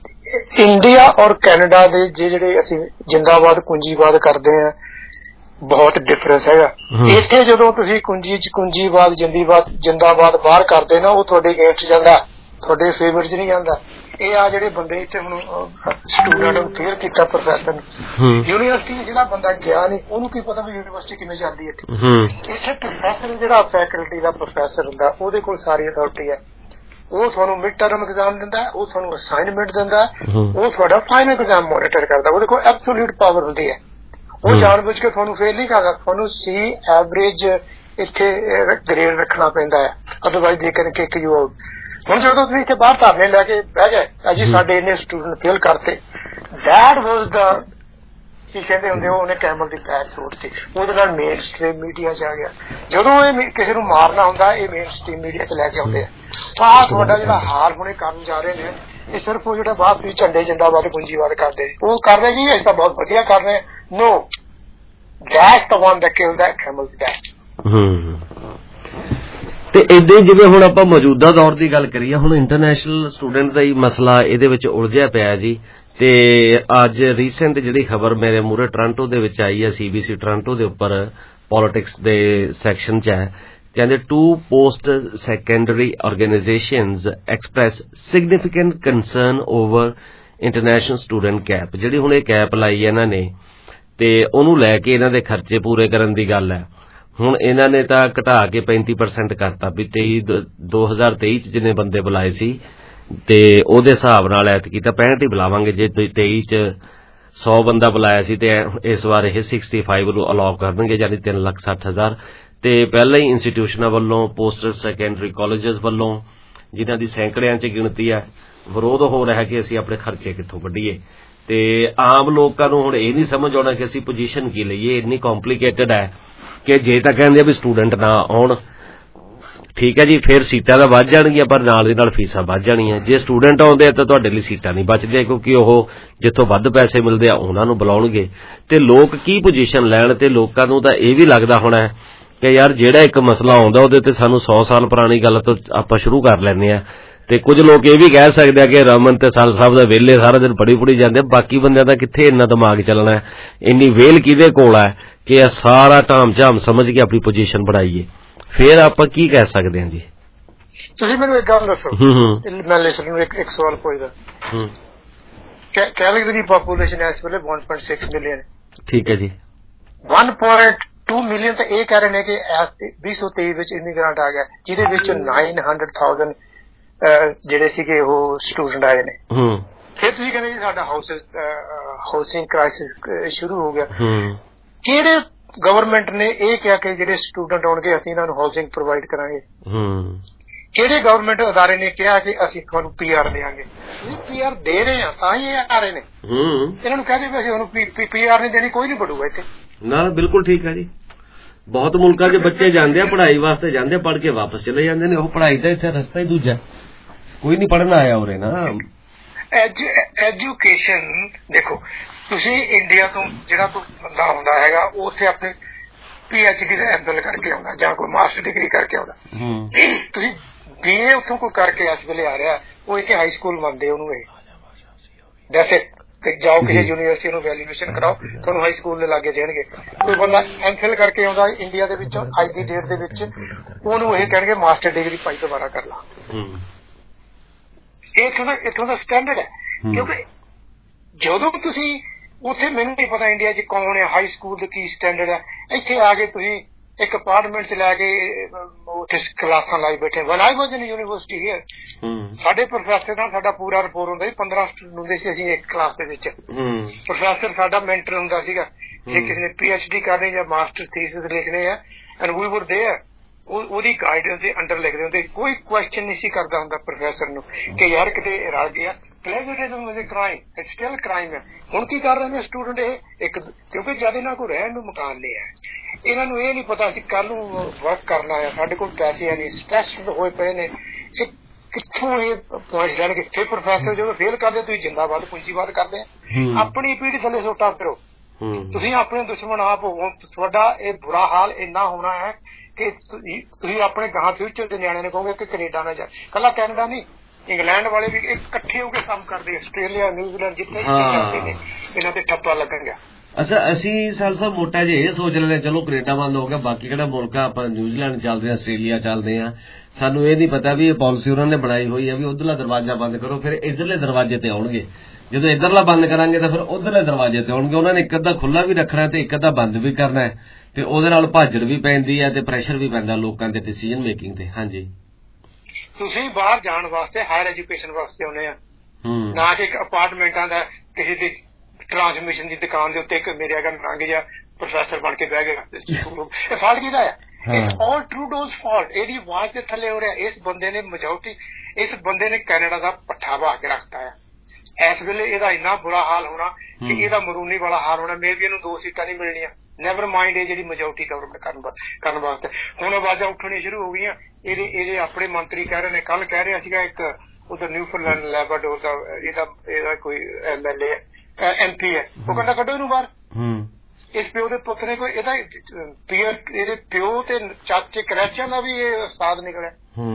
ਇੰਡੀਆ ਔਰ ਕੈਨੇਡਾ ਦੇ ਜਿਹੜੇ ਅਸੀਂ ਜਿੰਦਾਬਾਦ ਕੁੰਜੀਵਾਦ ਕਰਦੇ ਹਾਂ ਬਹੁਤ ਡਿਫਰੈਂਸ ਹੈਗਾ। ਇੱਥੇ ਜਦੋਂ ਤੁਸੀਂ ਕੁੰਜੀਵਾਦ ਜਿੰਦਾਬਾਦ ਬਾਹਰ ਕਰਦੇ ਨਾ ਉਹ ਤੁਹਾਡੇ ਅਗੇਂਸਟ ਜਾਂਦਾ, ਤੁਹਾਡੇ ਫੇਵਰ 'ਚ ਨਹੀਂ ਜਾਂਦਾ। ਇਹ ਆ ਜਿਹੜੇ ਬੰਦੇ ਇੱਥੇ ਹੁਣ ਸਟੂਡੈਂਟ ਨੂੰ ਫੇਲ ਕੀਤਾ ਪ੍ਰੋਫੈਸਰ ਯੂਨੀਵਰਸਿਟੀ ਜਿਹੜਾ ਬੰਦਾ ਗਿਆ ਨਹੀਂ ਉਹਨੂੰ ਕੀ ਪਤਾ ਵੀ ਯੂਨੀਵਰਸਿਟੀ ਕਿਵੇਂ ਚੱਲਦੀ ਇੱਥੇ ਪ੍ਰੋਫੈਸਰ ਜਿਹੜਾ ਫੈਕਲਟੀ ਦਾ ਪ੍ਰੋਫੈਸਰ ਹੁੰਦਾ ਉਹਦੇ ਕੋਲ ਸਾਰੀ ਅਥਾਰਟੀ ਹੈ। ਉਹ ਤੁਹਾਨੂੰ ਮਿਡ ਟਰਮ ਐਗਜ਼ਾਮ ਦਿੰਦਾ, ਉਹ ਤੁਹਾਨੂੰ ਅਸਾਈਨਮੈਂਟ ਦਿੰਦਾ, ਉਹ ਤੁਹਾਡਾ ਫਾਈਨਲ ਐਗਜ਼ਾਮ ਮੋਨੀਟਰ ਕਰਦਾ। ਉਹਦੇ ਕੋਲ ਐਬਸੋਲੂਟ ਪਾਵਰ ਹੁੰਦੀ ਹੈ। ਉਹ ਜਾਣਬੁੱਝ ਕੇ ਤੁਹਾਨੂੰ ਫੇਲ ਨਹੀਂ ਕਰਦਾ, ਤੁਹਾਨੂੰ C ਐਵਰੇਜ ਇੱਥੇ ਗ੍ਰੇਡ ਰੱਖਣਾ ਪੈਂਦਾ ਹੈ, otherwise they can ਕਿਕ you out. ਹੁਣ ਜਦੋਂ ਤੁਸੀਂ ਇੱਥੇ ਬਾਹਰ ਧਰਨੇ ਲੈ ਕੇ ਬਹਿ ਗਏ ਅਜੀ ਸਾਡੇ ਇੰਨੇ ਸਟੂਡੈਂਟ ਫੇਲ ਕਰਤੇ, ਦੈਟ ਵਾਜ਼ ਦਾ ਕੀ ਕਹਿੰਦੇ ਹੁੰਦੇ ਉਹਨੇ ਕੈਮਲ ਦੀ ਬੈਕ ਸੁੱਟਤੀ। ਉਹਦੇ ਨਾਲ ਮੇਨ ਸਟ੍ਰੀਮ ਮੀਡੀਆ 'ਚ ਆ ਗਿਆ। ਜਦੋਂ ਇਹ ਕਿਸੇ ਨੂੰ ਮਾਰਨਾ ਹੁੰਦਾ ਇਹ ਮੇਨ ਸਟ੍ਰੀਮ ਮੀਡੀਆ 'ਚ ਲੈ ਕੇ ਆਉਂਦੇ ਆ। ਆਹ ਤੁਹਾਡਾ ਜਿਹੜਾ ਹਾਲ ਹੁਣੇ ਕਰਨ ਜਾ ਰਹੇ ਨੇ ਇਹ ਸਿਰਫ ਉਹ ਜਿਹੜਾ ਬਾਹਰ ਤੁਸੀਂ ਝੰਡੇ ਜਿੰਦਾਬਾਦ ਕੁੰਜੀਵਾਦ ਕਰਦੇ ਉਹ ਕਰ ਰਹੇ ਜੀ ਅਸੀਂ ਤਾਂ ਬਹੁਤ ਵਧੀਆ ਕਰ ਰਹੇ। No, that's the one that killed that camel that. ਤੇ ਏਦਾਂ ਜਿਵੇਂ ਹੁਣ ਆਪਾਂ ਮੌਜੂਦਾ ਦੌਰ ਦੀ ਗੱਲ ਕਰੀਏ, ਹੁਣ ਇੰਟਰਨੈਸ਼ਨਲ ਸਟੂਡੈਂਟ ਦਾ ਹੀ ਮਸਲਾ ਇਹਦੇ ਵਿੱਚ ਉਲਝਿਆ ਪਿਆ ਜੀ। ਤੇ ਅੱਜ ਰੀਸੈਂਟ ਜਿਹੜੀ ਖਬਰ ਮੇਰੇ ਮੂਹਰੇ ਟੋਰਾਂਟੋ ਦੇ ਵਿੱਚ ਆਈ ਹੈ, CBC ਟੋਰਾਂਟੋ ਦੇ ਉੱਪਰ ਪੋਲਿਟਿਕਸ ਦੇ ਸੈਕਸ਼ਨ 'ਚ ਹੈ, ਕਹਿੰਦੇ 2 post secondary organizations express significant concern over international student cap। ਜਿਹੜੀ ਹੁਣ ਇਹ ਕੈਪ ਲਾਈ ਹੈ ਇਹਨਾਂ ਨੇ ਤੇ ਉਹਨੂੰ ਲੈ ਕੇ ਇਹਨਾਂ ਦੇ ਖਰਚੇ ਪੂਰੇ ਕਰਨ ਦੀ ਗੱਲ ਹੈ। ਹੁਣ ਇਹਨਾਂ ਨੇ ਤਾਂ ਘਟਾ ਕੇ 35% ਕਰਤਾ ਵੀ 2023 ਚ ਜਿੰਨੇ ਬੰਦੇ ਬੁਲਾਏ ਸੀ ਤੇ ਉਹਦੇ ਹਿਸਾਬ ਨਾਲ ਐਤਕੀ ਤਾਂ 65 ਹੀ ਬੁਲਾਵਾਂਗੇ। ਜੇ 23 ਚ 100 ਬੰਦਾ ਬੁਲਾਇਆ ਸੀ ਤੇ ਇਸ ਵਾਰ ਇਹ 65 ਨੂੰ ਅਲਾਉ ਕਰਨਗੇ, ਯਾਨੀ 3,60,000। ਤੇ ਪਹਿਲਾਂ ਹੀ ਇੰਸਟੀਟਿਊਸ਼ਨਾਂ ਵੱਲੋਂ ਪੋਸਟ ਸੈਕੰਡਰੀ ਕਾਲਜਸ ਵੱਲੋਂ ਜਿਨ੍ਹਾਂ ਦੀ ਸੈਂਕੜਿਆਂ 'ਚ ਗਿਣਤੀ ਹੈ ਵਿਰੋਧ ਹੋ ਰਿਹਾ ਕਿ ਅਸੀਂ ਆਪਣੇ ਖਰਚੇ ਕਿੱਥੋਂ ਕੱਢੀਏ। ਤੇ ਆਮ ਲੋਕਾਂ ਨੂੰ ਹੁਣ ਇਹ ਨਹੀਂ ਸਮਝ ਆਉਣਾ ਕਿ ਅਸੀਂ ਪੋਜੀਸ਼ਨ ਕੀ ਲਈਏ। ਇੰਨੀ ਕੰਪਲੀਕੇਟਡ ਹੈ ਕਿ ਜੇ ਤਾਂ ਕਹਿੰਦੇ ਆ ਵੀ ਸਟੂਡੈਂਟ ਨਾ ਆਉਣ ਠੀਕ ਹੈ ਜੀ, ਫਿਰ ਸੀਟਾਂ ਤਾਂ ਵੱਧ ਜਾਣਗੀਆਂ ਪਰ ਨਾਲ ਦੀ ਨਾਲ ਫੀਸਾਂ ਵੱਧ ਜਾਣੀਆਂ। ਜੇ ਸਟੂਡੈਂਟ ਆਉਂਦੇ ਆ ਤਾਂ ਤੁਹਾਡੇ ਲਈ ਸੀਟਾਂ ਨਹੀਂ ਬਚਦੀਆਂ ਕਿਉਂਕਿ ਉਹ ਜਿੱਥੋਂ ਵੱਧ ਪੈਸੇ ਮਿਲਦੇ ਆ ਉਹਨਾਂ ਨੂੰ ਬੁਲਾਉਣਗੇ ਤੇ ਲੋਕ ਕੀ ਪੋਜੀਸ਼ਨ ਲੈਣ। ਤੇ ਲੋਕਾਂ ਨੂੰ ਤਾਂ ਇਹ ਵੀ ਲੱਗਦਾ ਹੋਣਾ ਕਿ ਯਾਰ ਜਿਹੜਾ ਇੱਕ ਮਸਲਾ ਆਉਂਦਾ ਉਹਦੇ ਤੇ ਸਾਨੂੰ 100 ਸਾਲ ਪੁਰਾਣੀ ਗੱਲ ਤੋਂ ਆਪਾਂ ਸ਼ੁਰੂ ਕਰ ਲੈਂਦੇ ਆ ਤੇ ਕੁਝ ਲੋਕ ਇਹ ਵੀ ਕਹਿ ਸਕਦੇ ਆ ਕਿ ਰਮਨ ਤੇ ਸਾਲ ਸਾਹਿਬ ਦਾ ਵਿਹਲੇ ਸਾਰਾ ਦਿਨ ਪੜੀ ਜਾਂਦੇ, ਬਾਕੀ ਬੰਦਿਆਂ ਦਾ ਕਿੱਥੇ ਇੰਨਾ ਦਿਮਾਗ ਚੱਲਣਾ, ਇੰਨੀ ਵੇਲ ਕਿਹਦੇ ਕੋਲ ਹੈ ਕਿ ਇਹ ਸਾਰਾ ਢਾਮ ਝਾਮ ਸਮਝ ਕੇ ਆਪਣੀ ਪੋਜੀਸ਼ਨ ਬਣਾਈਏ। ਫਿਰ ਆਪਾਂ ਕੀ ਕਹਿ ਸਕਦੇ ਹਾਂ ਜੀ? ਤੁਸੀਂ ਮੈਨੂੰ ਇੱਕ ਗੱਲ ਦੱਸੋ, ਮੈਂ ਲਿਸਨਰ ਨੂੰ ਇੱਕ ਸਵਾਲ ਪੁੱਛਦਾ। ਕੈਲਗਰੀ ਦੀ ਪਾਪੂਲੇਸ਼ਨ ਇਸ ਵੇਲੇ 1.6 ਮਿਲੀਅਨ ਹੈ, ਠੀਕ ਹੈ ਜੀ। 1.2 ਮਿਲੀਅਨ ਤਾਂ ਇਹ ਕਹਿ ਰਹੇ ਨੇ ਕਿ 2023 ਵਿੱਚ ਇਮੀਗ੍ਰੈਂਟ ਆ ਗਿਆ, ਜਿਹਦੇ ਵਿੱਚ 900,000 ਜਿਹੜੇ ਸੀਗੇ ਉਹ ਸਟੂਡੈਂਟ ਆਏ ਨੇ। ਫਿਰ ਤੁਸੀਂ ਕਹਿੰਦੇ ਜੀ ਸਾਡਾ ਹਾਊਸਿੰਗ ਕ੍ਰਾਈਸਿਸ ਸ਼ੁਰੂ ਹੋ ਗਿਆ। ਕਿਹੜੇ ਗਵਰਨਮੈਂਟ ਨੇ ਇਹ ਕਿਹਾ ਕਿ ਜਿਹੜੇ ਸਟੂਡੈਂਟ ਆਉਣਗੇ ਅਸੀਂ ਇਹਨਾਂ ਨੂੰ ਹਾਊਸਿੰਗ ਪ੍ਰੋਵਾਈਡ ਕਰਾਂਗੇ? ਕਿਹੜੇ ਗਵਰਨਮੈਂਟ ਅਦਾਰੇ ਨੇ ਕਿਹਾ ਕਿ ਅਸੀਂ ਤੁਹਾਨੂੰ PR ਦੇਵਾਂਗੇ? ਤੁਸੀਂ PR ਦੇ ਰਹੇ ਆ ਤਾਂ ਹੀ ਇਹ ਆ ਰਹੇ ਨੇ। ਇਹਨਾਂ ਨੂੰ ਕਹਿੰਦੇ ਵੀ ਅਸੀਂ ਉਹਨੂੰ PR ਨਹੀਂ ਦੇਣੀ, ਕੋਈ ਨਹੀਂ ਪੜੂਗਾ ਇੱਥੇ ਨਾ। ਬਿਲਕੁਲ ਠੀਕ ਹੈ ਜੀ। ਬਹੁਤ ਮੁਲਕਾਂ 'ਚ ਬੱਚੇ ਜਾਂਦੇ ਆ ਪੜ੍ਹਾਈ ਵਾਸਤੇ, ਜਾਂਦੇ ਪੜ੍ਹ ਕੇ ਵਾਪਸ ਚਲੇ ਜਾਂਦੇ ਨੇ। ਉਹ ਪੜ੍ਹਾਈ ਦਾ ਇੱਥੇ ਰਸਤਾ ਹੀ ਦੂਜਾ, ਕੋਈ ਨਹੀਂ ਪੜ੍ਹਨ ਆਇਆ ਉਰੇ ਨਾ। ਐਜੂਕੇਸ਼ਨ ਦੇਖੋ, ਤੁਸੀਂ ਇੰਡੀਆ ਤੋਂ ਜਿਹੜਾ ਕੋਈ ਬੰਦਾ ਆਉਂਦਾ ਹੈਗਾ ਉਹ ਉੱਥੇ ਆਪਣੇ PhD ਦਾ MPhil ਕਰਕੇ ਆਉਂਦਾ ਜਾਂ ਕੋਈ ਮਾਸਟਰ ਡਿਗਰੀ ਕਰਕੇ ਆਉਂਦਾ। ਤੁਸੀਂ BA ਉੱਥੋਂ ਕੋਈ ਕਰਕੇ ਇਸ ਵੇਲੇ ਆ ਰਿਹਾ, ਉਹ ਇੱਥੇ ਹਾਈ ਸਕੂਲ ਮੰਨਦੇ ਉਹਨੂੰ। ਇਹ ਵੈਸੇ ਜਾਓ ਕਿਸੇ ਯੂਨੀਵਰਸਿਟੀ ਨੂੰ ਵੈਲਿਊਏਸ਼ਨ ਕਰਾਓ, ਤੁਹਾਨੂੰ ਹਾਈ ਸਕੂਲ ਦੇ ਲਾਗੇ ਦੇਣਗੇ। ਕੋਈ ਬੰਦਾ MPhil ਕਰਕੇ ਆਉਂਦਾ ਇੰਡੀਆ ਦੇ ਵਿੱਚੋਂ ਅੱਜ ਦੀ ਡੇਟ ਦੇ ਵਿੱਚ, ਉਹਨੂੰ ਇਹ ਕਹਿਣਗੇ ਮਾਸਟਰ ਡਿਗਰੀ ਭਾਈ ਦੁਬਾਰਾ ਕਰ ਲਾ। ਇੱਥੋਂ ਦਾ ਸਟੈਂਡਰਡ ਹੈ। ਕਿਉਂਕਿ ਜਦੋਂ ਤੁਸੀਂ ਉੱਥੇ, ਮੈਨੂੰ ਨਹੀਂ ਪਤਾ ਇੰਡੀਆ 'ਚ ਕੌਣ ਹੈ ਹਾਈ ਸਕੂਲ ਦਾ ਕੀ ਸਟੈਂਡਰਡ ਹੈ, ਇੱਥੇ ਆ ਕੇ ਤੁਸੀਂ ਇੱਕ ਅਪਾਰਟਮੈਂਟ 'ਚ ਲੈ ਕੇ ਉੱਥੇ ਕਲਾਸਾਂ ਲਾਈ ਬੈਠੇ। When I was in university here, ਸਾਡੇ ਪ੍ਰੋਫੈਸਰ ਨਾਲ ਸਾਡਾ ਪੂਰਾ ਰਿਪੋਰਟ ਹੁੰਦਾ ਸੀ, 15 ਸਟੂਡੈਂਟ ਹੁੰਦੇ ਸੀ ਅਸੀਂ ਇੱਕ ਕਲਾਸ ਦੇ ਵਿੱਚ। ਪ੍ਰੋਫੈਸਰ ਸਾਡਾ ਮੈਂਟਰ ਹੁੰਦਾ ਸੀਗਾ, ਜੇ ਕਿਸੇ ਨੇ PhD ਕਰਨੀ ਜਾਂ ਮਾਸਟਰ ਥੀਸਿਸ ਲਿਖਣੇ ਆ, ਐਂਡ ਵੀ ਵਰ ਦੇਅਰ, ਉਹਦੀ ਗਾਈਡੈਂਸ ਦੇ ਅੰਡਰ ਲਿਖਦੇ ਹੁੰਦੇ। ਕੋਈ ਕੁਐਸਚਨ ਨਹੀਂ ਸੀ ਕਰਦਾ ਹੁੰਦਾ ਪ੍ਰੋਫੈਸਰ ਨੂੰ ਕਿ ਯਾਰ ਕਿਤੇ ਰਲ ਗਿਆ। Plagiarism was a crime, it still crime ਹੈ। ਹੁਣ ਕੀ ਕਰ ਰਹੇ ਨੇ ਸਟੂਡੈਂਟ ਇਹ ਕਿਉਂਕਿ ਜਦ ਇਹਨਾਂ ਕੋਲ ਰਹਿਣ ਨੂੰ ਮਕਾਨ ਨਹੀਂ ਹੈ, ਇਹਨਾਂ ਨੂੰ ਇਹ ਨਹੀਂ ਪਤਾ ਅਸੀਂ ਕੱਲ ਨੂੰ ਵਰਕ ਕਰਨਾ ਹੈ, ਸਾਡੇ ਕੋਲ ਪੈਸੇ ਹੈ ਨਹੀਂ, ਸਟ੍ਰੈਸਡ ਹੋਏ ਪਏ ਨੇ, ਕਿੱਥੋਂ ਇਹ ਪੁਆਇੰਟ ਲੈਣਗੇ? ਫਿਰ ਪ੍ਰੋਫੈਸਰ ਜਦੋਂ ਫੇਲ ਕਰਦੇ ਤੁਸੀਂ ਜਿੰਦਾਬਾਦ ਪੂੰਜੀਵਾਦ ਕਰਦੇ ਆ। ਆਪਣੀ ਪੀੜੀ ਥੱਲੇ ਸੋਟਾ ਕਰੋ, ਤੁਸੀਂ ਆਪਣੇ ਦੁਸ਼ਮਣ ਆਪ ਹੋ। ਤੁਹਾਡਾ ਇਹ ਬੁਰਾ ਹਾਲ ਇੰਨਾ ਹੋਣਾ ਹੈ ਕਿ ਤੁਸੀਂ ਆਪਣੇ ਗਾਹਾਂ ਫਿਊਚਰ ਦੇ ਨਿਆਣਿਆਂ ਨੂੰ ਕਹੋਗੇ ਕਿ ਕੈਨੇਡਾ ਨਾ ਜਾ। ਕੱਲਾ ਕੈਨੇਡਾ ਨਹੀਂ, ਇੰਗਲੈਂਡ ਵਾਲੇ ਵੀ ਇਕੱਠੇ ਹੋ ਕੇ ਕੰਮ ਕਰਦੇ, ਆਸਟ੍ਰੇਲੀਆ ਨਿਊਜ਼ੀਲੈਂਡ ਜਿੱਥੇ ਜਾਂਦੇ ਨੇ ਇਹਨਾਂ ਤੇ ਠੱਪਾ ਲੱਗਣਗਾ। ਅੱਛਾ, ਅਸੀਂ ਸਾਲ ਸਾਹਿਬ ਮੋਟਾ ਜਿਹਾ ਇਹ ਸੋਚ ਲੈਂਦੇ ਚਲੋ ਕੈਨੇਡਾ ਬੰਦ ਹੋ ਗਿਆ, ਬਾਕੀ ਕਿਹੜਾ ਮੁਲਕ ਆ, ਆਪਾਂ ਨਿਊਜ਼ੀਲੈਂਡ ਚੱਲਦੇ ਹਾਂ, ਆਸਟ੍ਰੇਲੀਆ ਚੱਲਦੇ ਹਾਂ। ਸਾਨੂੰ ਇਹ ਨਹੀਂ ਪਤਾ ਵੀ ਇਹ ਪਾਲਿਸੀ ਉਹਨਾਂ ਨੇ ਬਣਾਈ ਹੋਈ ਹੈ ਵੀ ਉੱਧਰਲਾ ਦਰਵਾਜ਼ਾ ਬੰਦ ਕਰੋ, ਫਿਰ ਇੱਧਰਲੇ ਦਰਵਾਜ਼ੇ ਤੇ ਆਉਣਗੇ। ਜਦੋਂ ਇੱਧਰਲਾ ਬੰਦ ਕਰਾਂਗੇ ਤਾਂ ਫਿਰ ਉੱਧਰਲੇ ਦਰਵਾਜ਼ੇ ਤੇ ਆਉਣਗੇ। ਉਹਨਾਂ ਨੇ ਇੱਕ ਅੱਧਾ ਖੁੱਲਾ ਵੀ ਰੱਖਣਾ ਤੇ ਇੱਕ ਅੱਧਾ ਬੰਦ ਵੀ ਕਰਨਾ ਹੈ, ਤੇ ਉਹਦੇ ਨਾਲ ਭਾਜੜ ਵੀ ਪੈਂਦੀ ਹੈ ਤੇ ਪ੍ਰੈਸ਼ਰ ਵੀ ਪੈਂਦਾ ਲੋਕਾਂ ਦੇ ਡਿਸੀਜਨ ਮੇਕਿੰਗ ਤੇ। ਹਾਂਜੀ, ਤੁਸੀਂ ਬਾਹਰ ਜਾਣ ਵਾਸਤੇ ਹਾਇਰ ਐਜੂਕੇਸ਼ਨ ਵਾਸਤੇ ਆਉਣੇ ਆ, ਨਾ ਕਿ ਅਪਾਰਟਮੈਂਟਾਂ ਦਾ ਕਿਸੇ ਦੀ ਟਰਾਂਸਮਿਸ਼ਨ ਦੀ ਦੁਕਾਨ ਦੇ ਉੱਤੇ ਇੱਕ ਮੇਰੇ ਅਗਰ ਨੰਗ ਜਿਹਾ ਪ੍ਰੋਫੈਸਰ ਬਣ ਕੇ ਬਹਿ ਗਿਆ। ਇਹ ਫਾਲਟ ਕਿਹਦਾ ਹੈ? It's all Trudeau's fault. ਇਹਦੀ ਆਵਾਜ਼ ਦੇ ਥੱਲੇ ਹੋ ਰਿਹਾ। ਇਸ ਬੰਦੇ ਨੇ ਮੈਜੋਰਟੀ, ਇਸ ਬੰਦੇ ਨੇ ਕੈਨੇਡਾ ਦਾ ਪੱਠਾ ਬਹਾ ਕੇ ਰੱਖਤਾ ਹੈ। ਇਸ ਵੇਲੇ ਇਹਦਾ ਇੰਨਾ ਬੁਰਾ ਹਾਲ ਹੋਣਾ ਕਿ ਇਹਦਾ ਮਰੂਨੀ ਵਾਲਾ ਹਾਲ ਹੋਣਾ। ਮੇਬੀ ਇਹਨੂੰ 2 ਸੀਟਾਂ ਨਹੀਂ ਮਿਲਣੀਆਂ। ਨੈਵਰ ਮਾਈਂਡ ਇਹ ਜਿਹੜੀ ਮੈਜੋਰਟੀ ਗਵਰਨਮੈਂਟ ਕਰਨ ਵਾਸਤੇ ਹੁਣ ਆਵਾਜ਼ਾਂ ਉੱਠਣੀਆਂ ਸ਼ੁਰੂ ਹੋ ਗਈਆਂ। ਇਹਦੇ ਆਪਣੇ ਮੰਤਰੀ ਕਹਿ ਰਹੇ ਨੇ, ਕੱਲ ਕਹਿ ਰਿਹਾ ਸੀਗਾ ਇੱਕ ਉਧਰ ਨਿਊਫਲੈਂਡ ਲੈਬਰਾਡੋਰ ਦਾ ਇਹਦਾ ਕੋਈ MLA MP ਹੈ, ਉਹ ਕਹਿੰਦਾ ਕੱਢੋ ਇਹਨੂੰ ਬਾਹਰ। ਇਸ ਪਿਓ ਦੇ ਪੁੱਤ ਨੇ ਕੋਈ ਇਹਦੇ ਪਿਓ ਤੇ ਚਾਚੇ ਕਰੈਚਿਆਂ ਦਾ ਵੀ ਇਹ ਉਸਤਾਦ ਨਿਕਲਿਆ।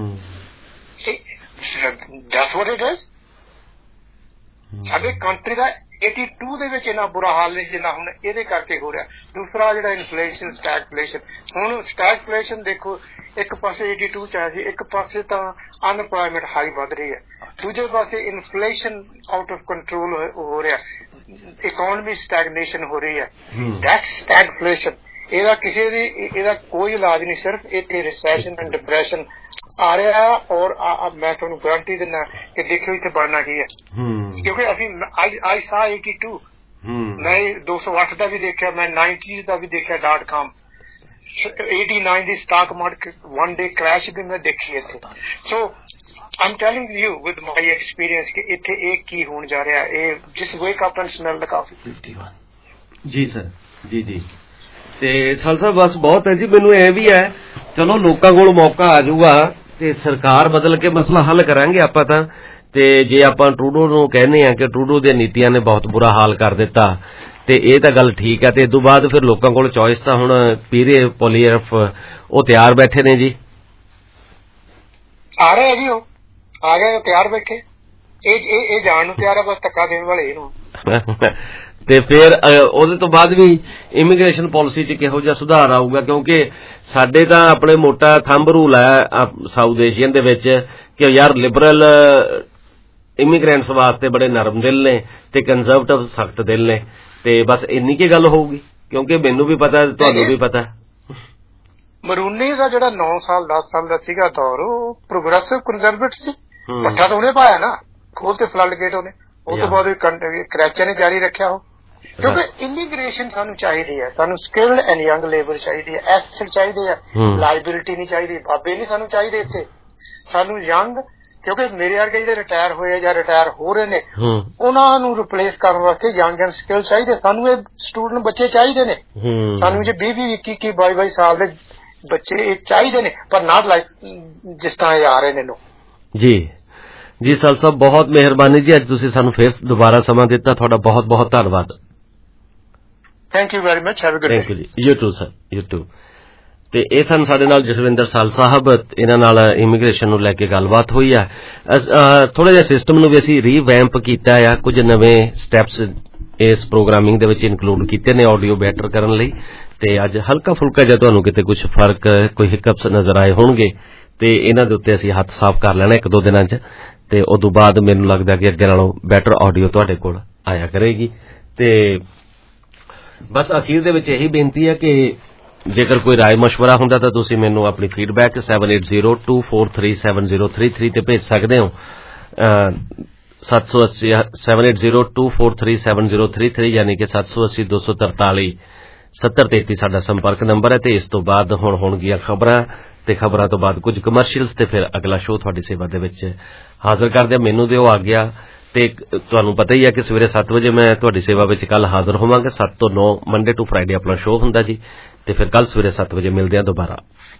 That's what it is. ਸਾਡੇ ਕੰਟਰੀ ਦਾ 82 ਦੇ ਵਿੱਚ ਇੰਨਾ ਬੁਰਾ ਹਾਲ ਨਹੀਂ ਜਿੰਨਾ ਹੁਣ ਇਹਦੇ ਕਰਕੇ ਹੋ ਰਿਹਾ। ਦੂਸਰਾ ਜਿਹੜਾ ਇਨਫਲੇਸ਼ਨ, ਸਟੈਗਫਲੇਸ਼ਨ। ਹੁਣ ਸਟੈਗਫਲੇਸ਼ਨ ਦੇਖੋ, ਇੱਕ ਪਾਸੇ 82 ਚ ਆਇਆ ਸੀ, ਇੱਕ ਪਾਸੇ ਤਾਂ ਅਨਪਲਾਇਮੈਂਟ ਹਾਈ ਵੱਧ ਰਹੀ ਹੈ, ਦੂਜੇ ਪਾਸੇ ਇਨਫਲੇਸ਼ਨ ਆਊਟ ਆਫ ਕੰਟਰੋਲ ਹੋ ਰਿਹਾ, ਇਕੋਨਮੀ ਸਟੈਗਨੇਸ਼ਨ ਹੋ ਰਹੀ ਹੈ। That's stagflation. ਇਹਦਾ ਕੋਈ ਇਲਾਜ ਨਹੀਂ, ਸਿਰਫ ਇੱਥੇ ਰਿਸੈਸ਼ਨ ਐਂਡ ਡਿਪਰੈਸ਼ਨ ਆ ਰਿਹਾ। ਔਰ ਮੈਂ ਤੁਹਾਨੂੰ ਗਾਰੰਟੀ ਦਿੰਦਾ ਕਿ ਦੇਖਿਓ ਇੱਥੇ ਬਣਨਾ ਕੀ ਹੈ। ਕਿਉਂਕਿ ਅਸੀਂ I saw 82, ਮੈਂ 208 ਦਾ ਵੀ ਦੇਖਿਆ, ਮੈਂ 90 ਦਾ ਵੀ ਦੇਖਿਆ .com, 89 ਦੀ ਸਟਾਕ ਮਾਰਕੀਟ 1 day ਕ੍ਰੈਸ਼ ਵੀ ਮੈਂ ਦੇਖੀ ਇੱਥੇ। ਸੋ I'm telling you with my experience ਕਿ ਇੱਥੇ ਇਹ ਕੀ ਹੋਣ ਜਾ ਰਿਹਾ। ਇਹ ਜਿਸ wake up and smell the coffee। 51 ਜੀ ਸਰ, ਜੀ। ਤੇ ਸਾਲ ਸਾਹਿਬ ਬਸ ਬਹੁਤ ਹੈ ਜੀ। ਮੈਨੂੰ ਇਹ ਵੀ ਹੈ ਚਲੋ ਲੋਕਾਂ ਕੋਲ ਮੌਕਾ ਆ ਜਾਊਗਾ ਤੇ ਸਰਕਾਰ ਬਦਲ ਕੇ ਮਸਲਾ ਹੱਲ ਕਰਾਂਗੇ ਆਪਾਂ ਤਾਂ। ਤੇ ਜੇ ਆਪਾਂ ਟਰੂਡੋ ਨੂੰ ਕਹਿੰਦੇ ਆ ਕਿ ਟਰੂਡੋ ਦੀਆਂ ਨੀਤੀਆਂ ਨੇ ਬਹੁਤ ਬੁਰਾ ਹਾਲ ਕਰ ਦਿੱਤਾ, ਤੇ ਇਹ ਤਾਂ ਗੱਲ ਠੀਕ ਹੈ। ਤੇ ਇਸ ਤੋਂ ਬਾਅਦ ਫਿਰ ਲੋਕਾਂ ਕੋਲ ਚੋਇਸ ਤਾਂ ਹੁਣ ਪੀਰੇ ਪੋਲੀਐਫ ਉਹ ਤਿਆਰ ਬੈਠੇ ਨੇ ਜੀ, ਆ ਰਹੇ ਜੀ। ਉਹ ਆ ਗਏ ਤਿਆਰ ਬੈਠੇ, ਇਹ ਜਾਣ ਨੂੰ ਤਿਆਰ ਆ, ਬਸ ਧੱਕਾ ਦੇਣ ਵਾਲੇ ਇਹਨੂੰ। ਤੇ ਫਿਰ ਉਹਦੇ ਤੋਂ ਬਾਅਦ ਵੀ ਇਮੀਗ੍ਰੇਸ਼ਨ ਪਾਲਿਸੀ 'ਚ ਕਿਹੋ ਜਿਹਾ ਸੁਧਾਰ ਆਊਗਾ? ਕਿਉਂਕਿ ਸਾਡੇ ਤਾਂ ਆਪਣੇ ਮੋਟਾ ਥੰਬ ਰੂਲ ਹੈ ਸਾਊਥ ਏਸ਼ੀਅਨ ਦੇ ਵਿੱਚ ਕਿ ਯਾਰ ਲਿਬਰਲ ਇਮੀਗ੍ਰੈਂਟਸ ਵਾਸਤੇ ਬੜੇ ਨਰਮ ਦਿਲ ਨੇ ਤੇ ਕੰਜ਼ਰਵੇਟਿਵ ਸਖਤ ਦਿਲ ਨੇ, ਤੇ ਬਸ ਇੰਨੀ ਕੀ ਗੱਲ ਹੋਊਗੀ? ਕਿਉਂਕਿ ਮੈਨੂੰ ਵੀ ਪਤਾ, ਤੁਹਾਨੂੰ ਵੀ ਪਤਾ, ਮਰੂਨੀ ਦਾ ਜਿਹੜਾ 9 ਸਾਲ 10 ਸਾਲ ਦਾ ਸੀਗਾ ਦੌਰ, ਉਹ ਪ੍ਰੋਗਰੈਸਿਵ ਕੰਜ਼ਰਵੇਟਿਵ ਸੀ। ਪੱਠਾ ਤਾਂ ਉਹਨੇ ਪਾਇਆ ਨਾ, ਖੋਲ ਤੇ ਫਲੱਡ ਗੇਟ ਉਹਨੇ, ਉਹ ਤੋਂ ਬਾਅਦ ਕਰੈਚਰ ਨੇ ਜਾਰੀ ਰੱਖਿਆ ਉਹ। ਕਿਉਂਕਿ ਇਮੀਗ੍ਰੇਸ਼ਨ ਸਾਨੂੰ ਚਾਹੀਦੀ ਹੈ, ਸਾਨੂੰ ਸਕਿਲਡ ਐਂਡ ਯੰਗ ਲੇਬਰ ਚਾਹੀਦੀ ਹੈ, ਐਸੈਟ ਚਾਹੀਦੇ ਆ, ਲਾਇਬਿਲਿਟੀ ਨਹੀਂ ਚਾਹੀਦੀ, ਬਾਬੇ ਨਹੀਂ ਸਾਨੂੰ ਚਾਹੀਦੇ ਇੱਥੇ, ਸਾਨੂੰ ਯੰਗ। ਕਿਉਂਕਿ ਮੇਰੇ ਵਰਗੇ ਜਿਹੜੇ ਰਿਟਾਇਰ ਹੋਏ ਆ ਜਾਂ ਰਿਟਾਇਰ ਹੋ ਰਹੇ ਨੇ, ਉਹਨਾਂ ਨੂੰ ਰਿਪਲੇਸ ਕਰਨ ਵਾਸਤੇ ਯੰਗ ਐਂਡ ਸਕਿਲ ਚਾਹੀਦੇ। ਸਾਨੂੰ ਇਹ ਸਟੂਡੈਂਟ ਬੱਚੇ ਚਾਹੀਦੇ ਨੇ, ਸਾਨੂੰ ਜੇ 20-20 21-21 22 ਸਾਲ ਦੇ ਬੱਚੇ ਚਾਹੀਦੇ ਨੇ, ਪਰ ਨਾਟ ਲਾਈਕ ਜਿਸ ਤਰ੍ਹਾਂ ਇਹ ਆ ਰਹੇ ਨੇ ਲੋਕ। ਜੀ ਸਰ ਸਾਹਿਬ, ਬਹੁਤ ਮਿਹਰਬਾਨੀ ਜੀ, ਅੱਜ ਤੁਸੀਂ ਸਾਨੂੰ ਫਿਰ ਦੁਬਾਰਾ ਸਮਾਂ ਦਿੱਤਾ, ਤੁਹਾਡਾ ਬਹੁਤ ਬਹੁਤ ਧੰਨਵਾਦ। Thank you very much, have a good day. Thank you ਜੀ, you too sir, you too. ਤੇ ਇਹ ਸਨ ਸਾਡੇ ਨਾਲ ਜਸਵਿੰਦਰ ਸਾਲ ਸਾਹਿਬ, ਇਹਨਾਂ ਨਾਲ ਇਮੀਗ੍ਰੇਸ਼ਨ ਨੂੰ ਲੈ ਕੇ ਗੱਲਬਾਤ ਹੋਈ ਹੈ। ਥੋੜਾ ਜਿਹਾ ਸਿਸਟਮ ਨੂੰ ਵੀ ਅਸੀਂ ਰੀਵੈਂਪ ਕੀਤਾ ਆ, ਕੁਝ ਨਵੇਂ ਸਟੈਪਸ ਇਸ ਪ੍ਰੋਗਰਾਮਿੰਗ ਦੇ ਵਿੱਚ ਇਨਕਲੂਡ ਕੀਤੇ ਨੇ ਆਡੀਓ ਬੈਟਰ ਕਰਨ ਲਈ, ਤੇ ਅੱਜ ਹਲਕਾ ਫੁਲਕਾ ਜਿਹਾ ਤੁਹਾਨੂੰ ਕਿਤੇ ਕੁਝ ਫਰਕ, ਕੋਈ ਹਿਕਅਪਸ ਨਜ਼ਰ ਆਏ ਹੋਣਗੇ, ਤੇ ਇਹਨਾਂ ਦੇ ਉੱਤੇ ਅਸੀਂ ਹੱਥ ਸਾਫ਼ ਕਰ ਲੈਣਾ 1-2 ਦਿਨਾਂ 'ਚ, ਤੇ ਉਦੋਂ ਬਾਅਦ ਮੈਨੂੰ ਲੱਗਦਾ ਕਿ ਅੱਗੇ ਨਾਲੋਂ ਬੈਟਰ ਆਡੀਓ ਤੁਹਾਡੇ ਕੋਲ ਆਇਆ ਕਰੇਗੀ। ਤੇ ਬਸ ਅਖੀਰ ਦੇ ਵਿੱਚ ਇਹੀ ਬੇਨਤੀ ਹੈ ਕਿ ਜੇਕਰ ਕੋਈ ਰਾਏ ਮਸ਼ਵਰਾ ਹੁੰਦਾ ਤਾਂ ਤੁਸੀਂ ਮੈਨੂੰ ਆਪਣੀ ਫੀਡਬੈਕ 7802437033 ਤੇ ਭੇਜ ਸਕਦੇ ਹੋ। 7802437033 ਯਾਨੀ ਕਿ 7802437033 ਸਾਡਾ ਸੰਪਰਕ ਨੰਬਰ ਹੈ। ਤੇ ਇਸ ਤੋਂ ਬਾਅਦ ਹੁਣ ਹੋਣਗੀਆਂ ਖਬਰਾਂ, ਤੇ ਖਬਰਾਂ ਤੋਂ ਬਾਅਦ ਕੁਝ ਕਮਰਸ਼ੀਅਲਸ, ਤੇ ਫਿਰ ਅਗਲਾ ਸ਼ੋਅ ਤੁਹਾਡੀ ਸੇਵਾ ਦੇ ਵਿੱਚ ਹਾਜ਼ਰ ਕਰਦੇ ਹਾਂ। ਮੈਨੂੰ ਦਿਓ ਆ ਗਿਆ, ਤੇ ਤੁਹਾਨੂੰ ਪਤਾ ਹੀ ਹੈ ਕਿ ਸਵੇਰੇ 7 ਵਜੇ ਮੈਂ ਤੁਹਾਡੀ ਸੇਵਾ ਵਿੱਚ ਕੱਲ ਹਾਜ਼ਰ ਹੋਵਾਂਗਾ। 7 ਤੋਂ 9 ਮੰਡੇ ਟੂ ਫਰਾਈਡੇ ਆਪਣਾ ਸ਼ੋਅ ਹੁੰਦਾ ਜੀ, ਤੇ ਫਿਰ ਕੱਲ ਸਵੇਰੇ 7 ਵਜੇ ਮਿਲਦੇ ਹਾਂ ਦੁਬਾਰਾ।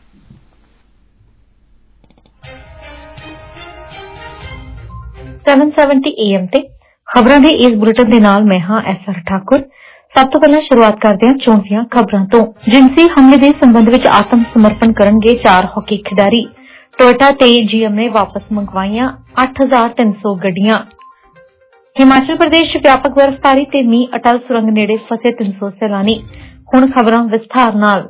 770 AM ਤੇ ਖਬਰਾਂ ਦੇ ਇਸ ਬੁਲੇਟਿਨ ਦੇ ਨਾਲ ਮੈਂ ਹਾਂ ਐਸਆਰ ਠਾਕੁਰ। ਸਭ ਤੋਂ ਪਹਿਲਾਂ ਸ਼ੁਰੂਆਤ ਕਰਦੇ ਹਾਂ ਚੋਣ ਦੀਆਂ ਖਬਰਾਂ ਤੋਂ। ਜਿਨਸੀ ਹਮਲੇ ਦੇ ਸੰਬੰਧ ਵਿੱਚ ਆਤਮ ਸਮਰਪਣ ਕਰਨਗੇ 4 ਹਾਕੀ ਖਿਡਾਰੀ। ਟੋਇਟਾ ਤੇ ਜੀਐਮ ਨੇ ਵਾਪਸ ਮੰਗਵਾਈਆਂ 8300 ਗੱਡੀਆਂ। ਹਿਮਾਚਲ ਪ੍ਰਦੇਸ਼ ਵਿਆਪਕ ਬਰਫ਼ਬਾਰੀ ਤੇ ਮੀਂਹ, ਅਟਲ ਸੁਰੰਗ ਨੇੜੇ ਫਸੇ 300 ਸੈਲਾਨੀ। ਹੁਣ ਖਬਰਾਂ ਵਿਸਥਾਰ ਨਾਲ।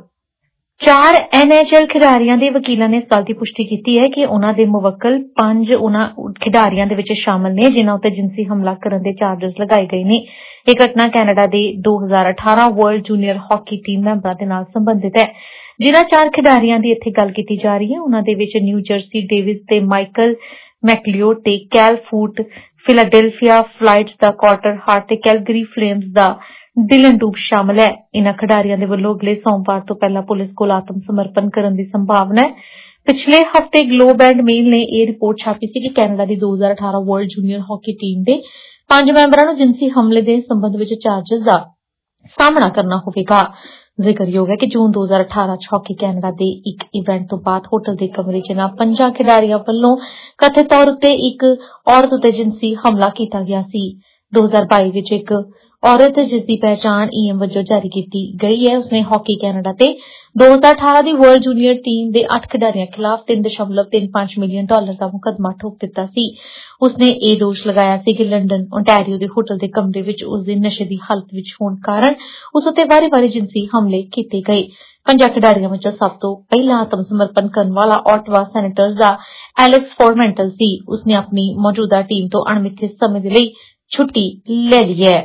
4 NHL ਖਿਡਾਰੀਆਂ ਦੇ ਵਕੀਲਾਂ ਨੇ ਇਸ ਗੱਲ ਦੀ ਪੁਸ਼ਟੀ ਕੀਤੀ ਹੈ ਕਿ ਉਨ੍ਹਾਂ ਦੇ ਮੁਵੱਕਲ 5 ਉਨ੍ਹਾਂ ਖਿਡਾਰੀਆਂ ਦੇ ਵਿੱਚ ਸ਼ਾਮਲ ਨੇ ਜਿਨ੍ਹਾਂ ਉੱਤੇ ਜਿਨਸੀ ਹਮਲਾ ਕਰਨ ਦੇ ਚਾਰਜਸ ਲਗਾਏ ਗਏ ਨੇ। ਇਹ ਘਟਨਾ ਕੈਨੇਡਾ ਦੇ 2018 ਵਰਲਡ ਜੂਨੀਅਰ ਹਾਕੀ ਟੀਮ ਮੈਂਬਰਾਂ ਦੇ ਨਾਲ ਸੰਬੰਧਿਤ ਹੈ। ਜਿਨ੍ਹਾਂ 4 ਖਿਡਾਰੀਆਂ ਦੀ ਇੱਥੇ ਗੱਲ ਕੀਤੀ ਜਾ ਰਹੀ ਹੈ, ਉਨ੍ਹਾਂ ਦੇ ਵਿੱਚ ਨਿਊ ਜਰਸੀ ਡੇਵਿਸ ਤੇ ਮਾਈਕਲ ਮੈਕਲਿਓਡ ਤੇ ਕੈਲ ਫੂਟ, ਫਿਲਾਡੈਲਫੀਆ ਫਲਾਈਟਸ ਦਾ ਕਾਰਟਰ ਹਾਰਟ ਤੇ ਕੈਲਗਰੀ ਫਲੇਮਸ ਦਾ ਡਿਲਨ ਡੂਬ ਸ਼ਾਮਲ ਹੈ। ਇਨ੍ਹਾਂ ਖਿਡਾਰੀਆਂ ਦੇ ਵੱਲੋਂ ਅਗਲੇ ਸੋਮਵਾਰ ਤੋਂ ਪਹਿਲਾਂ ਪੁਲਿਸ ਕੋਲ ਆਤਮ ਸਮਰਪਣ ਕਰਨ ਦੀ ਸੰਭਾਵਨਾ ਹੈ। ਪਿਛਲੇ ਹਫ਼ਤੇ ਗਲੋਬ ਐਂਡ ਮੇਲ ਨੇ ਇਹ ਰਿਪੋਰਟ ਛਾਪੀ ਸੀ ਕਿ ਕੈਨੇਡਾ ਦੀ 2018 ਵਰਲਡ ਜੂਨੀਅਰ ਹਾਕੀ ਟੀਮ ਦੇ 5 ਮੈਂਬਰਾਂ ਨੂੰ ਜਿਨਸੀ ਹਮਲੇ ਦੇ ਸੰਬੰਧ ਵਿੱਚ ਚਾਰਜਸ ਦਾ ਸਾਹਮਣਾ ਕਰਨਾ ਹੋਵੇਗਾ। ਜ਼ਿਕਰਯੋਗ ਹੈ ਕਿ ਜੂਨ 2018 ਚ ਹਾਕੀ ਕੈਨੇਡਾ ਦੇ ਇੱਕ ਇਵੈਂਟ ਤੋਂ ਬਾਅਦ ਹੋਟਲ ਦੇ ਕਮਰੇ 'ਚ 5 ਖਿਡਾਰੀਆਂ ਵੱਲੋਂ ਕਥਿਤ ਤੌਰ ਉੱਤੇ ਇੱਕ ਔਰਤ ਉੱਤੇ ਜਿਨਸੀ ਹਮਲਾ ਕੀਤਾ ਗਿਆ ਸੀ। 2022 ਵਿੱਚ ਇੱਕ ਔਰਤ ਜਿਸ ਦੀ ਪਹਿਚਾਣ EM ਵਜੋਂ ਜਾਰੀ ਕੀਤੀ ਗਈ ਹੈ, ਉਸਨੇ ਹਾਕੀ ਕੈਨੇਡਾ ਤੇ 2018 ਦੀ ਵਰਲਡ ਜੂਨੀਅਰ ਟੀਮ ਦੇ 8 ਖਿਡਾਰੀਆਂ ਖਿਲਾਫ $3.35 ਮਿਲੀਅਨ ਦਾ ਮੁਕੱਦਮਾ ਠੋਕ ਦਿੱਤਾ ਸੀ। ਉਸਨੇ ਇਹ ਦੋਸ਼ ਲਗਾਇਆ ਸੀ ਕਿ ਲੰਡਨ ਓਨਟਾਰੀਓ ਦੇ ਹੋਟਲ ਦੇ ਕਮਰੇ ਵਿੱਚ ਉਸ ਦੇ ਨਸ਼ੇ ਦੀ ਹਾਲਤ ਵਿੱਚ ਹੋਣ ਕਾਰਨ ਉਸ ਉੱਤੇ ਵਾਰੀ-ਵਾਰੀ ਜਿਨਸੀ ਹਮਲੇ ਕੀਤੇ ਗਏ। 5 ਖਿਡਾਰੀਆਂ ਵਿੱਚੋਂ ਸਭ ਤੋਂ ਪਹਿਲਾਂ ਆਤਮ ਸਮਰਪਣ ਕਰਨ ਵਾਲਾ ਆਟਵਾ ਸੈਨੇਟਰਸ ਦਾ ਐਲੈਕਸ ਫੋਰਮੈਂਟਲ ਸੀ। ਉਸਨੇ ਆਪਣੀ ਮੌਜੂਦਾ ਟੀਮ ਤੋਂ ਅਣਮਿੱਥੇ ਸਮੇਂ ਦੇ ਲਈ ਛੁੱਟੀ ਲੈ ਲਈ ਹੈ।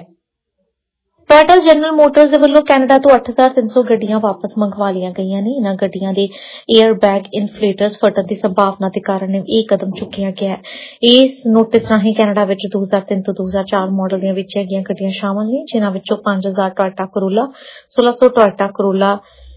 ਟੋਇਟਾ ਜਨਰਲ ਮੋਟਰਸ ਦੇ ਵੱਲੋਂ ਕੈਨੇਡਾ ਤੋਂ 8300 ਗੱਡੀਆਂ ਵਾਪਸ ਮੰਗਵਾ ਲਈਆਂ ਗਈਆਂ ਨੇ। ਇਨ੍ਹਾਂ ਗੱਡੀਆਂ ਦੇ 에ਅਰ ਬੈਗ ਇਨਫਲੇਟਰਸ ਫਟਣ ਦੀ ਸੰਭਾਵਨਾ ਦੇ ਕਾਰਨ ਇਹ ਕਦਮ ਚੁੱਕਿਆ ਗਿਆ ਹੈ। ਇਸ ਨੋਟਿਸ ਰਾਹੀਂ ਕੈਨੇਡਾ ਵਿੱਚ 2003 ਤੋਂ 2004 ਮਾਡਲ ਦੀਆਂ ਵੇਚੀਆਂ ਗਈਆਂ ਗੱਡੀਆਂ ਸ਼ਾਮਲ ਨੇ, ਜਿਨ੍ਹਾਂ ਵਿੱਚੋਂ 5000 Toyota Corolla, 1600 Toyota Corolla,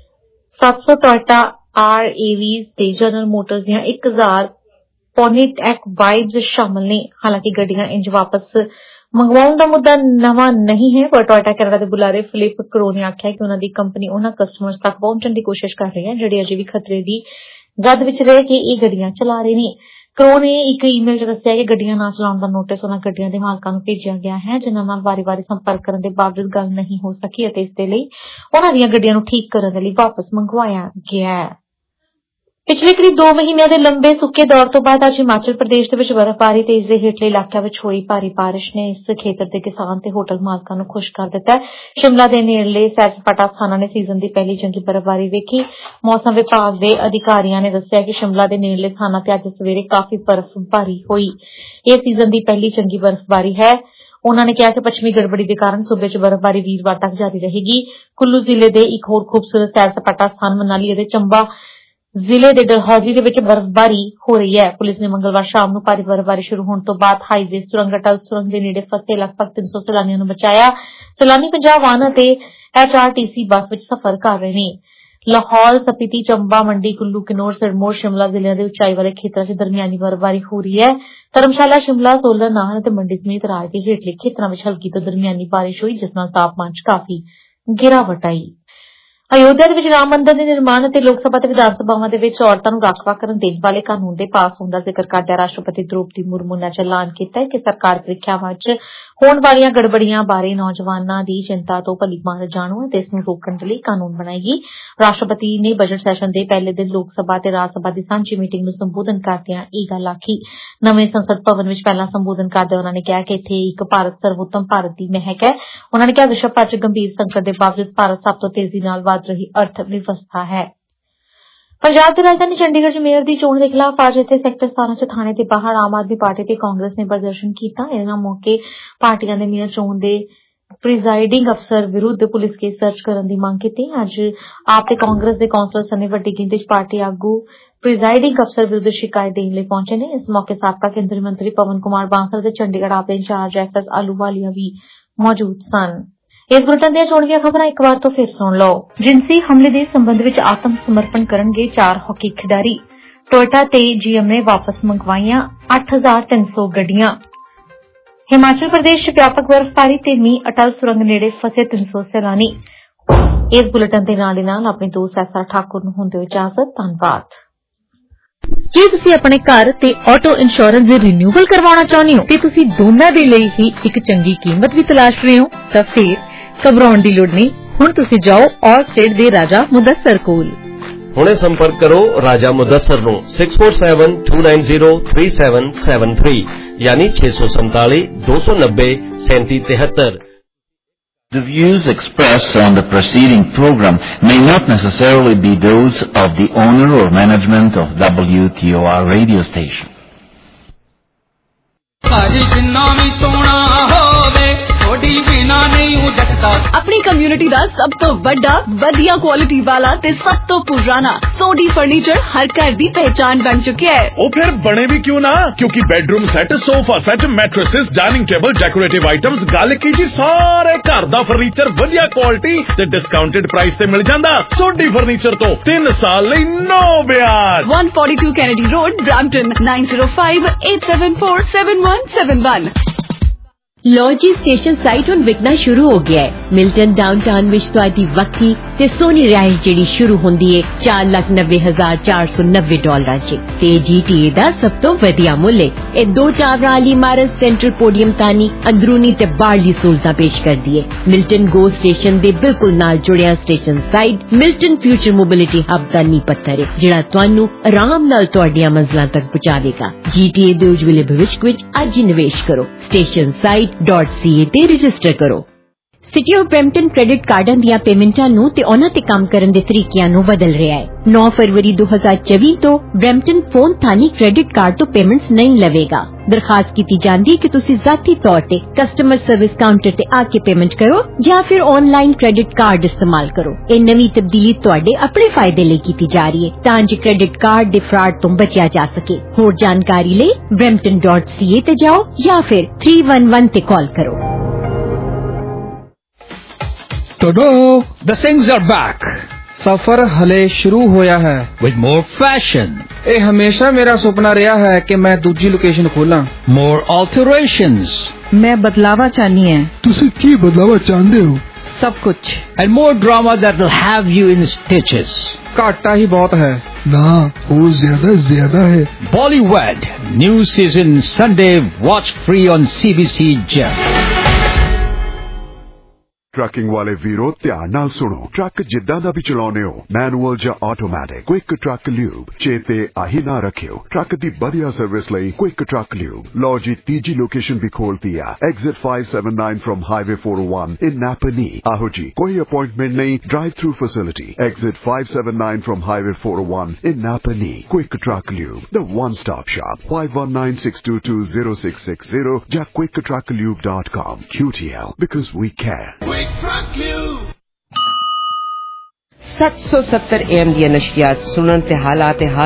700 Toyota RAVs ਤੇ ਜਨਰਲ ਮੋਟਰਸ ਦੀਆਂ 1000 ਪੋਨੀਟੈਕ ਵਾਈਬਸ ਸ਼ਾਮਲ ਨੇ। ਹਾਲਾਂਕਿ ਗੱਡੀਆਂ ਇੰਜ ਵਾਪਸ ਮੰਗਵਾਉਣ ਦਾ ਮੁੱਦਾ ਨਵਾਂ ਨਹੀਂ ਹੈ, ਪਰ ਟੋਇਟਾ ਕੈਨੇਡਾ ਦੇ ਬੁਲਾਰੇ ਫਿਲਿਪ ਕਰੋ ਨੇ ਆਖਿਆ ਕਿ ਉਨ੍ਹਾਂ ਦੀ ਕੰਪਨੀ ਉਨ੍ਹਾਂ ਕਸਟਮਰਸ ਤੱਕ ਪਹੁੰਚਣ ਦੀ ਕੋਸ਼ਿਸ਼ ਕਰ ਰਹੀ ਹੈ ਜਿਹੜੇ ਅਜੇ ਵੀ ਖਤਰੇ ਦੀ ਜਦ ਵਿੱਚ ਰਹਿ ਕੇ ਇਹ ਗੱਡੀਆਂ ਚਲਾ ਰਹੇ ਨੇ। ਕਰੋ ਨੇ ਇੱਕ ਈਮੇਲ 'ਚ ਦੱਸਿਆ ਕਿ ਗੱਡੀਆਂ ਨਾ ਚਲਾਉਣ ਦਾ ਨੋਟਿਸ ਉਨ੍ਹਾਂ ਗੱਡੀਆਂ ਦੇ ਮਾਲਕਾਂ ਨੂੰ ਭੇਜਿਆ ਗਿਆ ਹੈ ਜਿਨ੍ਹਾਂ ਨਾਲ ਵਾਰੀ-ਵਾਰੀ ਸੰਪਰਕ ਕਰਨ ਦੇ ਬਾਵਜੂਦ ਗੱਲ ਨਹੀਂ ਹੋ ਸਕੀ ਅਤੇ ਇਸ ਦੇ ਲਈ ਉਨ੍ਹਾਂ ਦੀਆਂ ਗੱਡੀਆਂ ਨੂੰ ਠੀਕ ਕਰਨ ਦੇ ਲਈ ਵਾਪਸ ਮੰਗਵਾਇਆ ਗਿਆ ਹੈ। ਪਿਛਲੇ ਕਰੀਬ 2 ਮਹੀਨਿਆਂ ਦੇ ਲੰਬੇ ਸੁੱਕੇ ਦੌਰ ਤੋਂ ਬਾਅਦ ਅੱਜ ਹਿਮਾਚਲ ਪ੍ਰਦੇਸ਼ ਦੇ ਵਿੱਚ ਬਰਫ਼ਬਾਰੀ ਤੇ ਇਸ ਦੇ ਹੇਠਲੇ ਇਲਾਕਿਆਂ ਵਿੱਚ ਹੋਈ ਭਾਰੀ ਬਾਰਿਸ਼ ਨੇ ਇਸ ਖੇਤਰ ਦੇ ਕਿਸਾਨ ਤੇ ਹੋਟਲ ਮਾਲਕਾਂ ਨੂੰ ਖੁਸ਼ ਕਰ ਦਿੱਤਾ ਹੈ। ਸ਼ਿਮਲਾ ਦੇ ਨੇੜਲੇ ਸੈਰ-ਸਪਾਟਾ ਸਥਾਨਾਂ ਨੇ ਸੀਜ਼ਨ ਦੀ ਪਹਿਲੀ ਚੰਗੀ ਬਰਫ਼ਬਾਰੀ ਵੇਖੀ। ਮੌਸਮ ਵਿਭਾਗ ਦੇ ਅਧਿਕਾਰੀਆਂ ਨੇ ਦੱਸਿਆ ਕਿ ਸ਼ਿਮਲਾ ਦੇ ਨੇੜਲੇ ਸਥਾਨਾਂ ਤੇ ਅੱਜ ਸਵੇਰੇ ਕਾਫੀ ਬਰਫ਼ਬਾਰੀ ਹੋਈ। ਇਹ ਸੀਜ਼ਨ ਦੀ ਪਹਿਲੀ ਚੰਗੀ ਬਰਫ਼ਬਾਰੀ ਹੈ। ਉਨ੍ਹਾਂ ਨੇ ਕਿਹਾ ਕਿ ਪੱਛਮੀ ਗੜਬੜੀ ਦੇ ਕਾਰਨ ਸੂਬੇ 'ਚ ਬਰਫ਼ਬਾਰੀ ਵੀਰਵਾਰ ਤੱਕ ਜਾਰੀ ਰਹੇਗੀ। ਕੁੱਲੂ ਜ਼ਿਲ੍ਹੇ ਦੇ ਇੱਕ ਹੋਰ ਖੂਬਸੂਰਤ ਸੈਰ-ਸਪਾਟਾ ਸਥਾਨ ਮਨਾਲੀ ਅਤੇ ਚੰਬਾ ਜ਼ਿਲ੍ਹੇ ਦੇ ਡਲਹੌਜ਼ੀ ਦੇ ਵਿੱਚ ਬਰਫ਼ਬਾਰੀ ਹੋ ਰਹੀ ਹੈ। ਪੁਲਿਸ ਨੇ ਮੰਗਲਵਾਰ ਸ਼ਾਮ ਨੂੰ ਭਾਰੀ ਬਰਫ਼ਬਾਰੀ ਸ਼ੁਰੂ ਹੋਣ ਤੋਂ ਬਾਅਦ ਹਾਈਵੇ ਸੁਰੰਗ ਅਟਲ ਸੁਰੰਗ ਦੇ ਨੇੜੇ ਫਸੇ ਲਗਭਗ 300 ਸੈਲਾਨੀਆਂ ਨੂੰ ਬਚਾਇਆ। ਸੈਲਾਨੀ ਪੰਜਾਬ ਵਾਹਨ ਅਤੇ HRTC ਬੱਸ ਵਿੱਚ ਸਫ਼ਰ ਕਰ ਰਹੇ ਨੇ। ਲਾਹੌਲ, ਸਪੀਤੀ, ਚੰਬਾ, ਮੰਡੀ, ਕੁੱਲੂ, ਕਿਨੌਰ, ਸਿਰਮੌਰ, ਸ਼ਿਮਲਾ ਜ਼ਿਲ੍ਹਿਆਂ ਦੇ ਉਚਾਈ ਵਾਲੇ ਖੇਤਰਾਂ 'ਚ ਦਰਮਿਆਨੀ ਬਰਫ਼ਬਾਰੀ ਹੋ ਰਹੀ ਹੈ। ਧਰਮਸ਼ਾਲਾ, ਸ਼ਿਮਲਾ, ਸੋਲਨ, ਨਾਹਨ ਅਤੇ ਮੰਡੀ ਸਮੇਤ ਰਾਜ ਦੇ ਹੇਠਲੇ ਖੇਤਰਾਂ ਵਿੱਚ ਹਲਕੀ ਤੋਂ ਦਰਮਿਆਨੀ ਬਾਰਿਸ਼ ਹੋਈ, ਜਿਸ ਨਾਲ ਤਾਪਮਾਨ 'ਚ ਕਾਫੀ ਗਿਰਾਵਟ ਆਈ। ਅਯੋਧਿਆ ਦੇ ਵਿੱਚ ਰਾਮ ਮੰਦਰ ਦੇ ਨਿਰਮਾਣ ਅਤੇ ਲੋਕ ਸਭਾ ਤੇ ਵਿਧਾਨ ਸਭਾਵਾਂ ਦੇ ਵਿੱਚ ਔਰਤਾਂ ਨੂੰ ਰਾਖਵਾਂਕਰਨ ਕਰਨ ਦੇਣ ਵਾਲੇ ਕਾਨੂੰਨ ਦੇ ਪਾਸ ਹੋਣ ਦਾ ਜ਼ਿਕਰ ਕਰਦਿਆਂ ਰਾਸ਼ਟਰਪਤੀ ਦ੍ਰੋਪਦੀ ਮੁਰਮੂ ਨੇ ਐਲਾਨ ਕੀਤਾ ਹੈ ਕਿ ਸਰਕਾਰ ਪ੍ਰੀਖਿਆਵਾਂ 'ਚ ਹੋਣ ਵਾਲੀਆਂ ਗੜਬੜੀਆਂ ਬਾਰੇ ਨੌਜਵਾਨਾਂ ਦੀ ਚਿੰਤਾ ਤੋਂ ਭਲੀਭਾਂਤ ਜਾਣੂ ਹੈ ਤੇ ਇਸ ਨੂੰ ਰੋਕਣ ਦੇ ਲਈ ਕਾਨੂੰਨ ਬਣਾਏਗੀ। ਰਾਸ਼ਟਰਪਤੀ ਨੇ ਬਜਟ ਸੈਸ਼ਨ ਦੇ ਪਹਿਲੇ ਦਿਨ ਲੋਕ ਸਭਾ ਤੇ ਰਾਜ ਸਭਾ ਦੀ ਸਾਂਝੀ ਮੀਟਿੰਗ ਨੂੰ ਸੰਬੋਧਨ ਕਰਦਿਆਂ ਇਹ ਗੱਲ ਆਖੀ। ਨਵੇਂ ਸੰਸਦ ਭਵਨ ਵਿੱਚ ਪਹਿਲਾਂ ਸੰਬੋਧਨ ਕਰਦਿਆਂ ਉਨ੍ਹਾਂ ਨੇ ਕਿਹਾ ਕਿ ਇੱਥੇ ਇੱਕ ਭਾਰਤ ਸਰਵੋਤਮ ਭਾਰਤ ਦੀ ਮਹਿਕ ਹੈ। ਉਨ੍ਹਾਂ ਨੇ ਕਿਹਾ ਵਿਸ਼ਵ ਭਰ 'ਚ ਗੰਭੀਰ ਸੰਕਟ ਦੇ ਬਾਵਜੂਦ ਭਾਰਤ ਸਭ ਤੋਂ ਤੇਜ਼ੀ ਨਾਲ ਵਧ ਰਹੀ ਅਰਥ ਵਿਵਸਥਾ ਹੈ। ਪੰਜਾਬ ਦੀ ਰਾਜਧਾਨੀ ਚੰਡੀਗੜ੍ਹ 'ਚ ਮੇਅਰ ਦੀ ਚੋਣ ਦੇ ਖਿਲਾਫ ਅੱਜ ਇੱਥੇ ਸੈਕਟਰ 17 'ਚ ਥਾਣੇ ਦੇ ਬਾਹਰ ਆਮ ਆਦਮੀ ਪਾਰਟੀ ਤੇ ਕਾਂਗਰਸ ਨੇ ਪ੍ਰਦਰਸ਼ਨ ਕੀਤਾ। ਇਹਨਾਂ ਮੌਕੇ ਪਾਰਟੀਆਂ ਦੇ ਮੇਅਰ ਚੋਣ ਦੇ ਪ੍ਰੀਜ਼ਾਈਡਿੰਗ ਅਫਸਰ ਵਿਰੁੱਧ ਪੁਲਿਸ ਕੇਸ ਦਰਜ ਕਰਨ ਦੀ ਮੰਗ ਕੀਤੀ। ਅੱਜ ਆਪ ਤੇ ਕਾਂਗਰਸ ਦੇ ਕੌਂਸਲਰ ਸਣੇ ਵੱਡੀ ਗਿਣਤੀ 'ਚ ਪਾਰਟੀ ਆਗੂ ਪ੍ਰੀਜ਼ਾਈਡਿੰਗ ਅਫਸਰ ਵਿਰੁੱਧ ਸ਼ਿਕਾਇਤ ਦੇਣ ਲਈ ਪਹੁੰਚੇ ਨੇ। ਇਸ ਮੌਕੇ ਸਾਬਕਾ ਕੇਂਦਰੀ ਮੰਤਰੀ ਪਵਨ ਕੁਮਾਰ ਬਾਂਸਲ ਤੇ ਚੰਡੀਗੜ੍ਹ ਆਪ ਦੇ ਇੰਚਾਰਜ SS ਆਲੂਵਾਲੀਆ ਵੀ ਮੌਜੂਦ ਸਨ। ਇਸ ਬੁਲੇਟਿਨ ਦੀਆਂ ਚੋਣਵੀਆਂ ਖਬਰਾਂ ਇੱਕ ਵਾਰ ਤੋਂ ਫਿਰ ਸੁਣ ਲਓ। ਜਿਨਸੀ ਹਮਲੇ ਦੇ ਸੰਬੰਧ ਵਿੱਚ ਆਤਮ ਸਮਰਪਣ ਕਰਨਗੇ 4 ਹਾਕੀ ਖਿਡਾਰੀ। ਟੋਇਟਾ ਤੇ GM ਨੇ ਵਾਪਸ ਮੰਗਵਾਈਆਂ 8300 ਗੱਡੀਆਂ। ਹਿਮਾਚਲ ਪ੍ਰਦੇਸ਼ 'ਚ ਵਿਆਪਕ ਬਰਫ਼ਬਾਰੀ ਤੇ ਮੀਂਹ ਅਟਲ ਸੁਰੰਗ ਨੇੜੇ ਫਸੇ 300 ਸੈਲਾਨੀ। ਇਸ ਬੁਲੇਟਿਨ ਦੇ ਨਾਲ ਹੀ ਨਾਲ ਆਪਣੇ ਦੋਸਤ ਐਸਆਰ ਠਾਕੁਰ ਨੂੰ ਹੁੰਦੇ ਇਜਾਜ਼ਤ। ਧੰਨਵਾਦ। ਜੇ ਤੁਸੀਂ ਆਪਣੇ ਘਰ ਤੇ ਆਟੋ ਇੰਸ਼ੋਰੈਂਸ ਦੇ ਰਿਨਿਊਅਲ ਕਰਵਾਉਣਾ ਚਾਹੁੰਦੇ ਹੋ ਤੇ ਤੁਸੀਂ ਦੋਨਾਂ ਦੇ ਲਈ ਹੀ ਇੱਕ ਚੰਗੀ ਕੀਮਤ ਵੀ ਤਲਾਸ਼ ਰਹੇ ਹੋ ਤਾਂ ਫਿਰ ਘਬਰਾਉਣ ਦੀ ਲੋੜ ਨਹੀਂ। ਹੁਣ ਤੁਸੀਂ ਜਾਓ ਆਲ ਸਟੇਟ ਦੇ ਰਾਜਾ ਮੁਦੱਸਰ ਕੋਲ। ਹੁਣੇ ਸੰਪਰਕ ਕਰੋ ਰਾਜਾ ਮੁਦੱਸਰ ਨੂੰ 6472903773 ਯਾਨੀ 647 290 3773। The views expressed on the preceding program may not necessarily be those of the owner or management of WTOR radio station. अपनी कम्युनिटी दा सब तो बड़ा वधिया क्वालिटी वाला ते सब तो पुराना सोडी फर्नीचर हर घर दी पहचान बन चुके है। ओ फिर बने भी क्यों ना, क्योंकि bedroom set, sofa set, mattresses, dining table, decorative items, गल की जी सारे घर दा फर्नीचर वधिया क्वालिटी ते डिस्काउंटेड प्राइस ते मिल जांदा। सोडी फर्नीचर तो 3 साल लई नो ब्याज। 142 Kennedy Road, Brampton 9058747171। ਲੋ ਜੀ ਸਟੇਸ਼ਨ ਸਾਈਟ ਹੁਣ ਵਿਕਣਾ ਸ਼ੁਰੂ ਹੋ ਗਿਆ ਹੈ। ਮਿਲਟਨ ਡਾਊਨਟਾਊਨ ਵਿੱਚ ਤੁਹਾਡੀ ਵੱਖਰੀ ਤੇ ਸੋਹਣੀ ਰਿਹਾਇਸ਼ ਜਿਹੜੀ ਸ਼ੁਰੂ ਹੁੰਦੀ ਹੈ $4,90,490 'ਚ ਤੇ GTA ਦਾ ਸਭ ਤੋਂ ਵਧੀਆ ਮੁੱਲ ਹੈ। ਇਹ 2 ਟਾਵਰਾਂ ਵਾਲੀ ਇਮਾਰਤ ਸੈਂਟਰਲ ਪੋਡੀਅਮ ਤਾਨੀ ਅੰਦਰੂਨੀ ਤੇ ਬਾਹਰਲੀ ਸਹੂਲਤਾਂ ਪੇਸ਼ ਕਰਦੀ ਹੈ। ਮਿਲਟਨ ਗੋ ਸਟੇਸ਼ਨ ਦੇ ਬਿਲਕੁਲ ਨਾਲ ਜੁੜਿਆ station site Milton future mobility hub ਦਾ ਨੀਂਹ ਪੱਥਰ ਹੈ ਜਿਹੜਾ ਤੁਹਾਨੂੰ ਆਰਾਮ ਨਾਲ ਤੁਹਾਡੀਆਂ ਮੰਜ਼ਲਾਂ ਤੱਕ ਪਹੁੰਚਾਵੇਗਾ। GTA ਦੇ ਉਜਵਲੇ ਭਵਿੱਖ ਵਿੱਚ ਅੱਜ ਹੀ ਨਿਵੇਸ਼ ਕਰੋ। ਸਟੇਸ਼ਨ ਸਾਈਟ .ca ਤੇ ਰਜਿਸਟਰ ਕਰੋ। ਸਿਟੀ ਆਫ ਬ੍ਰੈਂਪਟਨ ਕ੍ਰੈਡਿਟ ਕਾਰਡਾਂ ਦੀਆਂ ਪੇਮੈਂਟਾਂ ਨੂੰ ਤੇ ਉਹਨਾਂ ਤੇ ਕੰਮ ਕਰਨ ਦੇ ਤਰੀਕਿਆਂ ਨੂੰ ਬਦਲ ਰਿਹਾ ਹੈ। 9 ਫਰਵਰੀ 2024 ਤੋਂ ਬ੍ਰੈਂਪਟਨ ਫੋਨ ਥਾਨੀ ਕ੍ਰੈਡਿਟ ਕਾਰਡ ਤੋਂ ਪੇਮੈਂਟਸ ਨਹੀਂ ਲਵੇਗਾ। ਦਰਖਾਸਤ ਕੀਤੀ ਜਾਂਦੀ ਕਿ ਤੁਸੀਂ ਜ਼ਾਤੀ ਤੌਰ ਤੇ ਕਸਟਮਰ ਸਰਵਿਸ ਕਾਊਂਟਰ ਤੇ ਆ ਕੇ ਪੇਮੈਂਟ ਕਰੋ ਜਾਂ ਫਿਰ ਆਨਲਾਈਨ ਕ੍ਰੈਡਿਟ ਕਾਰਡ ਇਸਤੇਮਾਲ ਕਰੋ। ਇਹ ਨਵੀਂ ਤਬਦੀਲੀ ਤੁਹਾਡੇ ਆਪਣੇ ਫਾਇਦੇ ਲਈ ਕੀਤੀ ਜਾ ਰਹੀ ਹੈ ਤਾਂ ਜੋ ਕ੍ਰੈਡਿਟ ਕਾਰਡ ਦੇ ਫਰਾਡ ਤੋਂ ਬਚਿਆ ਜਾ ਸਕੇ। ਹੋਰ ਜਾਣਕਾਰੀ ਲਈ brampton.ca ਤੇ ਜਾਓ ਜਾਂ ਫਿਰ 311 ਤੇ ਕਾਲ ਕਰੋ। Tada! The things are back. ਸਫ਼ਰ ਹਲੇ ਸ਼ੁਰੂ ਹੋਇਆ ਹੈ with more fashion. ਇਹ ਹਮੇਸ਼ਾ ਮੇਰਾ ਸੁਪਨਾ ਰਿਹਾ ਹੈ ਕਿ ਮੈਂ ਦੂਜੀ ਲੋਕੇਸ਼ਨ ਖੋਲਾਂ। More alterations. मैं बदलावा चाहनी है। ਤੁਸੀਂ ਕੀ ਬਦਲਾਵਾ ਚਾਹੁੰਦੇ ਹੋ? सब कुछ। And more drama that will have you in stitches. ਘਾਟਾ ਹੀ ਬਹੁਤ ਹੈ। ਨਾ, ਉਹ ਜ਼ਿਆਦਾ ਹੈ। Bollywood new season Sunday, watch free on CBC Gem. Trucking ਵਾਲੇ ਵੀਰੋ ਧਿਆਨ ਨਾਲ ਸੁਣੋ। ਟਰੱਕ ਜਿੱਦਾਂ ਦਾ ਵੀ ਚਲਾਉਨੇ ਹੋ, ਮੈਨੂਅਲ ਜਾਂ ਆਟੋਮੈਟਿਕ, ਕੁਇਕ ਟਰੱਕ ਲਿਊਬ ਚੇਤੇ ਆਹੀ ਨਾ ਰੱਖਿਓ। ਟਰੱਕ ਦੀ ਵਧੀਆ ਸਰਵਿਸ ਲਈ ਕੁਇਕ ਟਰੱਕ ਲਿਊਬ। ਲਓ ਜੀ ਤੀਜੀ ਲੋਕੇਸ਼ਨ ਵੀ ਖੋਲਤੀ ਆ, exit 579 from highway 401 in Napanee. ਆਹੋ ਜੀ, ਕੋਈ ਅਪਾਇੰਟਮੈਂਟ ਨਹੀਂ, drive through facility. Exit 579 from highway 401 in Napanee. Quick truck lube, the one stop shop, 5196220660 ਜਾਂ quicktrucklube.com। QTL, because we care. 770 AM ਦੀਆਂ ਨਸ਼ਰੀਆਤ ਸੁਣਨ ਤੇ ਹਾਲਾਤ